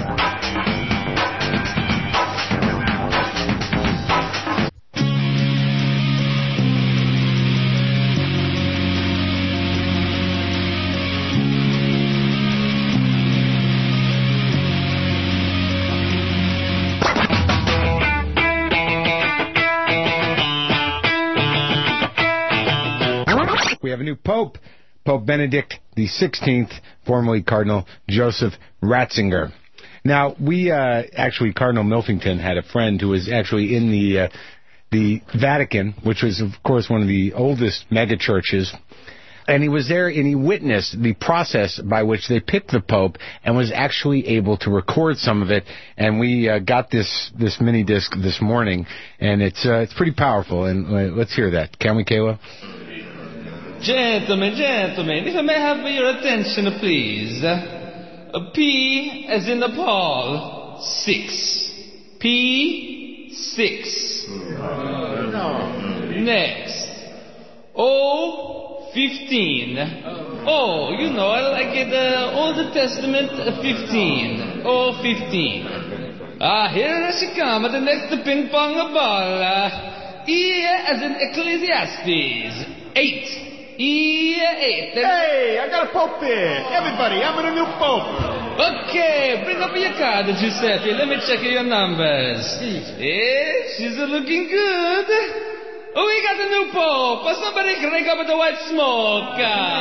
We have a new Pope, Pope Benedict the sixteenth, formerly Cardinal Joseph Ratzinger. Now, we uh, actually, Cardinal Milfington had a friend who was actually in the uh, the Vatican, which was, of course, one of the oldest megachurches. And he was there and he witnessed the process by which they picked the Pope and was actually able to record some of it. And we uh, got this this mini disc this morning, and it's uh, it's pretty powerful. And uh, let's hear that. Can we, Kayla? Gentlemen, gentlemen, if I may have your attention, please. A P as in Nepal, six. P, six. Next. O, fifteen. Oh, you know, I like it, uh, Old Testament, uh, fifteen. O, fifteen. Ah, here she comes, the next ping pong ball. Uh, E as in Ecclesiastes, eight. E eight. Hey, I got a pope here. Everybody, I'm in a new pope. Okay, bring up your card, Giuseppe. Let me check your numbers. Eh, she's looking good. Oh, we got a new pope. Somebody crank up the white smoke.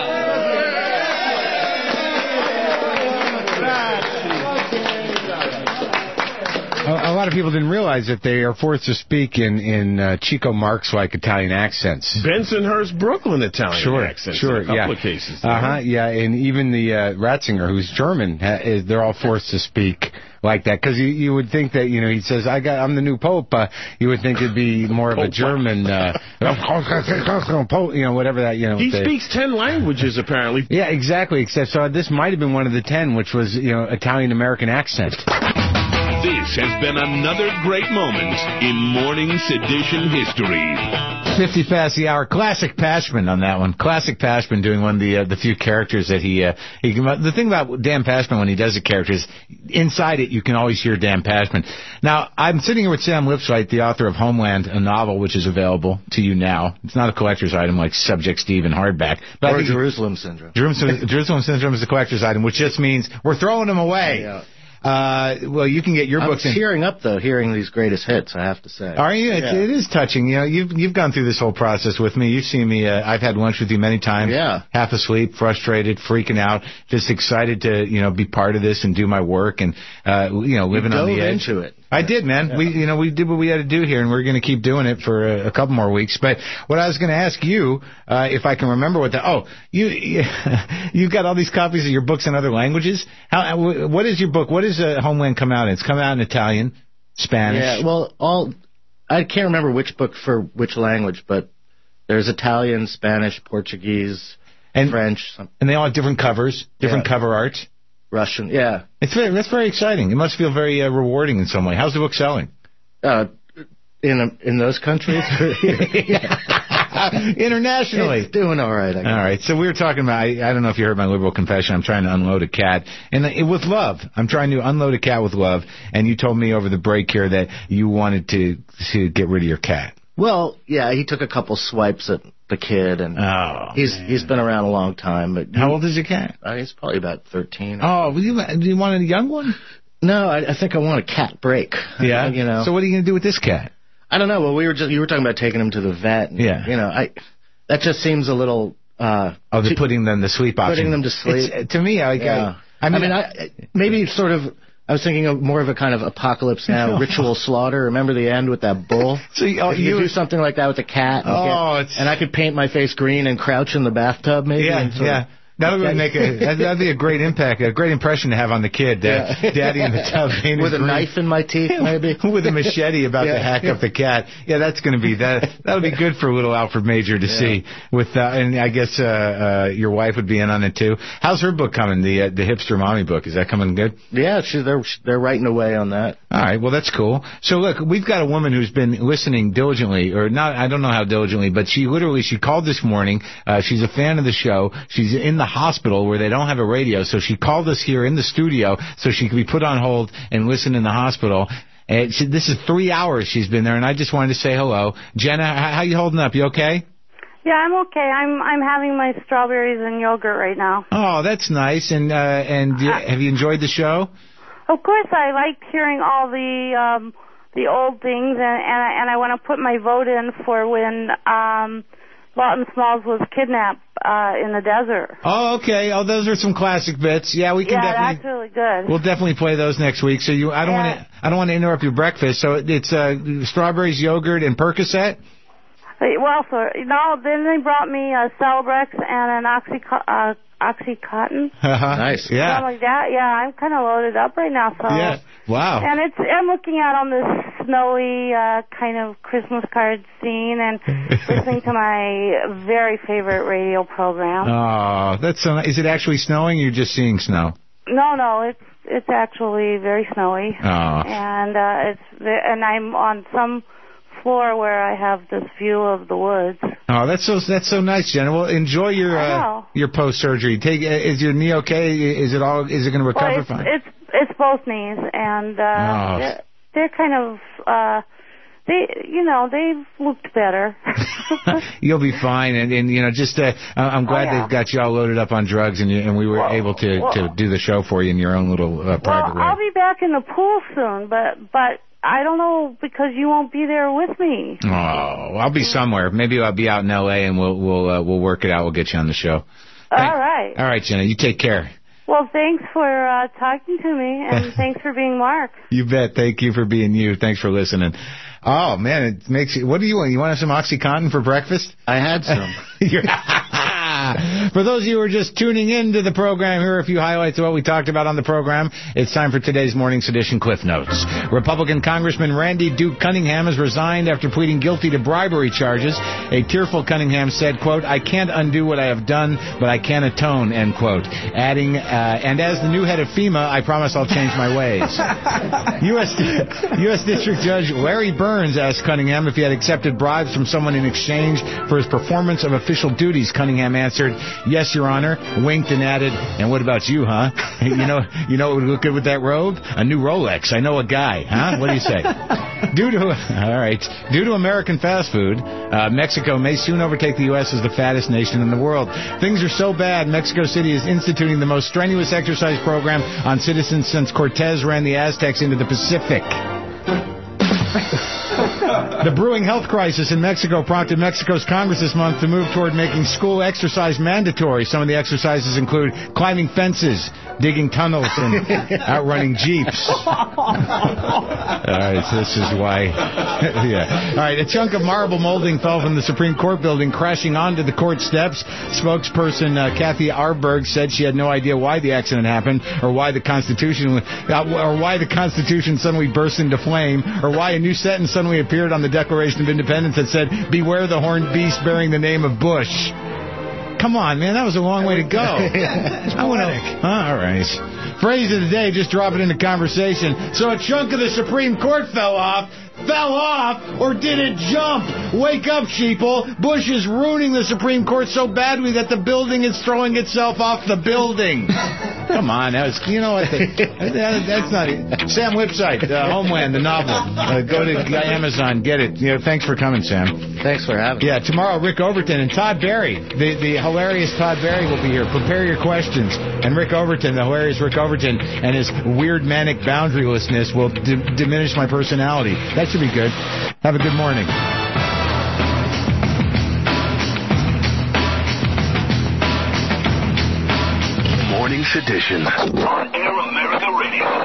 A, a lot of people didn't realize that they are forced to speak in in uh, Chico Marx-like Italian accents. Bensonhurst, Brooklyn Italian sure, accents. Sure, in a couple yeah. of cases. Uh huh. Yeah, and even the uh, Ratzinger, who's German, ha- is, they're all forced to speak like that because you you would think that you know he says I got I'm the new pope. Uh, you would think it'd be more of a German, uh, you know, whatever that you know. He the, speaks ten languages apparently. Yeah, exactly. Except so this might have been one of the ten, which was you know Italian American accent. This has been another great moment in Morning Sedition history. fifty past the hour. Classic Pashman on that one. Classic Pashman doing one of the uh, the few characters that he uh, he. The thing about Dan Pashman when he does a character is inside it you can always hear Dan Pashman. Now I'm sitting here with Sam Lipswright, the author of Homeland, a novel which is available to you now. It's not a collector's item like Subject Steve and hardback, but or I think Jerusalem Syndrome. Jerusalem, Jerusalem Syndrome is a collector's item, which just means we're throwing them away. Yeah. Uh, well, you can get your I'm books. in. tearing up though, hearing these greatest hits. I have to say. Are you? It, Yeah. it is touching. You know, you've you've gone through this whole process with me. You've seen me. Uh, I've had lunch with you many times. Yeah. Half asleep, frustrated, freaking out, just excited to you know be part of this and do my work and uh, you know living you on the dove edge. into it. I did, man. Yeah. We, you know, we did what we had to do here, and we're going to keep doing it for a, a couple more weeks. But what I was going to ask you, uh, if I can remember what the oh, you, you you've got all these copies of your books in other languages. How? What is your book? What is uh, Homeland come out in? It's come out in Italian, Spanish. Yeah, well, all I can't remember which book for which language, but there's Italian, Spanish, Portuguese, and French, something. And they all have different covers, different Yeah. cover art. Russian, yeah. It's very, that's very exciting. It must feel very uh, rewarding in some way. How's the book selling? Uh, in in those countries. Internationally. It's doing all right. I guess. All right. So we were talking about, I, I don't know if you heard my liberal confession. I'm trying to unload a cat. And it, with love. I'm trying to unload a cat with love. And you told me over the break here that you wanted to, to get rid of your cat. Well, yeah, he took a couple swipes at the kid, and oh, he's man. he's been around a long time. But how old is your cat? Uh, he's probably about thirteen. Oh, do you, do you want a young one? No, I, I think I want a cat break. Yeah, you know. So what are you going to do with this cat? I don't know. Well, we were just you were talking about taking him to the vet. And, yeah. You know, I that just seems a little. Uh, oh, the putting them to sleep option. Putting them to sleep. It's, to me, I, yeah. I, I mean, I mean I, maybe sort of. I was thinking of more of a kind of Apocalypse Now ritual slaughter. Remember the end with that bull? So you, oh, if you, you do something like that with a cat. And oh, get, it's... and I could paint my face green and crouch in the bathtub, maybe. Yeah, yeah. That would make a that'd be a great impact, a great impression to have on the kid. That yeah. Daddy in the tub with a green. knife in my teeth, maybe with a machete about yeah. to hack up the cat. Yeah, that's going to be that. That would be good for little Alfred Major to yeah. see. With uh, and I guess uh, uh, your wife would be in on it too. How's her book coming? The uh, the hipster mommy book, is that coming good? Yeah, she, they're they're writing away on that. All right, well that's cool. So look, we've got a woman who's been listening diligently, or not. I don't know how diligently, but she literally she called this morning. Uh, she's a fan of the show. She's in the hospital where they don't have a radio, so she called us here in the studio so she could be put on hold and listen in the hospital. And she, this is three hours she's been there, and I just wanted to say hello. Jenna, how, how you holding up? You okay? Yeah, I'm okay. I'm I'm having my strawberries and yogurt right now. Oh, that's nice. And uh, and you, have you enjoyed the show? Of course, I liked hearing all the um, the old things, and and I, and I want to put my vote in for when um, Lawton Smalls was kidnapped uh, in the desert. Oh, okay. Oh, those are some classic bits. Yeah, we can yeah, definitely. that's really good. We'll definitely play those next week. So you, I don't yeah. want to, I don't want to interrupt your breakfast. So it's uh, strawberries, yogurt, and Percocet. Well, so no, then they brought me a Celebrex and an Oxyco- uh, Oxycontin. Nice, yeah. Something like that. Yeah, I'm kind of loaded up right now. So. Yeah. Wow. And it's I'm looking out on this snowy uh, kind of Christmas card scene and listening to my very favorite radio program. Oh, that's so nice. Is it actually snowing? Or you're just seeing snow? No, no, it's it's actually very snowy. Oh. And uh, it's and I'm on some floor where I have this view of the woods. Oh, that's so that's so nice, Jenna. Well, enjoy your uh, your post surgery. Take is your knee okay? Is it all? Is it going to recover well, it's, fine? It's it's both knees, and uh, oh. they're, they're kind of uh, they you know they've looked better. You'll be fine, and, and you know just uh, I'm glad oh, yeah. they've got you all loaded up on drugs, and you, and we were well, able to well, to do the show for you in your own little uh, private well, way. I'll be back in the pool soon, but but. I don't know because you won't be there with me. Oh, I'll be somewhere. Maybe I'll be out in L A and we'll we'll uh, we'll work it out. We'll get you on the show. Thank, all right. All right, Jenna. You take care. Well, thanks for uh, talking to me, and thanks for being Mark. You bet. Thank you for being you. Thanks for listening. Oh man, it makes you. What do you want? You want some OxyContin for breakfast? I had some. For those of you who are just tuning in to the program, here are a few highlights of what we talked about on the program. It's time for today's Morning's Edition Cliff Notes. Republican Congressman Randy Duke Cunningham has resigned after pleading guilty to bribery charges. A tearful Cunningham said, quote, "I can't undo what I have done, but I can atone," end quote. Adding, uh, and as the new head of FEMA, I promise I'll change my ways. U S U S District Judge Larry Burns asked Cunningham if he had accepted bribes from someone in exchange for his performance of official duties. Cunningham answered, "Yes, Your Honor," winked and added, "And what about you, huh? you know you know what would look good with that robe? A new Rolex. I know a guy, huh? What do you say?" Due to, all right, due to American fast food, uh, Mexico may soon overtake the U S as the fattest nation in the world. Things are so bad, Mexico City is instituting the most strenuous exercise program on citizens since Cortez ran the Aztecs into the Pacific. The brewing health crisis in Mexico prompted Mexico's Congress this month to move toward making school exercise mandatory. Some of the exercises include climbing fences, digging tunnels, and outrunning jeeps. All right, so this is why. Yeah. All right, a chunk of marble molding fell from the Supreme Court building, crashing onto the court steps. Spokesperson uh, Kathy Arberg said she had no idea why the accident happened, or why the Constitution, uh, or why the Constitution suddenly burst into flame, or why a new sentence suddenly appeared on the Declaration of Independence that said, "Beware the horned beast bearing the name of Bush." Come on, man, that was a long way to go. It's I wanna, huh, all right. Phrase of the day, just drop it into conversation. So a chunk of the Supreme Court fell off. fell off or did it jump? Wake up, sheeple. Bush is ruining the Supreme Court so badly that the building is throwing itself off the building. Come on, that was, you know what? The, that, that's not it. Sam Lipsyte, uh, Homeland, the novel. Uh, go to Amazon, get it. You know, thanks for coming, Sam. Thanks for having me. Yeah, tomorrow Rick Overton and Todd Barry, the, the hilarious Todd Barry will be here. Prepare your questions. And Rick Overton, the hilarious Rick Overton, and his weird manic boundarylessness will d- diminish my personality. That should be good. Have a good morning. Morning Sedition on Air America Radio.